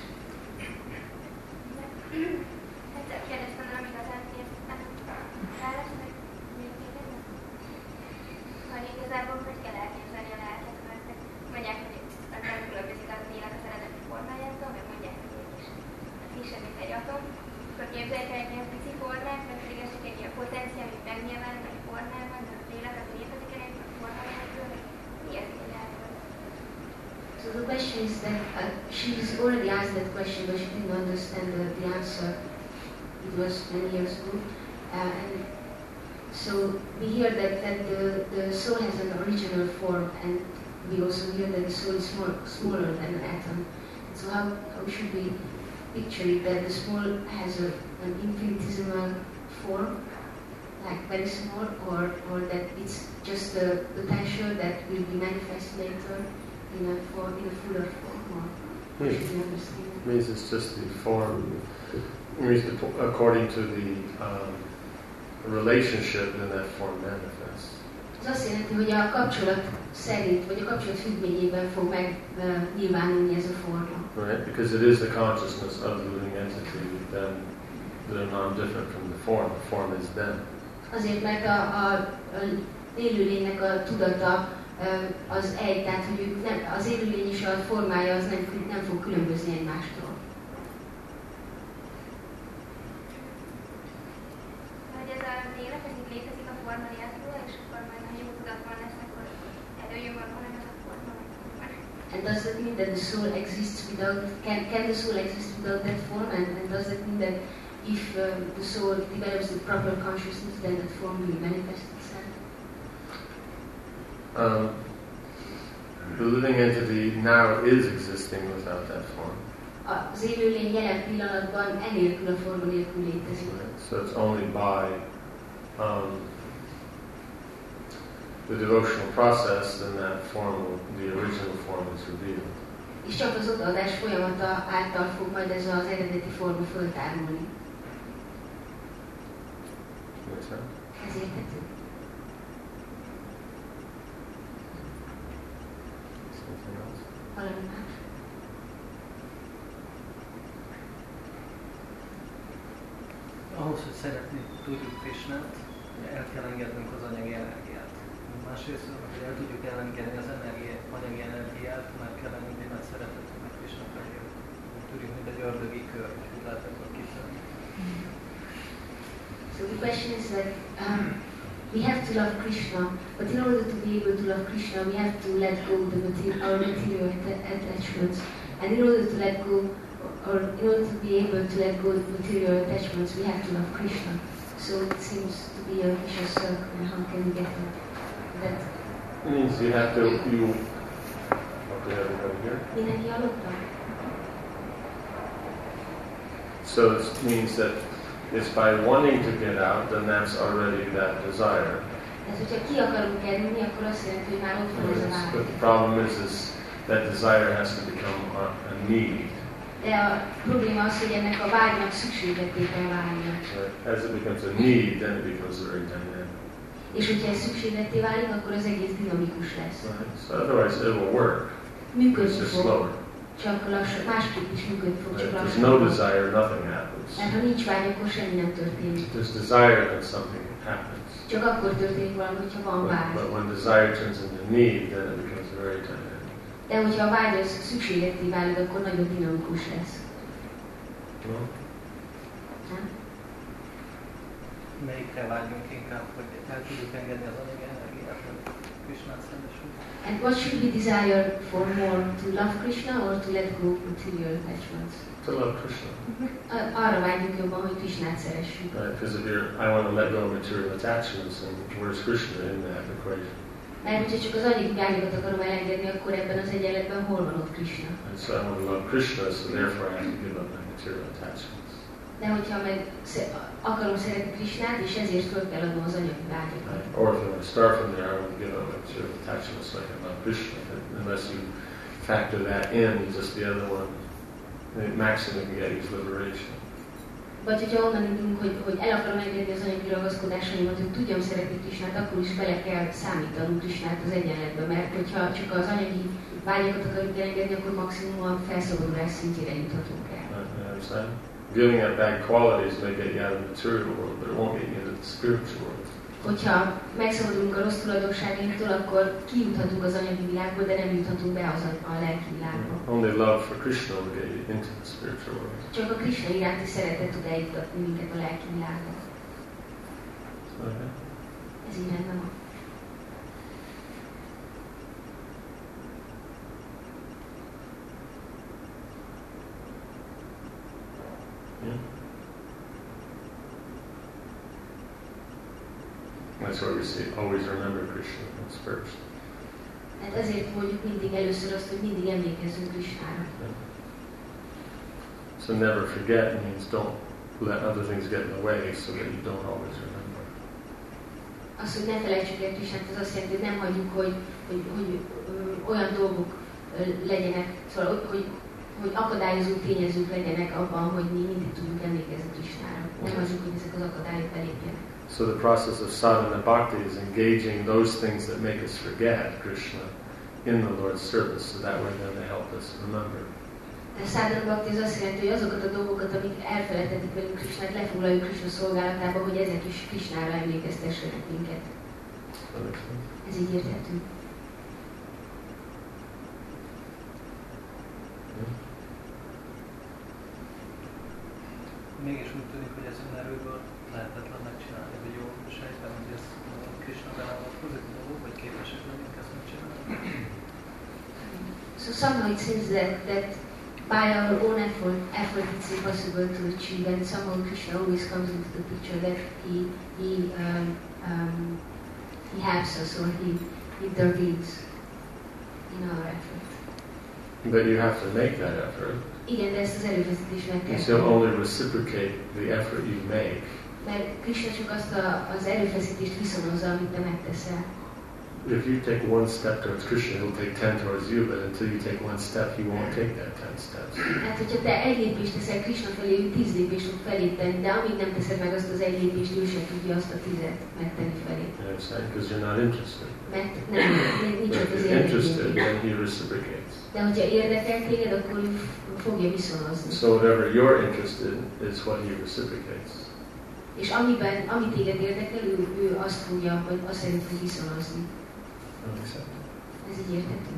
[SPEAKER 11] Egyszer kérdeztem, nem igazán értettem. Válaszolj, még kérdezem? Hogy igazából hogy kell elképzelni a lelket, mert mondják, hogy nem különbözik az élet az eredeti formájától, meg mondják, hogy mégis kisebb, mint egy atom. Akkor képzeljük el egy ilyen pici formát, meg pedig ez csak egy ilyen potencia, amit megnyilván, vagy formában, de az élet az létezik egy formájától, mi ez így elvon?
[SPEAKER 3] So the question is that uh, she's already asked that question, but she didn't understand the, the answer. It was many years ago. Uh, and so we hear that, that the, the soul has an original form, and we also hear that the soul is more, smaller than an atom. So how, how should we picture it, that the soul has a, an infinitesimal form, like very small, or, or that it's just a potential that will be manifest later in a, form, in a fuller form, or how should we understand it?
[SPEAKER 1] It means it's just the form. It means the, according to the um, relationship, then that form manifests.
[SPEAKER 3] Ez azt jelenti, hogy a kapcsolat szerint, vagy a kapcsolat függvényében fog megnyilvánulni ez a forma.
[SPEAKER 1] Right? Because it is the consciousness of the living entity, then they're non-different from the form. The form is them.
[SPEAKER 3] Azért, mert a, a, a élőlénynek a tudata az egy, tehát hogy ők nem, az élőlény és a formája az nem, nem fog különbözni egymástól.
[SPEAKER 11] Hogy ez az élet, ez így létezik a forma nélkül, és akkor majd ha jó tudatban lesz, akkor előjön valahol ez a forma.
[SPEAKER 3] And does that mean that the soul exists without, can, can the soul exist without that form? And, and does that mean that if um, the soul develops the proper consciousness, then that form will manifest itself?
[SPEAKER 1] Um, the living entity now is existing without that form.
[SPEAKER 3] Az élőlény jelen pillanatban enélkül a forma nélkül létezik.
[SPEAKER 1] So it's only by um, the devotional process then that form, will, the original form is revealed.
[SPEAKER 3] És csak az odaadás folyamata által fog majd ez az eredeti forma föltárulni. Ez érthető? Valami más?
[SPEAKER 12] Ahhoz, hogy szeretni tudjuk Krisnát, el kell engednünk az anyagi energiát. Másrészt, hogy el tudjuk elengedni az energia, anyagi energiát, meg kell engedni nagy szeretetünk meg Krisna felé. Tudjuk, mint egy ördögi kör, hogy lehet ebből kifelni.
[SPEAKER 3] So the question is that um, we have to love Krishna, but in order to be able to love Krishna, we have to let go the material, our material attachments. And in order to let go, or in order to be able to let go of material attachments, we have to love Krishna. So it seems to be a vicious circle. And how can we get that?
[SPEAKER 1] It means you have to, you, okay, everybody here?
[SPEAKER 3] Mindenki hallotta?
[SPEAKER 1] So it means that it's by wanting to get out, then that's already that desire.
[SPEAKER 3] Tehát, hogyha ki akarunk kerülni, akkor azt jelenti, hogy már ott van ez a vágy.
[SPEAKER 1] But the problem is, is that desire has to become a, a need.
[SPEAKER 3] De a probléma az, hogy ennek a vágynak szükségleté kell válnia.
[SPEAKER 1] As it becomes a need, then it becomes very dynamic.
[SPEAKER 3] És hogyha ez szükségleté válik, akkor az egész dinamikus lesz.
[SPEAKER 1] Right? So otherwise it will work.
[SPEAKER 3] Működni
[SPEAKER 1] It's just
[SPEAKER 3] fog.
[SPEAKER 1] slower.
[SPEAKER 3] Csak lassan, másképp is működni fog, csak
[SPEAKER 1] If there's
[SPEAKER 3] lassan.
[SPEAKER 1] no desire, nothing happens.
[SPEAKER 3] Mert ha nincs vágy, akkor semmi nem történik.
[SPEAKER 1] If there's desire, then something happens.
[SPEAKER 3] Csak akkor történik valami, hogyha van
[SPEAKER 1] But,
[SPEAKER 3] vágy.
[SPEAKER 1] but when desire turns into need, then it becomes very dynamic.
[SPEAKER 3] De hogyha a vágy az szükségletté válik, akkor nagyon dinamikus lesz.
[SPEAKER 1] No?
[SPEAKER 3] Nem?
[SPEAKER 12] Melyikre vágyunk inkább, hogy el tudjuk engedni az anyagi energiát, hogy Krisnát szeressük?
[SPEAKER 3] And what should we desire for more? To love Krishna or to let go of material attachments?
[SPEAKER 1] To love Krishna.
[SPEAKER 3] A- Arra vágyunk jobban, hogy Krisnát szeressük.
[SPEAKER 1] Right? Because if you're, I want to let go of material attachments, and where's Krishna in that equation?
[SPEAKER 3] Mert hogyha csak az anyagi vágyokat akarom elengedni, akkor ebben az egyenletben hol van ott Krishna?
[SPEAKER 1] And so I want to love Krishna, so therefore I have to give up my material attachments.
[SPEAKER 3] De hogyha meg sze- akarom szeretni Krishnát, és ezért föl kell adnom az anyagi vágyokat.
[SPEAKER 1] Right? Or if you want to start from there, I want to give up my material attachments so I can love Krishna. But unless you factor that in, just the other one, the maximum you get is liberation.
[SPEAKER 3] Vagy hogyha onnan indulunk, hogy, hogy el akarom engedni az anyagi ragaszkodásaimat, hogy tudjam szeretni Krisnát, akkor is bele kell számítanunk Krisnát az egyenletbe, mert hogyha csak az anyagi vágyakat akarjuk elengedni, akkor maximum a felszabadulás szintjére juthatunk el.
[SPEAKER 1] Right? You understand? Giving up bad qualities may get you out of the material world, but it won't get you into the spiritual world.
[SPEAKER 3] Hogyha megszabadulunk a rossz tulajdonságainktól, akkor kijuthatunk az anyagi világból, de nem juthatunk be az a, a lelki világba.
[SPEAKER 1] Only love for Krishna will get you into the spiritual world.
[SPEAKER 3] Csak a Krishna iránti szeretet tud eljutatni minket a lelki világba.
[SPEAKER 1] Okay.
[SPEAKER 3] Ez így rendben van.
[SPEAKER 1] Yeah. That's why we say always remember Krishna comes first.
[SPEAKER 3] Hát ezért mondjuk mindig először azt, hogy mindig emlékezzünk Krishnára.
[SPEAKER 1] So never forget means don't let other things get in the way so that you don't always remember.
[SPEAKER 3] Az, hogy ne felejtsük el Krisnát, az azt jelenti, hogy nem hagyjuk, hogy, hogy, hogy ö, olyan dolgok ö, legyenek, szóval, hogy, hogy, hogy akadályozó tényezők legyenek abban, hogy mi mindig tudjuk emlékezni Krisnára. Nem hagyjuk, hogy ezek az akadályok belépjenek.
[SPEAKER 1] So the process of sadhana bhakti is engaging those things that make us forget Krishna in the Lord's service, so that way then they help us remember.
[SPEAKER 3] A sadhana bhakti az azt jelenti, hogy azokat a dolgokat, amik elfelejtetik velünk Krisnát, lefoglaljuk Krishna szolgálatába, hogy ezek is Krishnára emlékeztessenek minket. Ez így érthető.
[SPEAKER 12] Mégis úgy tűnik, hogy ez önerőből lehetetlen megcsinálni, hogy jól sejtem, hogy ez Krishna beavatkozik dolog, vagy képesek lennénk ezt megcsinálni.
[SPEAKER 3] So somehow it seems that, that by our own effort, effort it's impossible to achieve, and somehow Krishna always comes into the picture that he he um, um, he helps us or he intervenes in our effort.
[SPEAKER 1] But you have to make that effort.
[SPEAKER 3] Igen, de ezt az erőfeszítést meg kell
[SPEAKER 1] Because he'll only reciprocate the effort you make.
[SPEAKER 3] Mert Krishna csak azt a, az erőfeszítést viszonozza, amit te megteszel.
[SPEAKER 1] if you take one step towards Krishna, he'll take ten towards you, but until you take one step, he won't take that ten steps.
[SPEAKER 3] Hát, hogyha te egy lépést teszel Krishna felé, ő tíz lépést fog felé tenni, de amíg nem teszed meg azt az egy lépést, ő sem tudja azt a tizet megtenni felé.
[SPEAKER 1] You understand? Because you're not interested.
[SPEAKER 3] Mert nem, nincs ott
[SPEAKER 1] If
[SPEAKER 3] az
[SPEAKER 1] you're interested,
[SPEAKER 3] érdeklődés.
[SPEAKER 1] then he reciprocates.
[SPEAKER 3] De hogyha érdekel téged, akkor ő fogja viszonozni.
[SPEAKER 1] So whatever you're interested in is what he reciprocates.
[SPEAKER 3] És amiben, ami téged érdekel, ő, ő azt fogja, vagy azt szerint fog viszonozni. Ez így érthető.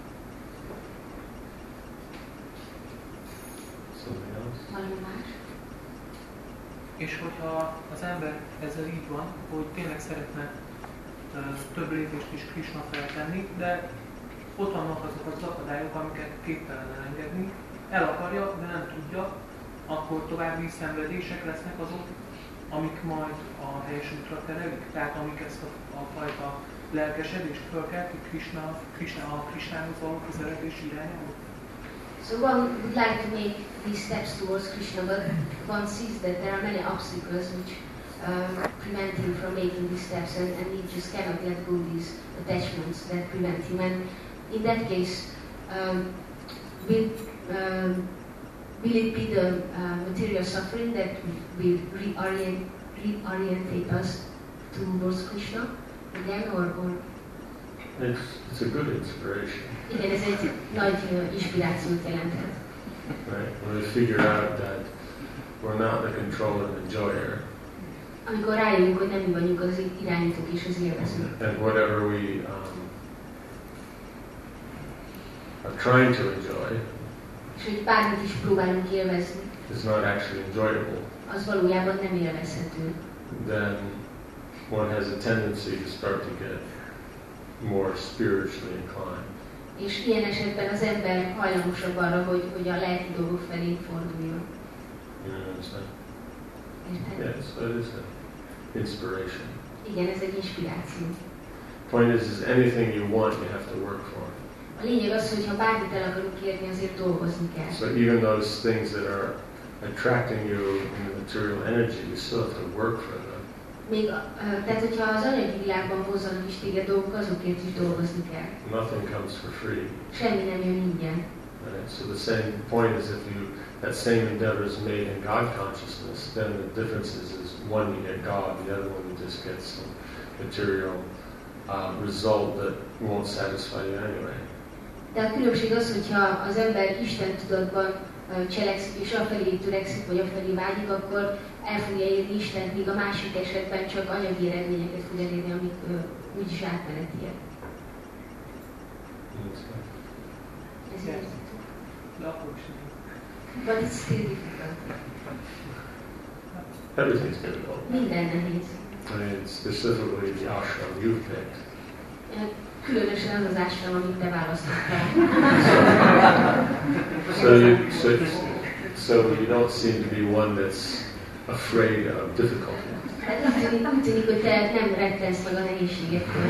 [SPEAKER 3] Valami más?
[SPEAKER 10] És hogyha az ember ezzel így van, hogy tényleg szeretne uh, több lépést is Krishna feltenni, de ott vannak azok az akadályok, amiket képtelen elengedni, el akarja, de nem tudja, akkor további szenvedések lesznek azok, amik majd a helyes útra terelik, tehát amik ezt a, a fajta lelkesedést fölkeltik Krishna, Krishna, a Krishnához való közeledés irányába.
[SPEAKER 3] So one would like to make these steps towards Krishna, but one sees that there are many obstacles which uh, prevent him from making these steps, and, and he just cannot let go these attachments that prevent him. And in that case, um, will, um, will it be the uh, material suffering that will reorient, reorientate us towards Krishna again, or, or
[SPEAKER 1] It's, it's a good inspiration.
[SPEAKER 3] igen, ez egy nagy uh, inspirációt jelenthet.
[SPEAKER 1] Right? When we figure out that we're not the controller and enjoyer,
[SPEAKER 3] amikor rájövünk, hogy nem mi vagyunk az irányítók és az élvezők.
[SPEAKER 1] and whatever we um, are trying to enjoy
[SPEAKER 3] És hogy bármit is próbálunk élvezni,
[SPEAKER 1] is not actually enjoyable,
[SPEAKER 3] az valójában nem élvezhető.
[SPEAKER 1] then one has a tendency to start to get more spiritually inclined.
[SPEAKER 3] És ilyen esetben az ember hajlamosabb arra, hogy, hogy a lelki dolgok felé forduljon.
[SPEAKER 1] You understand?
[SPEAKER 3] Érted?
[SPEAKER 1] Yes, that is an inspiration.
[SPEAKER 3] Igen, ez egy inspiráció.
[SPEAKER 1] Point is, is anything you want, you have to work for.
[SPEAKER 3] A lényeg az, hogy ha bármit el akarunk kérni, azért dolgozni kell.
[SPEAKER 1] So even those things that are attracting you in the material energy, you still have to work for them.
[SPEAKER 3] Még, tehát, hogyha az anyagi világban hozzanak is téged dolgok, azokért is dolgozni kell.
[SPEAKER 1] Nothing comes for free.
[SPEAKER 3] Semmi nem jön ingyen.
[SPEAKER 1] Right? So the same point is if you that same endeavor is made in God consciousness, then the difference is, is one you get God, the other one you just get some material uh, result that won't satisfy you anyway.
[SPEAKER 3] De a különbség az, hogyha az ember Isten tudatban uh, cselekszik és afelé törekszik, vagy afelé vágyik, akkor el fogja érni Istent, míg a másik esetben csak anyagi eredményeket fog elérni, amik uh, úgyis átmenetiek. Ez érthető.
[SPEAKER 10] De akkor is nem.
[SPEAKER 3] But it's still difficult.
[SPEAKER 1] Everything's difficult.
[SPEAKER 3] Minden nehéz.
[SPEAKER 1] I mean, specifically the ashram you've picked.
[SPEAKER 3] Különösen az az ashram, amit te választottál.
[SPEAKER 1] So you, so, so you don't seem to be one that's afraid of difficulty.
[SPEAKER 3] Hát úgy tűnik, úgy tűnik, hogy te nem rettensz meg a nehézségektől.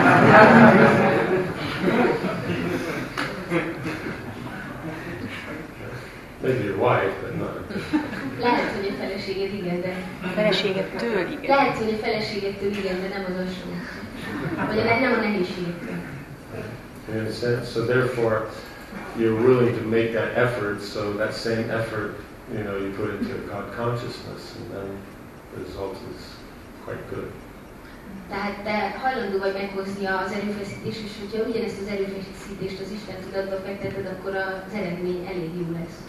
[SPEAKER 1] Maybe your wife, but not.
[SPEAKER 3] Lehet, hogy a feleséged igen, de...
[SPEAKER 6] A feleségettől igen.
[SPEAKER 3] Lehet, hogy a feleségettől igen, de nem az ashram. Vagy a- nem a nehézségektől.
[SPEAKER 1] You understand? So therefore, you're willing to make that effort, so that same effort, you know, you put into God consciousness, and then the result is quite good.
[SPEAKER 3] Tehát te hajlandó vagy meghozni az erőfeszítést, és hogyha ugyanezt az erőfeszítést az Isten tudatba fekteted, akkor az eredmény elég jó lesz.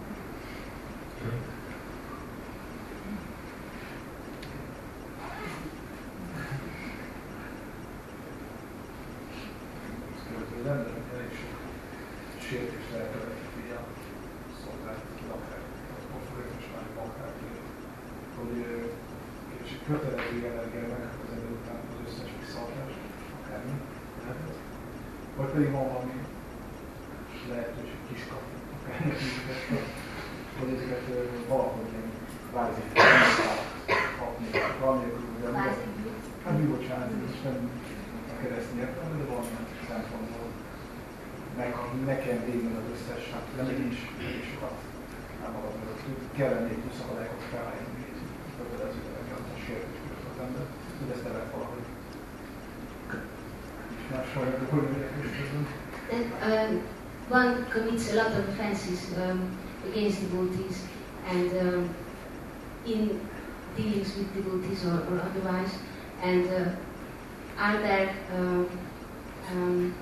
[SPEAKER 13] Az embernek elég sok sértést elkövetett így a szolgálati akár a folyamatosan akár hogy kicsit kötelező jelleggel meghozni után az összes visszaadás, akármi lehet. Vagy pedig van valami lehetőség kiskapu, akármi, hogy ezeket valahogy ilyen kvázi kapni, valamilyen különböző. Hát mi bocsánat, ez nem a keresztény értelme, de valamilyen szempontból meg, meg kell végned az összes, hát de még is, még sokat nem magad mögött. Kell lenni egy plusz akadályokot felállítani, hogy kötelező legyen a sértés között az ember, hogy ezt lehet valahogy más saját dolgokban.
[SPEAKER 3] Um, one commits a lot of offenses um, against devotees, and um, in dealings with devotees or, or otherwise, and uh, are there uh, um,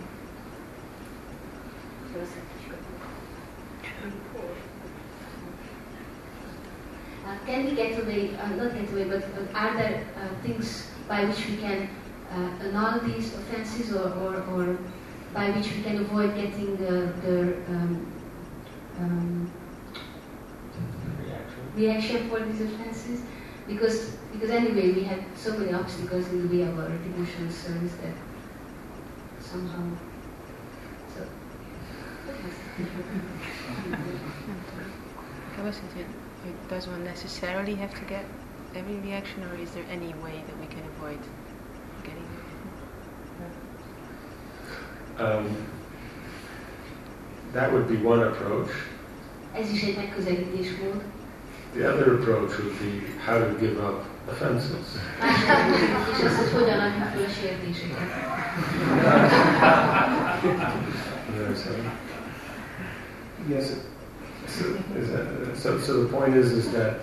[SPEAKER 3] Uh, can we get away, uh, not get away, but, but are there uh, things by which we can uh, annul these offenses, or, or, or by which we can avoid getting the, the um, um,
[SPEAKER 1] Reaction.
[SPEAKER 3] reaction for these offenses? Because, because anyway, we have so many obstacles in the way of our devotional service that somehow. So.
[SPEAKER 14] I was thinking, does one necessarily have to get every reaction, or is there any way that we can avoid getting it?
[SPEAKER 1] Um, that would be one approach.
[SPEAKER 3] Ez is egy megközelítésmód.
[SPEAKER 1] The other approach would be how to give up offenses.
[SPEAKER 3] Másik megközelítés az, hogy hogyan adjuk fel a sértéseket.
[SPEAKER 1] You know what I'm saying? Yes. So, is that, so, so the point is, is that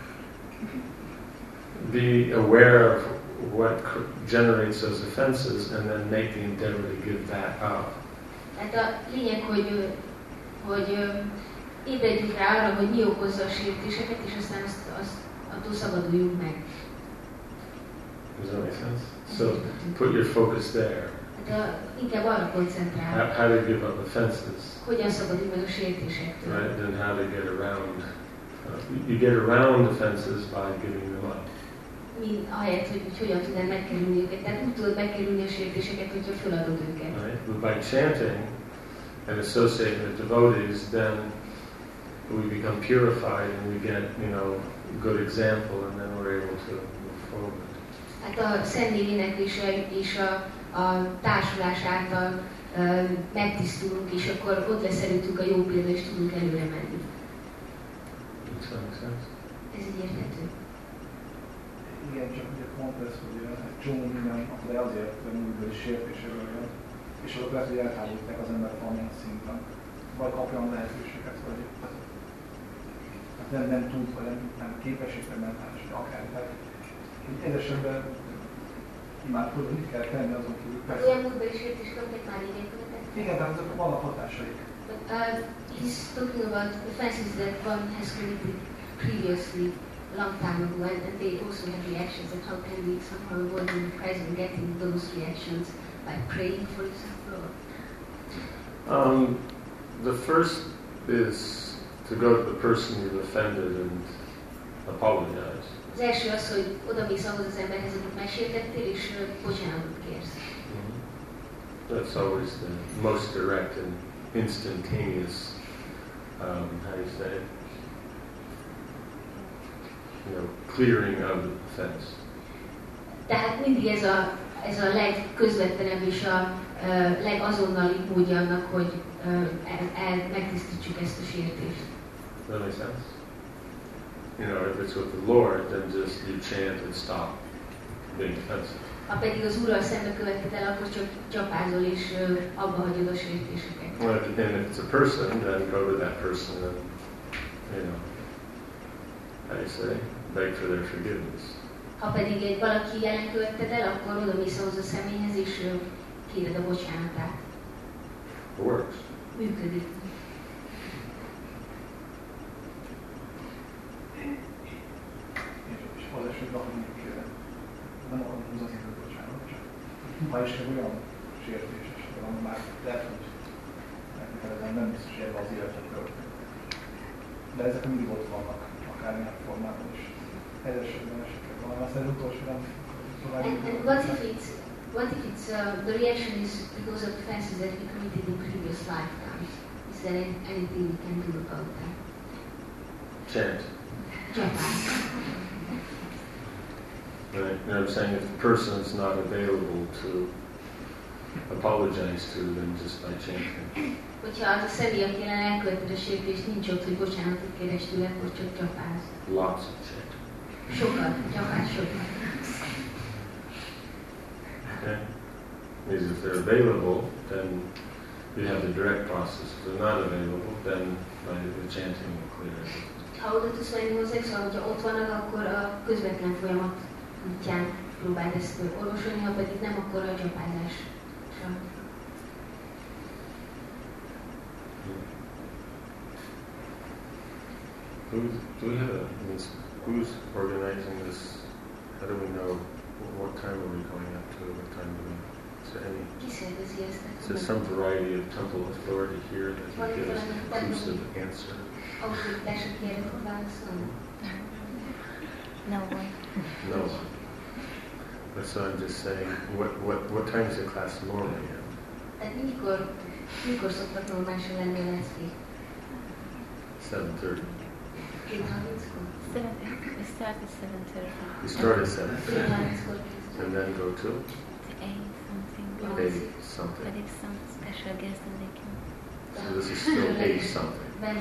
[SPEAKER 1] be aware of what generates those offenses, and then make the endeavor to give that up.
[SPEAKER 3] Hát a lényeg, hogy, hogy ébredjünk rá arra, hogy mi okozza a sértéseket, és aztán azt, azt, attól szabaduljunk meg.
[SPEAKER 1] Does that make sense? So put your focus there.
[SPEAKER 3] Hát a, inkább arra koncentrál.
[SPEAKER 1] How, how to give up offenses.
[SPEAKER 3] Hogyan szabadulj meg a sértésektől.
[SPEAKER 1] Right, then how to get around. Uh, you get around offenses by giving them up.
[SPEAKER 3] Mi, ahelyett, hogy, hogy hogyan tudnál megkerülni őket. Tehát úgy tudod megkerülni a sértéseket, hogyha feladod őket.
[SPEAKER 1] Right? But by chanting and associating with devotees, then we become purified and we get, you know, good example, and then we're able to move forward.
[SPEAKER 3] Hát a szentnév éneklése és a, a társulás által uh, megtisztulunk, és akkor ott lesz előttünk a jó példa, és tudunk előre menni.
[SPEAKER 1] Does that make sense?
[SPEAKER 3] Ez így érthető.
[SPEAKER 13] Igen, csak ugye pont ez, hogy egy csomó minden, akkor azért múltből is sértésről jön, és azok lehet, hogy eltávolítják az embert valamilyen szinten. Vagy kapja a lehetőséget, vagy hát nem, nem tud, vagy nem, nem képesít, vagy mentális, vagy akár. Tehát ez esetben imádkozni kell tenni azon kívül.
[SPEAKER 3] Olyan múltbeli sértés kaptak már így értetek?
[SPEAKER 13] Igen, de azok vannak hatásaik.
[SPEAKER 3] But uh, he's talking about offenses that one has committed previously, a long time ago, and, and they also have reactions, and how can we somehow avoid in the present getting those reactions by praying, for example?
[SPEAKER 1] Um, the first is to go to the person you've offended and apologize.
[SPEAKER 3] Az első az, hogy odamész ahhoz az emberhez, akit megsértettél, és uh, bocsánatot kérsz.
[SPEAKER 1] Mm-hmm. That's always the most direct and instantaneous, um, how do you say it? You know, clearing of the offense.
[SPEAKER 3] Tehát mindig ez a, ez a legközvetlenebb és a uh, legazonnali módja annak, hogy uh, el, el, megtisztítsuk ezt a sértést.
[SPEAKER 1] Does that make sense? You know, if it's with the Lord, then just you chant and stop being offensive.
[SPEAKER 3] Ha pedig az Úrral szembe követted el, akkor csak csapázol és uh, abba hagyod a sértéseket.
[SPEAKER 1] Well, if, and if it's a person, then go to that person and, you know, how do you say, beg for their forgiveness.
[SPEAKER 3] Ha pedig egy valaki ellen követted el, akkor odamész ahhoz a személyhez és uh, kéred a bocsánatát.
[SPEAKER 1] It works.
[SPEAKER 3] Működik.
[SPEAKER 13] És az esetben, hogy mondjuk nem akarom húzni, hogy bocsánat, csak ha is olyan sértés esetben, ami már lehet, hogy megkötelezem, nem biztos, hogy ebben az életet történik. De ezek mindig ott vannak, akármilyen formában is. Ez esetben esetleg van. Aztán az utolsó nem tovább.
[SPEAKER 3] And, and what if it's, what if it's uh, the reaction is because of offenses that we committed in previous lifetimes? Is there any, anything we can do about that?
[SPEAKER 1] Chant.
[SPEAKER 3] Csapás.
[SPEAKER 1] Right? You know what I'm saying? If the person is not available to apologize to, then just by chanting.
[SPEAKER 3] Hogyha az a személy, aki ellen elkövetted a sértést, nincs ott, hogy bocsánatot kérdez tőle, akkor csak csapáz.
[SPEAKER 1] Lots of chant.
[SPEAKER 3] Sokat, csapás sokat.
[SPEAKER 1] Okay? Because if they're available, then you have the direct process. If they're not available, then by the chanting will clear it.
[SPEAKER 3] Ha oda tudsz menni hozzá, szóval, hogyha ott vannak, akkor a közvetlen folyamat útján próbáld ezt orvosolni, ha pedig nem, akkor a csapázás.
[SPEAKER 1] Who's, do we have a, means, who's organizing this? How do we know what time are we going up to? What time do we? Is there any? Is there some variety of temple authority here that can give us a conclusive answer?
[SPEAKER 14] No one.
[SPEAKER 1] No one. But so I'm just saying, what what what time is the class normally at?
[SPEAKER 3] Tehát mikor, mikor szoktak normálisan lenni a leszkék?
[SPEAKER 1] seven thirty.
[SPEAKER 14] Seven, we start at seven thirty.
[SPEAKER 1] You start at seven and then go to?
[SPEAKER 14] Eight something.
[SPEAKER 1] Eight something.
[SPEAKER 14] But if some special guest then they can.
[SPEAKER 1] So this is still eight something. And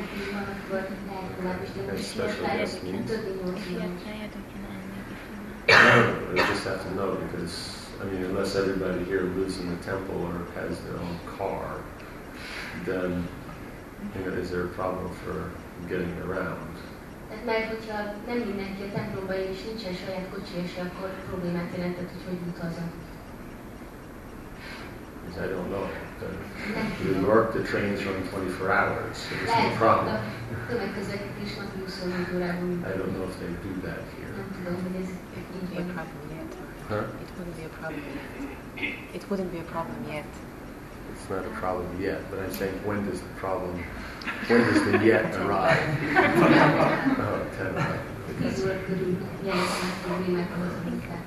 [SPEAKER 1] special guest means?
[SPEAKER 14] If you are tired, we can end maybe for
[SPEAKER 1] No, we just have to know because, I mean, unless everybody here lives in the temple or has their own car, then, you know, is there a problem for getting around?
[SPEAKER 3] Tehát mert hogyha nem mindenki a templomba él és nincsen saját kocsija se, akkor problémát jelentett, hogy hogy jut haza.
[SPEAKER 1] Because I don't know. The, New York, the trains run twenty-four hours, so there's no problem.
[SPEAKER 3] Tömegközlekedés napi huszonnégy órában.
[SPEAKER 1] I don't know if they do that here.
[SPEAKER 3] Nem tudom, hogy ez
[SPEAKER 14] wouldn't be a problem yet.
[SPEAKER 1] Huh?
[SPEAKER 14] It wouldn't be a problem yet. It wouldn't be a problem yet.
[SPEAKER 1] It's not a problem yet, but I'm saying when does the problem, when does the yet arrive? Oh, ten arrive.
[SPEAKER 3] Tíz óra körül jelentkeznek problémákat az munkát.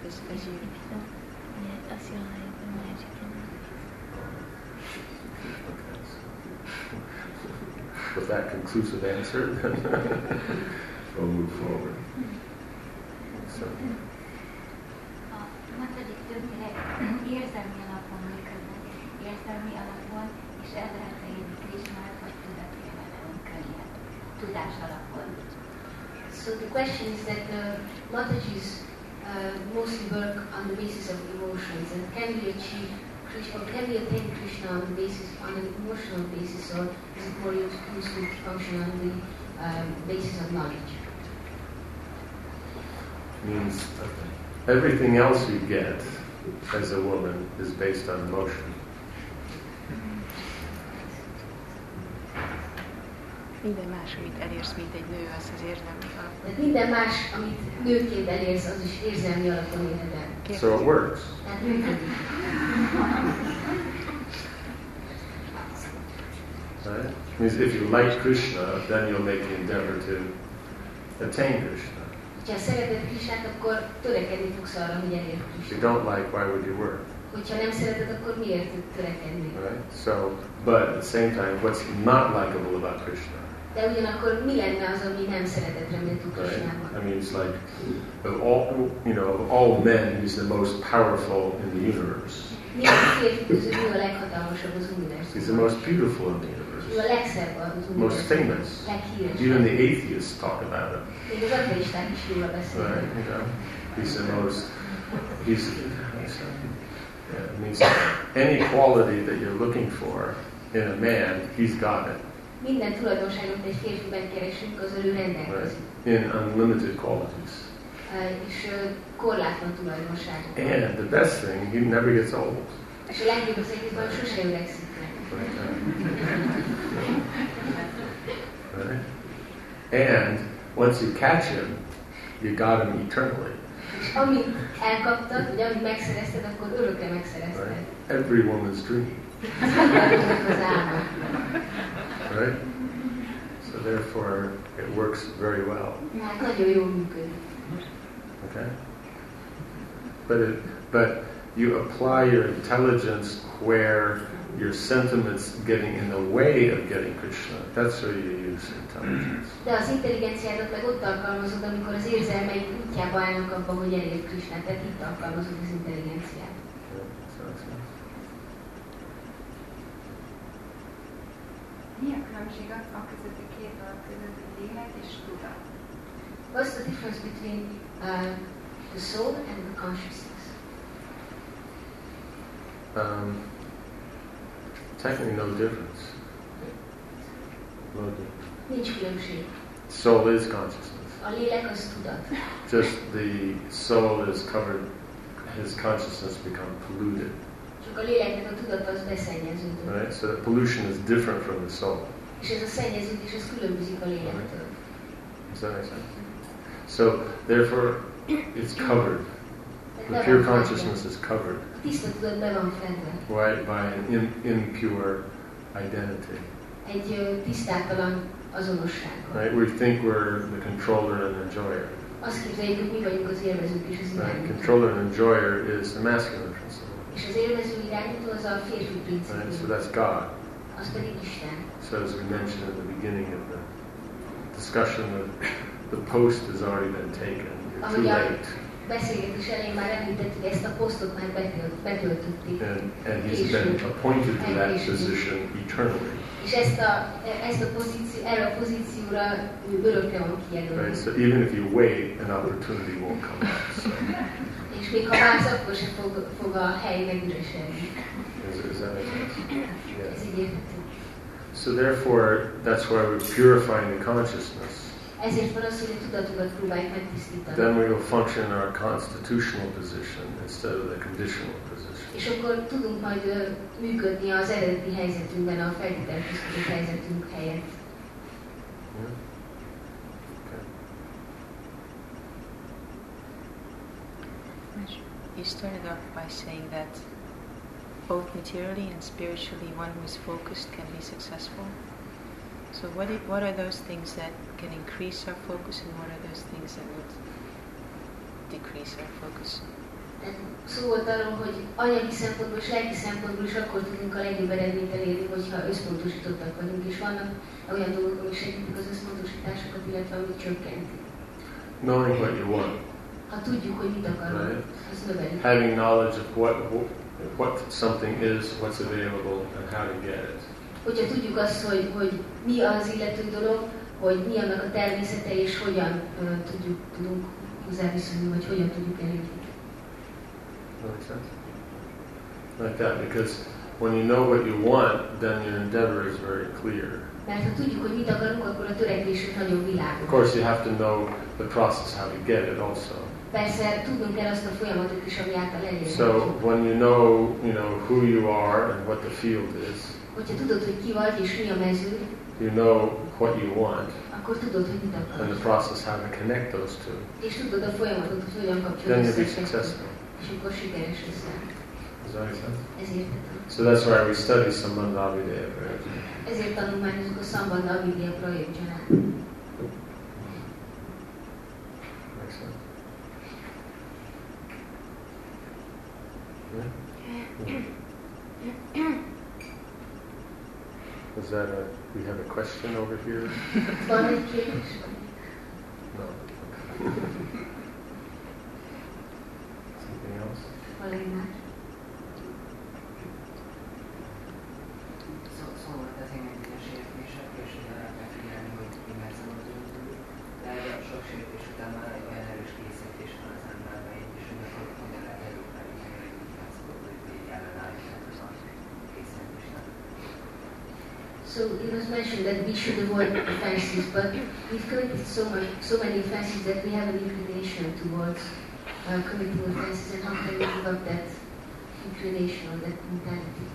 [SPEAKER 1] With that conclusive answer, then we'll move forward. So.
[SPEAKER 11] A matodik többnyire érzelmi alapon működnek, érzelmi alapon, és el lehet érni Krishnát, vagy tudatével önkönnyen, tudás alapon.
[SPEAKER 3] So the question is that uh, Mataji's uh, mostly work on the basis of emotions, and can we achieve Krishna, or can we attain Krishna on the basis, on an emotional basis, or is it more useful to function on the um, basis of knowledge?
[SPEAKER 1] Means everything else you get as a woman is based on emotion.
[SPEAKER 14] Minden más, amit elérsz, mint egy nő, az az érzelmi alap.
[SPEAKER 3] Tehát minden más, amit nőként elérsz, az is érzelmi alapon éred el.
[SPEAKER 1] So it works.
[SPEAKER 3] Tehát működik.
[SPEAKER 1] Right? Means if you like Krishna, then you'll make the endeavor to attain Krishna.
[SPEAKER 3] Ha szereted Krishnát, akkor törekedni fogsz arra, hogy elérd
[SPEAKER 1] If
[SPEAKER 3] Krishnát.
[SPEAKER 1] you don't like, why would you work?
[SPEAKER 3] Hogyha nem szereted, akkor miért törekedni?
[SPEAKER 1] Right? So, but at the same time, what's not likable about Krishna?
[SPEAKER 3] De ugyanakkor mi lenne az, ami nem szeretetre méltó Krishnában?
[SPEAKER 1] Right? I mean, it's like of all, you know, of all men, he's the most powerful in the universe.
[SPEAKER 3] Minden férfi közül ő a leghatalmasabb az univerzumban.
[SPEAKER 1] He's the most beautiful in the universe.
[SPEAKER 3] Ő a legszebb az
[SPEAKER 1] Most
[SPEAKER 3] univerzumban.
[SPEAKER 1] famous.
[SPEAKER 3] Leghíresebb.
[SPEAKER 1] Even the atheists talk about him.
[SPEAKER 3] Még az ateisták is róla beszélnek.
[SPEAKER 1] Right? You know, he's the most. He's. Yeah, it means any quality that you're looking for in a man, he's got it.
[SPEAKER 3] Minden tulajdonságot egy férfiben keresünk, az ő rendelkezik.
[SPEAKER 1] Right? In unlimited qualities.
[SPEAKER 3] Uh, és uh, korlátlan tulajdonságok.
[SPEAKER 1] And the best thing, he never gets old.
[SPEAKER 3] És a legjobb az egészben, hogy sose öregszik meg.
[SPEAKER 1] Right? And once you catch him, you got him eternally.
[SPEAKER 3] És amit elkaptad, vagy amit megszerezted, akkor örökre megszerezted.
[SPEAKER 1] Right? Every woman's dream.
[SPEAKER 3] Az álma.
[SPEAKER 1] Right? So therefore, it works very well.
[SPEAKER 3] Hát nagyon jól működik.
[SPEAKER 1] Okay? But it, but you apply your intelligence where your sentiments getting in the way of getting Krishna. That's where you use intelligence.
[SPEAKER 3] De az intelligenciádat meg ott alkalmazod, amikor az érzelmeid útjába állnak abban, hogy elérd Krisnát. Tehát itt alkalmazod az intelligenciát.
[SPEAKER 1] Yeah, so that's nice.
[SPEAKER 15] Mi a különbség a között, a két dolog között, a lélek és tudat?
[SPEAKER 3] What's the difference between uh, the soul and the consciousness?
[SPEAKER 1] Um, technically no difference. No difference.
[SPEAKER 3] Nincs különbség.
[SPEAKER 1] Soul is consciousness.
[SPEAKER 3] A lélek az tudat.
[SPEAKER 1] Just the soul is covered, his consciousness become polluted.
[SPEAKER 3] Csak a léleknek a tudata az beszennyeződő.
[SPEAKER 1] Right? So the pollution is different from the soul.
[SPEAKER 3] És ez a szennyeződés, ez különbözik a lélektől.
[SPEAKER 1] Does that make sense? So therefore it's covered. The pure consciousness is covered.
[SPEAKER 3] Tiszta tudat be van fedve.
[SPEAKER 1] Right, by an in, impure identity.
[SPEAKER 3] Egy uh, tisztátalan azonossággal.
[SPEAKER 1] Right? We think we're the controller and enjoyer.
[SPEAKER 3] Azt képzeljük, hogy mi vagyunk az élvezők és az
[SPEAKER 1] Right?
[SPEAKER 3] irányító.
[SPEAKER 1] Controller and enjoyer is the masculine principle.
[SPEAKER 3] És az élvező irányító az a férfi
[SPEAKER 1] Right?
[SPEAKER 3] principium.
[SPEAKER 1] So that's God.
[SPEAKER 3] Az pedig Isten.
[SPEAKER 1] So as we mentioned at the beginning of the discussion, the, the post has already been taken. You're too
[SPEAKER 3] Ahogy a
[SPEAKER 1] late.
[SPEAKER 3] beszélgetés elején már említettük, ezt a posztot már betölt, betöltötték.
[SPEAKER 1] And, and he's been appointed to that position eternally.
[SPEAKER 3] És ezt a, ezt a pozíció, erre a pozícióra örökre van kijelölve.
[SPEAKER 1] Right? So even if you wait, an opportunity won't come up. So.
[SPEAKER 3] És még ha vársz, akkor sem fog, fog a hely megüresedni.
[SPEAKER 1] Is, is that make sense?
[SPEAKER 3] Ez
[SPEAKER 1] Yeah.
[SPEAKER 3] így érthető.
[SPEAKER 1] So therefore, that's why we're purifying the consciousness.
[SPEAKER 3] Ezért van az, hogy a tudatokat próbáljuk megtisztítani.
[SPEAKER 1] Then we will function in our constitutional position instead of the conditional position.
[SPEAKER 3] És akkor tudunk majd ö, működni az eredeti helyzetünkben, a feltételezett helyzetünk helyett.
[SPEAKER 1] Yeah? Okay.
[SPEAKER 14] You started off by saying that both materially and spiritually one who is focused can be successful. So what, it, what are those things that can increase our focus and what are those things that would decrease our focus?
[SPEAKER 3] Szó volt arról, hogy anyagi szempontból és lelki szempontból is akkor tudunk a legjobb eredményt elérni, hogyha összpontosítottak vagyunk, és vannak olyan dolgok, amik segítik az összpontosításokat, illetve amik csökkentik.
[SPEAKER 1] Knowing what you want.
[SPEAKER 3] Ha tudjuk, hogy mit akarunk,
[SPEAKER 1] Right.
[SPEAKER 3] az növelik.
[SPEAKER 1] Having knowledge of what, what something is, what's available, and how to get it.
[SPEAKER 3] Hogyha tudjuk azt, hogy, hogy mi az illető dolog, hogy mi annak a természete, és hogyan uh, tudjuk, tudunk hozzáviszonyulni, vagy hogyan tudjuk elérni.
[SPEAKER 1] Makes sense? Like that, because when you know what you want, then your endeavor is very clear.
[SPEAKER 3] Mert ha tudjuk, hogy mit akarunk, akkor a törekvésünk nagyon világos.
[SPEAKER 1] Of course, you have to know the process how to get it also.
[SPEAKER 3] Persze tudnunk kell azt a folyamatot is, ami által elérhető.
[SPEAKER 1] So when you know, you know who you are and what the field is,
[SPEAKER 3] hogyha tudod, hogy ki vagy és mi a mező,
[SPEAKER 1] you know what you want,
[SPEAKER 3] akkor tudod, hogy mit akarsz.
[SPEAKER 1] and the process how to connect those two.
[SPEAKER 3] És tudod a folyamatot, hogy hogyan
[SPEAKER 1] Then
[SPEAKER 3] kapcsolod
[SPEAKER 1] you'll be
[SPEAKER 3] össze.
[SPEAKER 1] successful.
[SPEAKER 3] És akkor sikeres leszel.
[SPEAKER 1] Does that make sense?
[SPEAKER 3] Ez érthető.
[SPEAKER 1] So that's why we study Sambandha Abhidheya Prayogjana.
[SPEAKER 3] Ezért tanulmányozunk a Sambandha Abhidheya Prayogjana-t.
[SPEAKER 1] Makes sense? Yeah? Is that a, we have a question over here?
[SPEAKER 3] Van egy kérdés?
[SPEAKER 1] No. Something else?
[SPEAKER 3] Valami más?
[SPEAKER 7] Szó volt az énekbizonyos sértésekről, és utána rá kell figyelni, hogy mi megszabadulunk tőlük. De a sok sértés után már egy olyan erős készítés van az emberben, és hogy akkor hogyan lehet előfelé, hogy megszabadulni, hogy így ellenállítani a készítésnek.
[SPEAKER 3] So it was mentioned that we should avoid offenses, but we've committed so much, so many offenses that we have an inclination towards uh, committing offenses, and how can we give up that inclination or that mentality?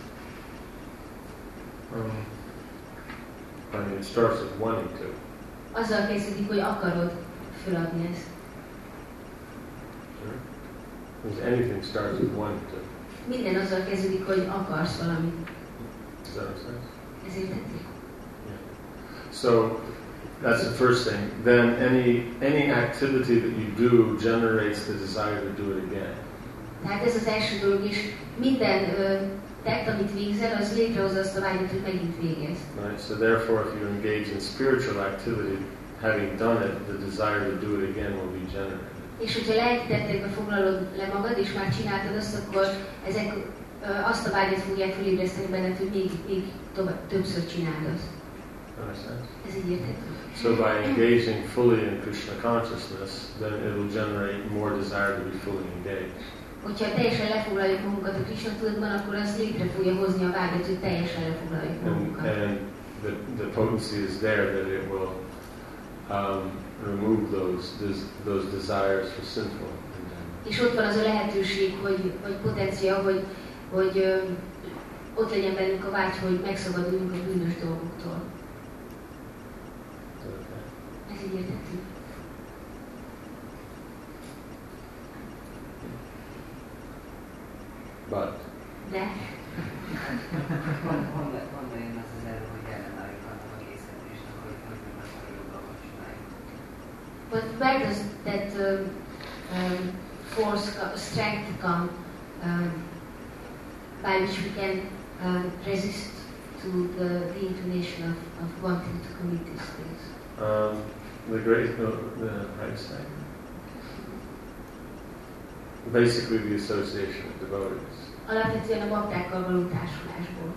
[SPEAKER 1] Um, I mean, it starts with wanting to.
[SPEAKER 3] Azzal kezdődik, hogy akarod föladni ezt.
[SPEAKER 1] Sure. Because anything starts with wanting to.
[SPEAKER 3] Minden azzal kezdődik, hogy akarsz valamit.
[SPEAKER 1] Does that make sense?
[SPEAKER 3] Ez érthető?
[SPEAKER 1] Yeah. So that's the first thing. Then any any activity that you do generates the desire to do it again.
[SPEAKER 3] Tehát ez az első dolog, és minden ö, tett, amit végzel, az létrehozza azt a vágyat, hogy megint végez.
[SPEAKER 1] Right? So therefore, if you engage in spiritual activity, having done it, the desire to do it again will be generated.
[SPEAKER 3] És hogyha lelki tettekbe foglalod le magad, és már csináltad azt, akkor ezek ö, azt a vágyat fogják felébreszteni benned, hogy még, még tovább, többször csináld azt.
[SPEAKER 1] Understand?
[SPEAKER 3] Ez így érthető.
[SPEAKER 1] So by engaging fully in Krishna consciousness, then it will generate more desire to be fully engaged.
[SPEAKER 3] Hogyha teljesen lefoglaljuk magunkat a Krishna tudatban, akkor az létre fogja hozni a vágyat, hogy teljesen lefoglaljuk
[SPEAKER 1] And,
[SPEAKER 3] magunkat.
[SPEAKER 1] and the, the potency is there that it will um, remove those, those those desires for sinful endeavor.
[SPEAKER 3] És ott van az a lehetőség, hogy, vagy potencia, hogy, hogy ö, ott legyen bennünk a vágy, hogy megszabaduljunk a bűnös dolgoktól.
[SPEAKER 1] Okay.
[SPEAKER 3] Ez így érthető.
[SPEAKER 1] But
[SPEAKER 3] De
[SPEAKER 7] Honnan jön az az erő, hogy ellenálljuk annak a készítésnek, hogy hogy nem megfelelő dolgot csináljuk?
[SPEAKER 3] But where does that um, um, force, co- strength come um, by which we can um, resist to the, the inclination of, of wanting to commit these things?
[SPEAKER 1] um, the great, uh, the, how do you say? Basically, the association of devotees.
[SPEAKER 3] Alapvetően a baktákkal való társulásból.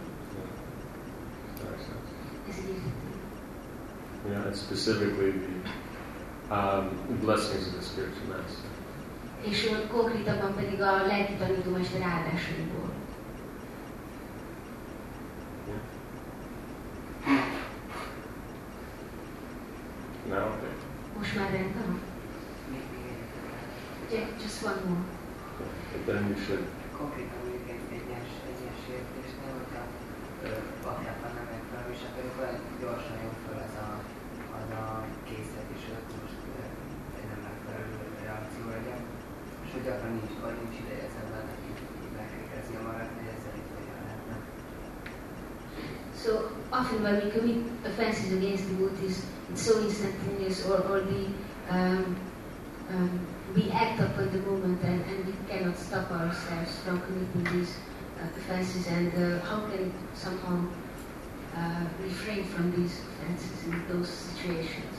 [SPEAKER 3] Ez így érthető.
[SPEAKER 1] You know, and specifically the um, blessings of the spiritual master.
[SPEAKER 3] És uh, konkrétabban pedig a lelki tanítómester áldásaiból.
[SPEAKER 1] Now, okay.
[SPEAKER 3] Most már rendben van? Yeah, just one more.
[SPEAKER 1] But then you should.
[SPEAKER 7] Konkrétan mondjuk egy egyes, egyes értésnél, hogyha baktákban nem megfelelő, és akkor olyan gyorsan jön föl az a, az a készlet, és ott most egy nem megfelelő reakció legyen. És hogy gyakran nincs, vagy nincs ideje az embernek így megkérdezni a magát, hogy ezzel itt hogyan lehetne.
[SPEAKER 3] So often when we commit offenses against devotees, it's so instantaneous, or, or the um, um, we act upon the moment, and, and we cannot stop ourselves from committing these uh, offenses. And uh, how can somehow uh, refrain from these offenses in those situations?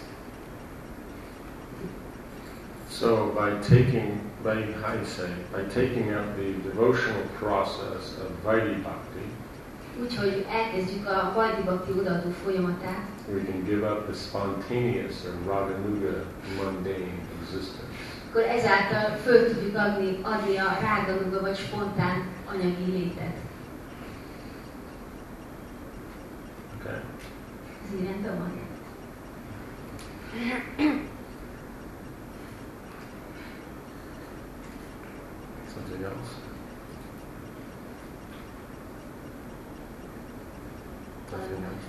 [SPEAKER 1] So by taking, by how you say, by taking out the devotional process of Vaidhi Bhakti,
[SPEAKER 3] Úgyhogy elkezdjük a Vaidhi Bhakti odaadó folyamatát,
[SPEAKER 1] we can give up the spontaneous or raganuga mundane existence.
[SPEAKER 3] akkor ezáltal föl tudjuk adni, adni a ráganuga vagy spontán anyagi létet.
[SPEAKER 1] Okay.
[SPEAKER 3] Ez így rendben van?
[SPEAKER 1] Something else? Nothing else?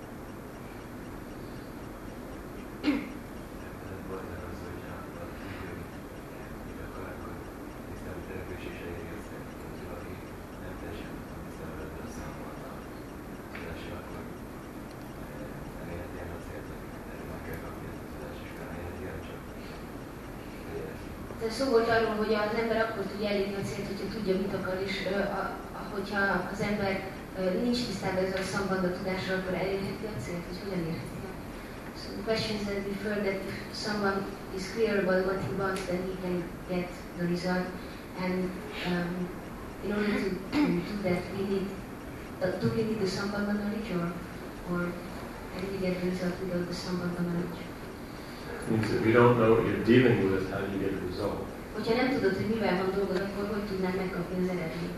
[SPEAKER 3] Szó volt arról, hogy az ember akkor tudja elérni a célt, hogyha tudja, mit akar, és uh, a, a, hogyha az ember uh, nincs tisztában ezzel a szambanda tudással, akkor elérheti a célt, hogy hogyan érheti el. So the question is that refer that if someone is clear about what he wants, then he can get the result. And um, in order to, to do that, we need, uh, do we need the sambanda knowledge, or, or can we get the result without the sambanda knowledge?
[SPEAKER 1] Means that if you don't know what you're dealing with, how do you get a result?
[SPEAKER 3] Hogyha nem tudod, hogy mivel van dolgod, akkor hogy tudnád megkapni az eredményt?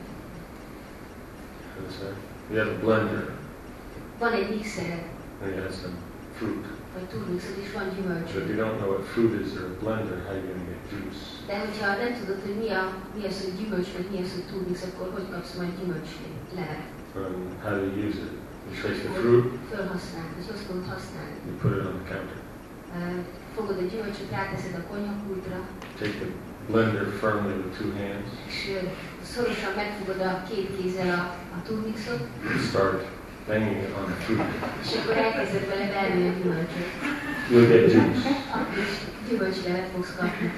[SPEAKER 1] You have a blender,
[SPEAKER 3] Van egy mixered,
[SPEAKER 1] and you have some fruit.
[SPEAKER 3] vagy turmixod, és van gyümölcs.
[SPEAKER 1] So if you don't know what fruit is or a blender, how are you going to get juice?
[SPEAKER 3] De hogyha nem tudod, hogy mi, a, mi az, hogy gyümölcs, vagy mi az, hogy turmix, akkor hogy kapsz majd gyümölcs levet?
[SPEAKER 1] Um, how do you use it? You take the fruit,
[SPEAKER 3] Fölhasználni, hogy hogy tudod használni.
[SPEAKER 1] you put it on the counter.
[SPEAKER 3] Uh, fogod a gyümölcsöt, ráteszed a konyhapultra,
[SPEAKER 1] Take the blender firmly with two hands.
[SPEAKER 3] és uh, szorosan megfogod a két kézzel a, a turmixot,
[SPEAKER 1] You start banging it on the fruit.
[SPEAKER 3] és akkor elkezded vele verni a gyümölcsöt.
[SPEAKER 1] You'll get juice.
[SPEAKER 3] Akkor is gyümölcslevet fogsz kapni.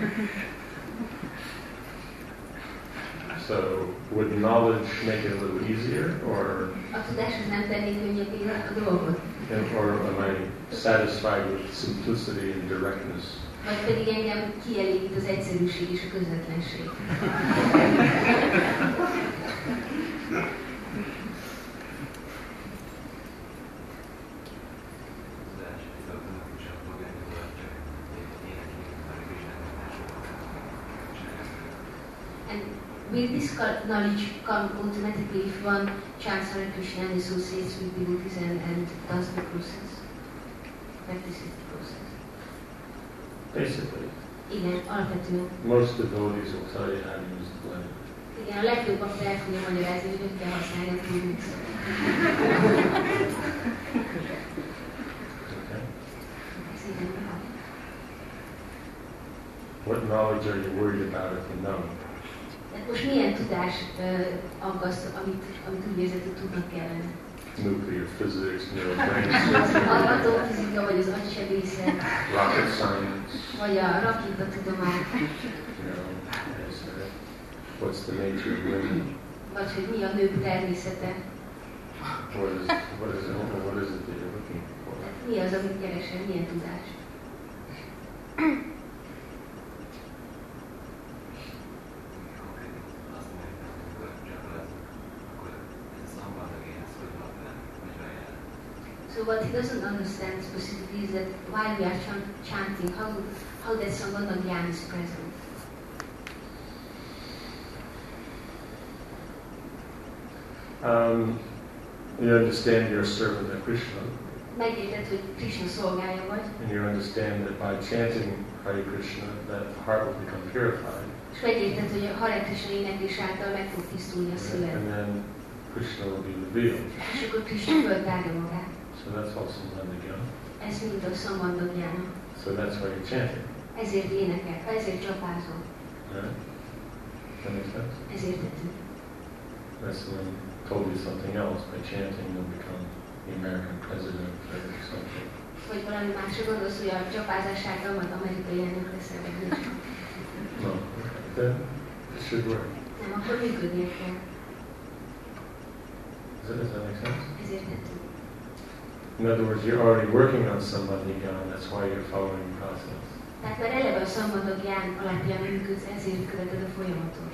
[SPEAKER 1] So would knowledge make it a little easier, or
[SPEAKER 3] A tudás az nem tenni könnyebbé a dolgot.
[SPEAKER 1] or am I satisfied with simplicity and directness?
[SPEAKER 3] Vagy pedig engem kielégít az egyszerűség és a közvetlenség. And will this knowledge come automatically if one chants Hare Krishna and associates with devotees and, and does the process? Practices the process.
[SPEAKER 1] Basically.
[SPEAKER 3] Igen, alapvetően.
[SPEAKER 1] Most devotees will tell you how to use the blade.
[SPEAKER 3] Igen, a legjobb akkor el fogja magyarázni, hogy hogy kell használni a tudót.
[SPEAKER 1] What knowledge are you worried about if you know?
[SPEAKER 3] Tehát most milyen tudás uh, aggaszt, amit, amit úgy érzed, hogy tudnak kellene?
[SPEAKER 1] Nuclear physics, neurobrain
[SPEAKER 3] Az atomfizika, vagy az agysebészet,
[SPEAKER 1] rocket science,
[SPEAKER 3] vagy a rakétatudomány,
[SPEAKER 1] you know, what's the nature of women?
[SPEAKER 3] Vagy hogy mi a nők természete.
[SPEAKER 1] What is, what is, it, what is it that you're looking for?
[SPEAKER 3] Tehát mi az, amit keresel, milyen tudás? So what he doesn't understand specifically is that while we are chant chanting, how, how that Sambandha Gyan is present.
[SPEAKER 1] Um, you understand you're a servant of Krishna.
[SPEAKER 3] Megérted, hogy Krishna szolgája vagy.
[SPEAKER 1] And you understand that by chanting Hare Krishna, that the heart will become purified.
[SPEAKER 3] És megérted, hogy a Hare Krishna éneklés által meg fog tisztulni a szíved.
[SPEAKER 1] And then Krishna will be revealed.
[SPEAKER 3] És akkor Krishna föltárja magát.
[SPEAKER 1] So that's also Sambandha.
[SPEAKER 3] Ez mind a Sambandha Gyana.
[SPEAKER 1] So that's why you're chanting.
[SPEAKER 3] Ezért énekel, ezért csapázol.
[SPEAKER 1] Right? That makes sense?
[SPEAKER 3] Ez értető.
[SPEAKER 1] That's when told you something else. By chanting, you'll become the American president or something.
[SPEAKER 3] Vagy valami másra gondolsz, hogy a csapázás által majd amerikai elnök leszel, vagy nincs.
[SPEAKER 1] No. Then it should work.
[SPEAKER 3] Nem, akkor működnie kell.
[SPEAKER 1] Does that, does that make sense?
[SPEAKER 3] Ez értető.
[SPEAKER 1] In other words, you're already working on Sambandha Gyan, that's why you're following the process.
[SPEAKER 3] Tehát már eleve a Sambandha Gyan alapján működsz, ezért követed a folyamatot.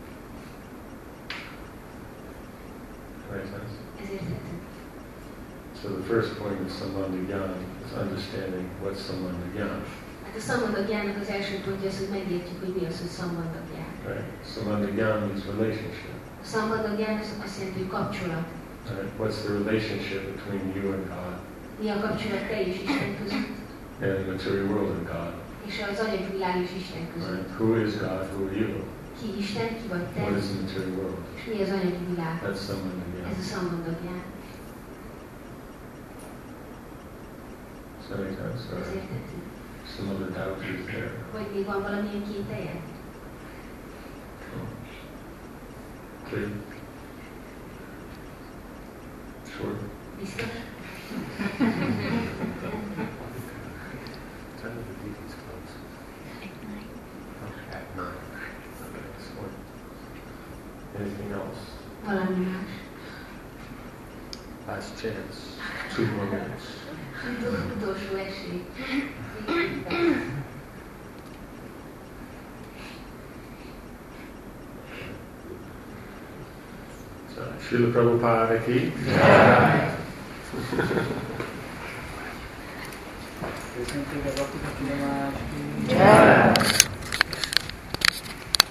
[SPEAKER 1] Makes sense?
[SPEAKER 3] Ez értető.
[SPEAKER 1] So the first point of Sambandha Gyan is understanding what's Sambandha Gyan.
[SPEAKER 3] Hát a Sambandha Gyannak az első pontja az, hogy megértjük, hogy mi az, hogy Sambandha Gyan.
[SPEAKER 1] Right? Sambandha Gyan means relationship.
[SPEAKER 3] A Sambandha Gyan az azt jelenti, hogy kapcsolat.
[SPEAKER 1] Right? What's the relationship between you and God?
[SPEAKER 3] Mi a kapcsolat te és Isten között?
[SPEAKER 1] And the material world and God.
[SPEAKER 3] És az anyagi világ és Isten között.
[SPEAKER 1] Right? Who is God? Who are you?
[SPEAKER 3] Ki Isten, ki vagy te?
[SPEAKER 1] What is the material world?
[SPEAKER 3] És mi az anyagi világ?
[SPEAKER 1] That's Sambandha Gyan.
[SPEAKER 3] Ez a Sambandha Gyan.
[SPEAKER 1] Does that make sense? Or
[SPEAKER 3] Ez értető.
[SPEAKER 1] some other doubt is there?
[SPEAKER 3] Vagy még van valamilyen kételje?
[SPEAKER 1] Clear? Sure?
[SPEAKER 3] Biztos?
[SPEAKER 1] Ten of the deities close. At nine. Okay, so anything else?
[SPEAKER 3] Valami más.
[SPEAKER 1] Last chance. Two more minutes.
[SPEAKER 3] Utolsó esély.
[SPEAKER 1] So, Srila Prabhupada ki.
[SPEAKER 4] Köszönjük a Bhakti Tudomás.